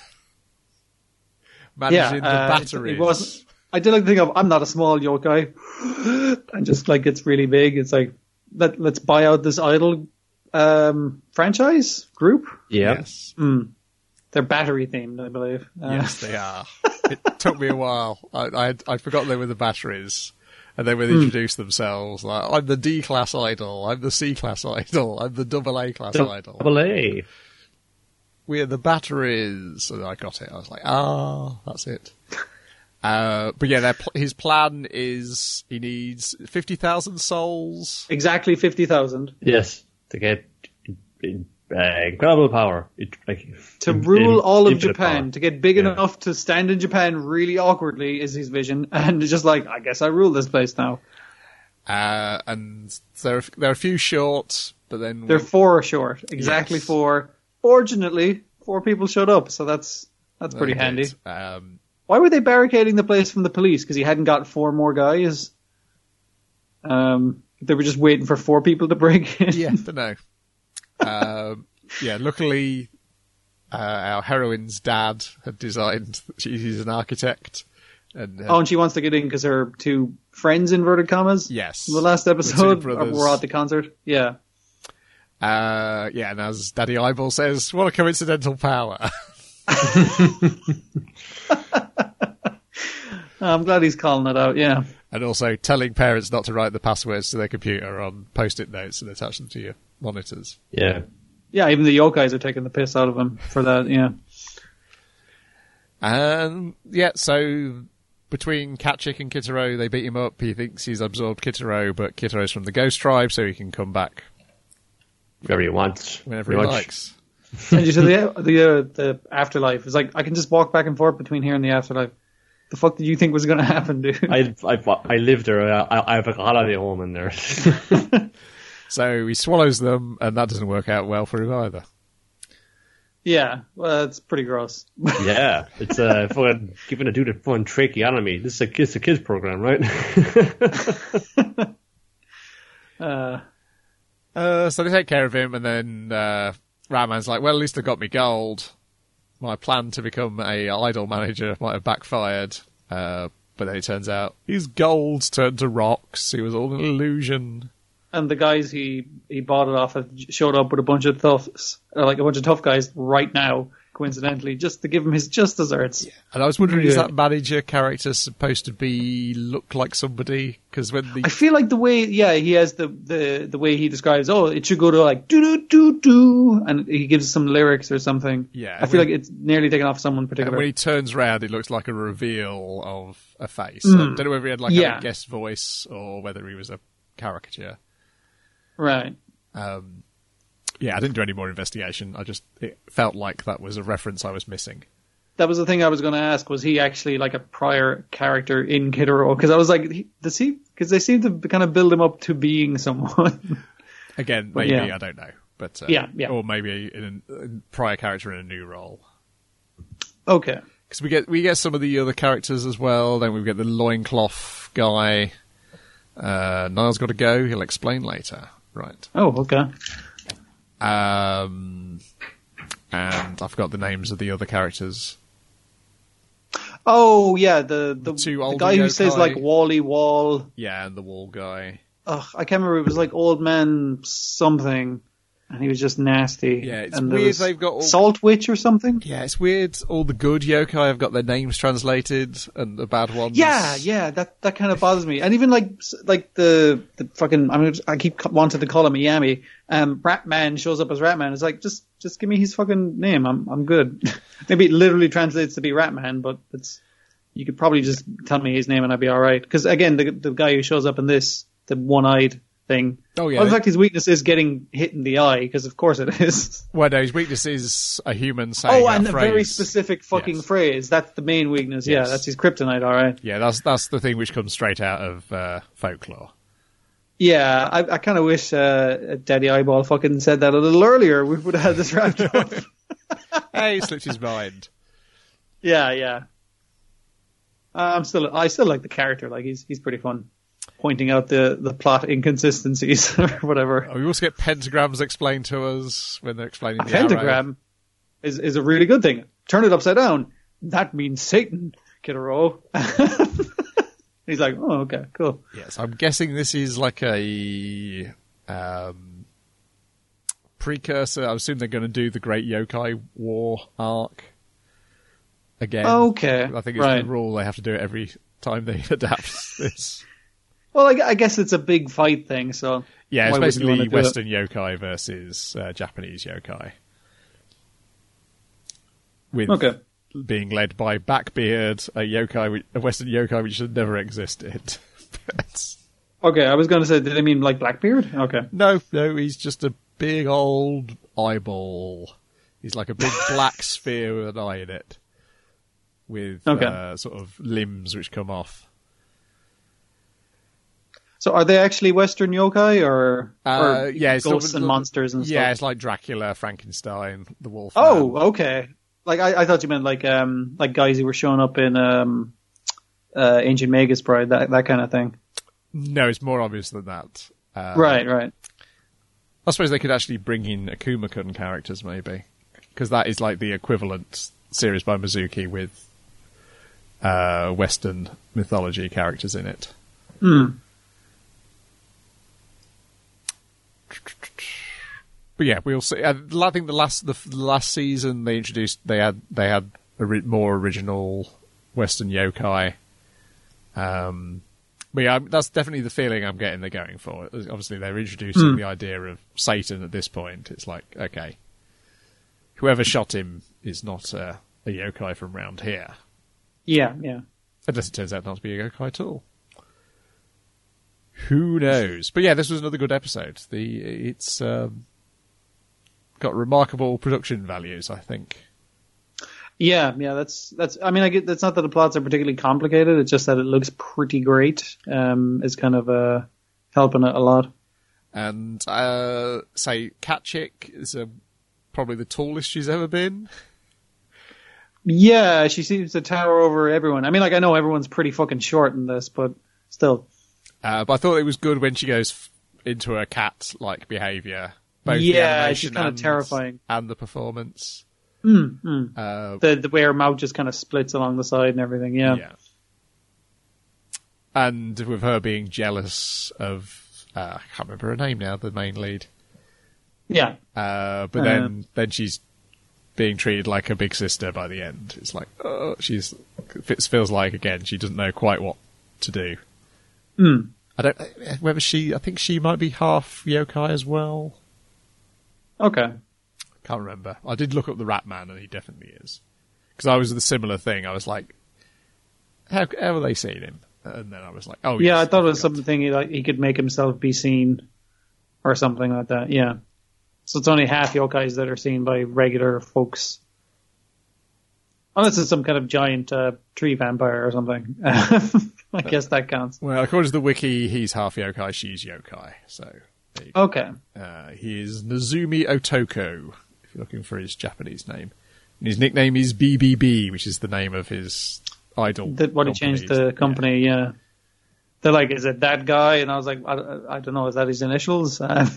yeah. Managing uh, the it- batteries. It wasn't. I did like to think of, I'm not a small yokai. And just like it's really big. It's like, let, let's buy out this idol um, franchise group. yeah. Yes. Mm. They're battery themed, I believe. Uh, Yes, they are. It took me a while. I I I'd, I'd forgotten they were the batteries, and then Hmm. when they introduced themselves, like, I'm the D class idol, I'm the C class idol, I'm the double A class idol. Double A. We're the batteries. And I got it. I was like, ah, that's it. Uh, but yeah, their pl- his plan is he needs fifty thousand souls. Exactly fifty thousand. Yes, to get uh, incredible power. It, like, To in- rule in- all of infinite Japan, power. to get big Yeah. enough to stand in Japan really awkwardly is his vision. And it's just like, I guess I rule this place now. Uh, and there are, there are a few short, but then They're four short. Exactly Yes. four. Fortunately, four people showed up, so that's that's pretty they handy. did. Um, Why were they barricading the place from the police? Because he hadn't got four more guys? Um, they were just waiting for four people to break in. yeah, don't know. um, yeah, luckily, uh, our heroine's dad had designed. She's an architect, and uh, Oh, and she wants to get in because her two friends, inverted commas, yes, from the last the two episode brothers. were at the concert. Yeah. Uh, yeah, and as Daddy Eyeball says, what a coincidental power. I'm glad he's calling it out, yeah. And also telling parents not to write the passwords to their computer on post-it notes and attach them to your monitors. Yeah. Yeah, even the yokais are taking the piss out of him for that, yeah. And, yeah, so between Catchick and Kitaro, they beat him up. He thinks he's absorbed Kitaro, but Kitaro's from the Ghost Tribe, so he can come back Wherever he wants. whenever he pretty much. likes. Send you to the the uh, the afterlife. It's like I can just walk back and forth between here and the afterlife. The fuck did you think was going to happen, dude? I, I, I live there. I, I have a holiday home in there. So he swallows them, and that doesn't work out well for him either. Yeah, well, it's pretty gross. Yeah, it's uh, fun, giving a dude a fun tracheotomy. This is a, it's a kids program, right? uh, Uh, so they take care of him, and then uh, Ratman's like, well, at least I got me gold. My plan to become a idol manager might have backfired. Uh, but then it turns out his gold's turned to rocks. He was all an illusion. and the guys he he bought it off have showed up with a bunch of toughs, or like a bunch of tough guys right now, coincidentally, just to give him his just desserts. Yeah. And I was wondering, is Yeah. that manager character supposed to be look like somebody? Because when the I feel like the way, yeah, he has the, the, the way he describes, oh, it should go to like do do do do, and he gives some lyrics or something. Yeah, I feel when- like it's nearly taken off someone and particular. when he turns round, it looks like a reveal of a face. Mm. I don't know whether he had like Yeah. a guest voice or whether he was a caricature. Right. Um, yeah, I didn't do any more investigation. I just it felt like that was a reference I was missing. That was the thing I was going to ask. Was he actually like a prior character in Kid Icarus? Because I was like, he- does he? Because they seem to kind of build him up to being someone. Again, But maybe yeah. I don't know, but uh, Yeah, yeah. or maybe in a, a prior character in a new role. Okay. Because we get we get some of the other characters as well. Then we get the loincloth guy. Uh, Niall's got to go. He'll explain later. Right. Oh, okay. Um, and I forgot the names of the other characters. Oh, yeah, the the, two the older guy who says yokai. like Wally Wall. Yeah, and the wall guy. Ugh, I can't remember. It was like Old Man something, and he was just nasty. Yeah, it's and there weird was they've got all- Salt Witch or something. Yeah, it's weird. All the good yokai have got their names translated, and the bad ones. Yeah, yeah, that that kind of bothers me. And even like like the the fucking I mean I keep wanting to call him Miami. Um, Ratman shows up as Ratman. It's like just just give me his fucking name. I'm I'm good. Maybe it literally translates to be Ratman, but it's you could probably just tell me his name and I'd be all right. Because again, the the guy who shows up in this, the one-eyed thing. Oh yeah. Well, in fact, his weakness is getting hit in the eye, because of course it is. Well, no, his weakness is a human saying Oh, that and a phrase. very specific fucking Yes. phrase. That's the main weakness. Yeah, Yes. that's his kryptonite, all right. Yeah, that's that's the thing which comes straight out of uh, folklore. Yeah, I, I kind of wish uh, Daddy Eyeball fucking said that a little earlier. We would have had this wrapped up. Hey, he slipped his mind. Yeah, yeah. Uh, I'm still, I still like the character. Like he's he's pretty fun, pointing out the, the plot inconsistencies or whatever. Oh, we also get pentagrams explained to us when they're explaining A the arrow. pentagram is is a really good thing. Turn it upside down. That means Satan, Kidaro. He's like, oh, okay, cool. Yes, I'm guessing this is like a um, precursor. I assume they're going to do the Great Yokai War arc again. Okay, I think it's right. the rule; they have to do it every time they adapt this. Well, I, gu- I guess it's a big fight thing, so Yeah, it's why wouldn't you wanna basically do it? Western yokai versus uh, Japanese yokai. With Okay. being led by Backbeard, a yokai, which- a Western yokai which had never existed. But Okay, I was going to say, did they mean like Blackbeard? Okay. no, no, he's just a big old eyeball. He's like a big black sphere with an eye in it, with Okay. uh, sort of limbs which come off. So are they actually Western yokai or, Uh, or yeah, it's ghosts sort of- and monsters and Yeah, stuff? it's like Dracula, Frankenstein, the Wolf. Oh, okay. Like I, I thought you meant like um like guys who were showing up in um uh Ancient Magus Bride, that that kind of thing. No, it's more obvious than that. Uh, Right, right. I suppose they could actually bring in Akuma-kun characters, maybe, because that is like the equivalent series by Mizuki with uh, Western mythology characters in it. Hmm. But yeah, we'll see. I I think the last the f- last season they introduced they had they had a ri- more original Western yokai. Um, But yeah, that's definitely the feeling I'm getting they're going for. Obviously, they're introducing mm. the idea of Satan at this point. It's like, okay, whoever shot him is not uh, a yokai from round here. Yeah, yeah. Unless it turns out not to be a yokai at all. Who knows? But yeah, this was another good episode. The It's um, got remarkable production values, I think. Yeah, yeah, that's that's. I mean, I get that's not that the plots are particularly complicated. It's just that it looks pretty great. Um, is kind of uh, helping it a lot. And uh, say, Cat Chick is uh, probably the tallest she's ever been. Yeah, she seems to tower over everyone. I mean, like I know everyone's pretty fucking short in this, but still. Uh, but I thought it was good when she goes f- into her cat-like behaviour. Both yeah, the animation she's kind of and, terrifying, and the performance. Mm, mm. Uh, the the way her mouth just kind of splits along the side and everything, yeah. yeah. And with her being jealous of, uh, I can't remember her name now, the main lead. Yeah. Uh, but then, uh, then she's being treated like a big sister by the end. It's like, oh, she's, it feels like, again, she doesn't know quite what to do. Mm. I don't, whether she, I think she might be half yokai as well. Okay. Can't remember. I did look up the Rat Man, and he definitely is. Because I was the similar thing. I was like, how, how have they seen him? And then I was like, oh, yeah. yes, I thought I it was something he, like he could make himself be seen, or something like that. Yeah. So it's only half yokais that are seen by regular folks, unless it's some kind of giant uh, tree vampire or something. I guess that counts. Well, according to the wiki, he's half yokai, she's yokai. So, okay. Uh, he is Nozumi Otoko, if you're looking for his Japanese name. And his nickname is B B B, which is the name of his idol. That what he changed the company, yeah. yeah. They're like, is it that guy? And I was like, I, I don't know, is that his initials? Uh,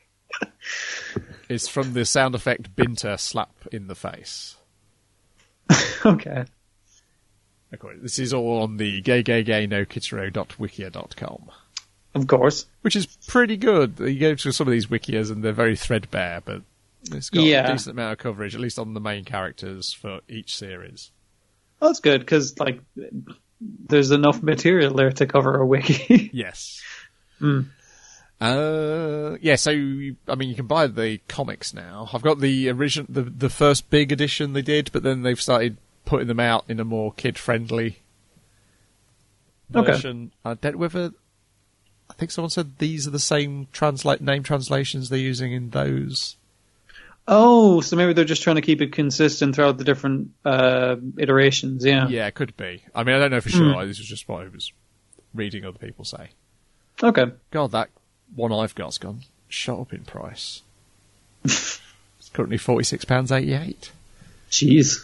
it's from the sound effect Binter slap in the face. Okay. This is all on the gay gay gay no kitaro dot wikia dot com. Of course. Which is pretty good. You go to some of these wikias and they're very threadbare, but it's got yeah. a decent amount of coverage, at least on the main characters for each series. Well, that's good, because like, there's enough material there to cover a wiki. Yes. Mm. Uh, yeah, so, I mean, you can buy the comics now. I've got the original, the, the first big edition they did, but then they've started putting them out in a more kid-friendly version. Okay. I don't know whether, I think someone said these are the same translate name translations they're using in those. Oh, so maybe they're just trying to keep it consistent throughout the different uh, iterations, yeah. Yeah, it could be. I mean, I don't know for sure. Mm. This is just what I was reading other people say. Okay. God, that one I've got's gone shot up in price. It's currently forty-six pounds eighty-eight. Jeez.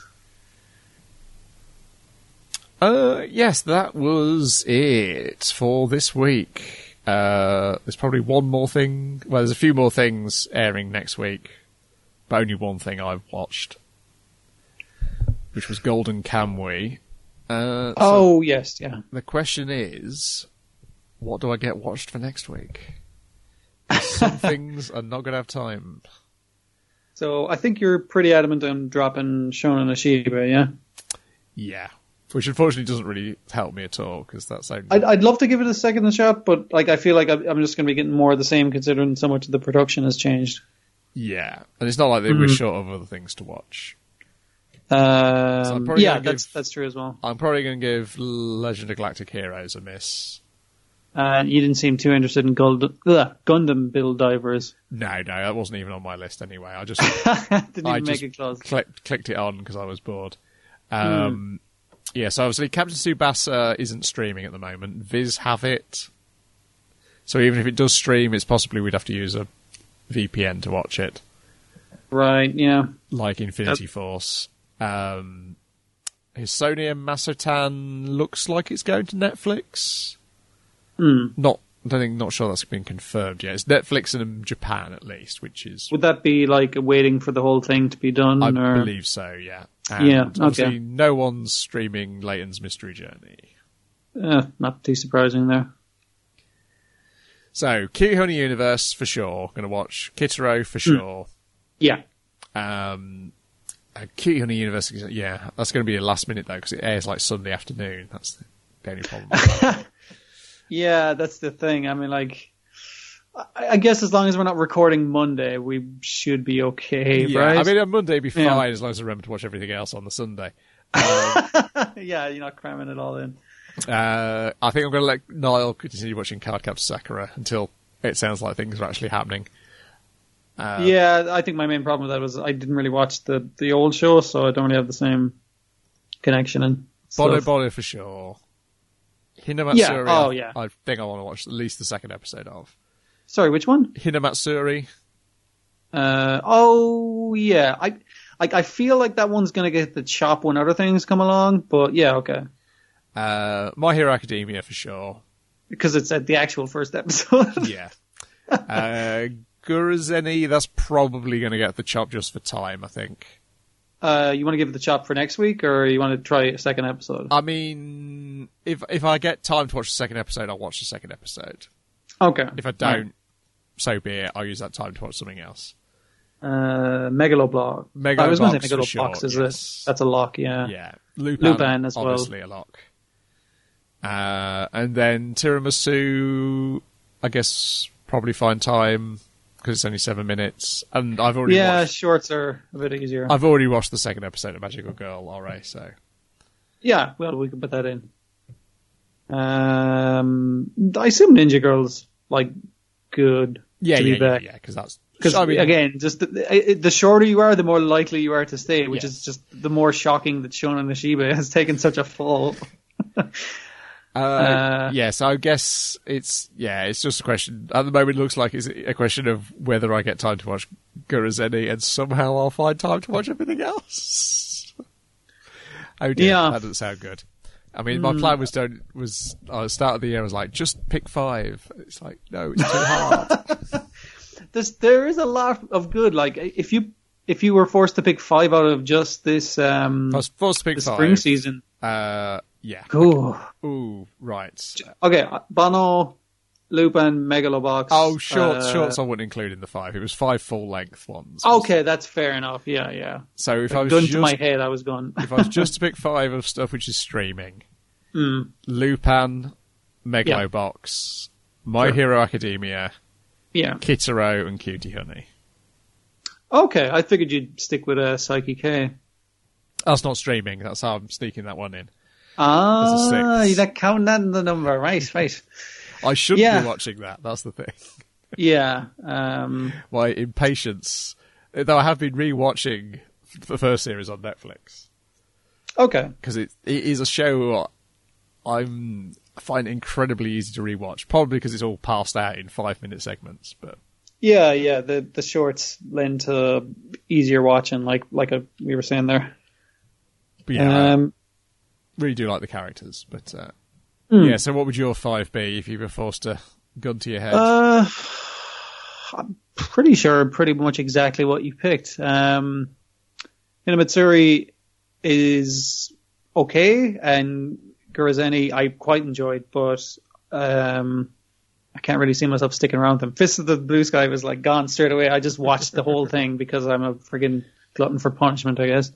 Uh, yes, that was it for this week. Uh, there's probably one more thing. Well, there's a few more things airing next week. But only one thing I've watched, which was Golden Kamuy. Uh, oh, so yes, yeah. The question is, what do I get watched for next week? Some things are not going to have time. So I think you're pretty adamant on dropping Shonen Ashiba, yeah? Yeah. Which unfortunately doesn't really help me at all, because that's only... I'd, I'd love to give it a second shot, but like I feel like I'm just going to be getting more of the same considering so much of the production has changed. Yeah, and it's not like they mm. were short of other things to watch. Um, so yeah, give, that's that's true as well. I'm probably going to give Legend of Galactic Heroes a miss. Uh, you didn't seem too interested in Gund- ugh, Gundam Build Divers. No, no, that wasn't even on my list anyway. I just didn't even I make just it close. Clicked, clicked it on because I was bored. Um, mm. Yeah, so obviously Captain Tsubasa isn't streaming at the moment. Viz have it. So even if it does stream, it's possibly we'd have to use a V P N to watch it. Right, yeah. Like Infinity That's... Force. Um, Hisonia Masotan looks like it's going to Netflix. Mm. Not, I don't think, not sure that's been confirmed yet. It's Netflix and Japan at least, which is... Would that be like waiting for the whole thing to be done? I or... believe so, yeah. And yeah, obviously okay. no one's streaming Leighton's Mystery Journey. Uh, not too surprising there. So, Kihoni Universe for sure. Going to watch Kitaro for sure. Mm. Yeah. Um, uh, Kihoni Universe, yeah, that's going to be a last minute though because it airs like Sunday afternoon. That's the only problem. Yeah, that's the thing. I mean, like, I, I guess as long as we're not recording Monday, we should be okay, Yeah, right? I mean, on Monday would be fine Yeah. as long as I remember to watch everything else on the Sunday. Um, Yeah, you're not cramming it all in. uh, I think I'm going to let Niall continue watching Cardcaptor Sakura until it sounds like things are actually happening. Uh, yeah, I think my main problem with that was I didn't really watch the, the old show, so I don't really have the same connection and Bono stuff. Bono for sure. Hinamatsuri, Yeah, oh, I- yeah. I think I want to watch at least the second episode of. Sorry, which one? Hinamatsuri, Uh, oh, yeah. I, I I feel like that one's going to get the chop when other things come along, but yeah, okay. uh, My Hero Academia for sure. Because it's at the actual first episode. Yeah. uh, Guruzeni, that's probably going to get the chop just for time, I think. Uh, you want to give it the chop for next week, or you want to try a second episode? I mean, if if I get time to watch the second episode, I'll watch the second episode. Okay. If I don't, so be it. I'll use that time to watch something else. Uh, Megaloblog. Megalobox I was going to say for Megalobox, sure, is yes. it? That's a lock, yeah. Yeah, Lupin, Lupin as well. obviously a lock. Uh, and then Tiramisu, I guess probably find time because it's only seven minutes, and I've already Yeah, watched. shorts are a bit easier. I've already watched the second episode of Magical Girl already, so Yeah, well, we could put that in. Um, I assume Ninja Girl's like good yeah, to yeah, be yeah, back. yeah, because that's Because I mean, again, just the, the shorter you are, the more likely you are to stay, which Yes. is just the more shocking that Shonen Ashiba has taken such a fall. Uh, Uh, yeah, so I guess it's yeah, it's just a question. At the moment, it looks like it's a question of whether I get time to watch Guruzeni, and somehow I'll find time to watch everything else. Oh dear, Yeah. that doesn't sound good. I mean, my plan was don't was at the start of the year I was like, just pick five. It's like no, it's too hard. There's, there is a lot of good. Like if you if you were forced to pick five out of just this um I was forced to pick the five. spring season, Uh, yeah. ooh. Ooh, right. Okay, Bono, Lupin, Megalobox. Oh, shorts, uh, shorts I wouldn't include in the five. It was five full length ones. Okay, that's fair enough. Yeah, yeah. So if I was Gun just to my head, I was going. if I was just to pick five of stuff which is streaming, Mm. Lupin, Megalobox, My Sure. Hero Academia, Yeah. Kitaro, and Cutie Honey. Okay, I figured you'd stick with uh, Psyche K. That's not streaming. That's how I'm sneaking that one in. Ah, As a six. you're not counting that in the number, right? Right. I should Yeah. be watching that. That's the thing. Yeah. Um, My impatience. Though I have been re-watching the first series on Netflix okay. because it, it is a show I'm I find incredibly easy to re-watch. Probably because it's all passed out in five-minute segments, but. Yeah, yeah. The the shorts lend to easier watching, like like a, we were saying there. But yeah, Um, I really do like the characters. But uh, mm. yeah, so what would your five be if you were forced to gun to your head? Uh, I'm pretty sure pretty much exactly what you picked. Um, Hinamatsuri is okay, and Guruzeni I quite enjoyed, but um, I can't really see myself sticking around with them. Fist of the Blue Sky was like gone straight away. I just watched the whole thing because I'm a friggin' glutton for punishment, I guess.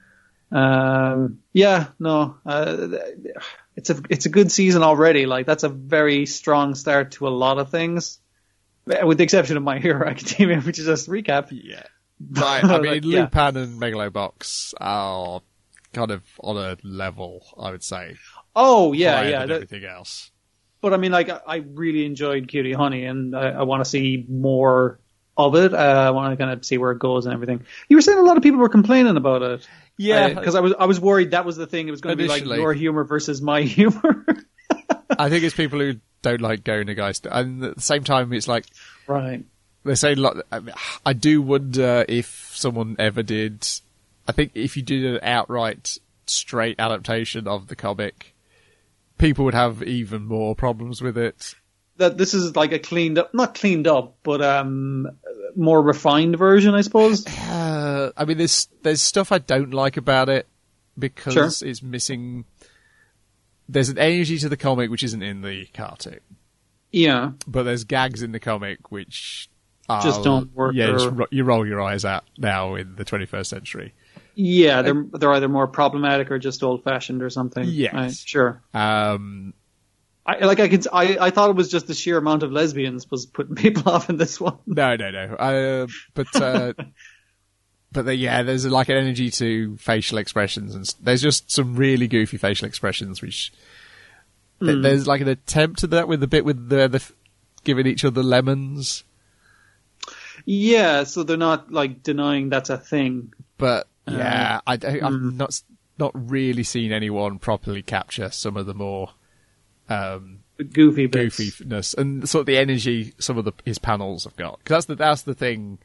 Um, yeah, no, uh, it's a it's a good season already. Like that's a very strong start to a lot of things, with the exception of My Hero Academia, which is just recap. yeah, right. I mean, Like, yeah. Lupin and Megalobox are kind of on a level, I would say. Oh yeah, higher yeah. than that- everything else. But I mean, like, I I really enjoyed Cutie Honey, and I, I want to see more of it. Uh, I want to kind of see where it goes and everything. You were saying a lot of people were complaining about it. Yeah, because I was I was worried that was the thing. It was going to be like Initially. your humor versus my humor. I think it's people who don't like Go Nagai's, and at the same time, it's like Right. they say. Lot, I, mean, I do wonder if someone ever did. I think if you did an outright straight adaptation of the comic, people would have even more problems with it. That this is like a cleaned up, not cleaned up, but um, more refined version, I suppose. Uh, I mean, there's there's stuff I don't like about it because Sure. it's missing. There's an energy to the comic which isn't in the cartoon, Yeah. but there's gags in the comic which are, Just don't work Yeah, just or- ro- you roll your eyes at now in the twenty-first century. Yeah, they're they're either more problematic or just old fashioned or something. Yes. Right, sure. Um, I like I could I, I thought it was just the sheer amount of lesbians was putting people off in this one. No, no, no. Uh, but uh, but the, yeah, there's like an energy to facial expressions, and there's just some really goofy facial expressions. Which mm. there's like an attempt to that with the bit with the, the giving each other lemons. Yeah, so they're not like denying that's a thing. But yeah, uh, I, I, I've mm. not not really seen anyone properly capture some of the more. Um, goofy bits. goofiness and sort of the energy some of the his panels have got, because that's the that's the thing.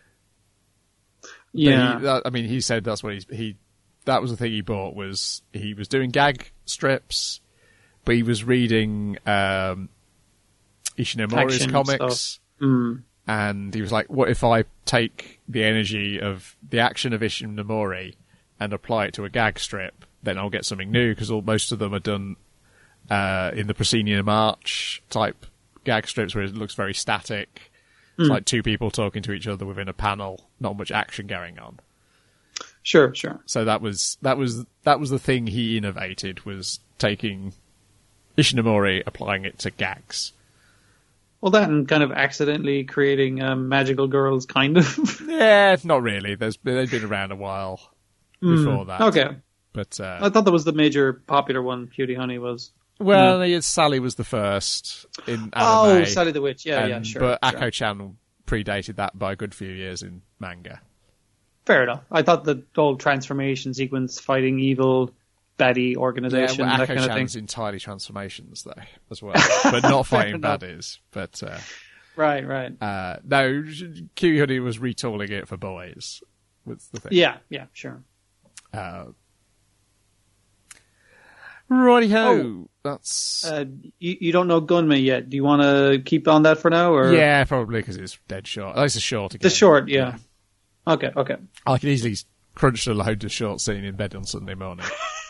Yeah, he, that, I mean, he said that's what he's, he that was the thing he bought, was he was doing gag strips, but he was reading um, Ishinomori's Action comics, mm. and he was like, "What if I take the energy of the action of Ishinomori and apply it to a gag strip? Then I'll get something new, because most of them are done." Uh, in the Proscenium March type gag strips where it looks very static. It's mm. like two people talking to each other within a panel, not much action going on. Sure, sure. So that was that was that was the thing he innovated, was taking Ishinomori, applying it to gags. Well, that and kind of accidentally creating um, magical girls, kind of. Yeah, not really. There's they've been around a while before mm. that. Okay, but uh, I thought that was the major popular one. Cutie Honey was. Well, yeah. yeah, Sally was the first in anime. Oh, Sally the Witch. Yeah, and, yeah, sure. But sure. Akko-chan predated that by a good few years in manga. Fair enough. I thought the whole transformation sequence, fighting evil, baddie organization, yeah, well, that kind of Akko-chan's thing. entirely transformations, though, as well. But not fighting enough. baddies. But, uh, right, right. Uh, no, Cutie Honey was retooling it for boys. Was the thing. Yeah, yeah, sure. Uh, Righty ho. Oh. That's Uh, you, you don't know Gunma yet. Do you want to keep on that for now, or yeah, probably because it's dead short. Oh, it's a short again. the short? Yeah. yeah. Okay, okay. I can easily crunch a load of short scene in bed on Sunday morning.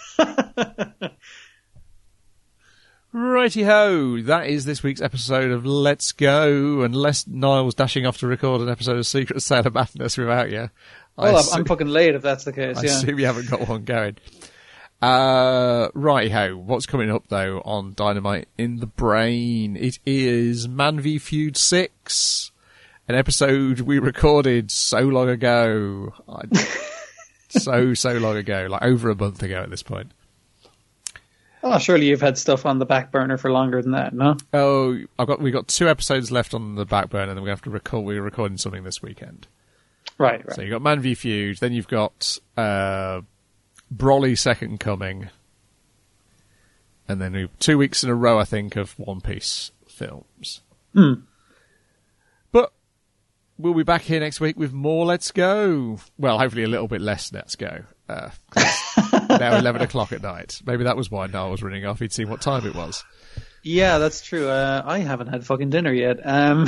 Righty ho. That is this week's episode of Let's Go. Unless Niall's dashing off to record an episode of Secret Sailor Madness without you. Well, I I'm, assume, I'm fucking late if that's the case. I yeah. assume you haven't got one going. Uh, righty ho. What's coming up though on Dynamite in the Brain? It is Man v Feud six, an episode we recorded so long ago, I, so so long ago, like over a month ago at this point. Oh, surely you've had stuff on the back burner for longer than that, no? Oh, I've got we got two episodes left on the back burner, and then we have to record. We're recording something this weekend. Right, right. So you got Man v Feud, then you've got uh, Broly Second Coming, and then we, two weeks in a row, I think, of One Piece films. Hmm. But we'll be back here next week with more Let's Go. Well, hopefully a little bit less Let's Go. Uh, now eleven o'clock at night. Maybe that was why Niall was running off. He'd seen what time it was. Yeah, that's true. Uh, I haven't had fucking dinner yet. Um...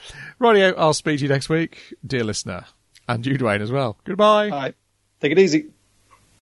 Rightio, I'll speak to you next week, dear listener. And you, Dwayne, as well. Goodbye. All right. Take it easy.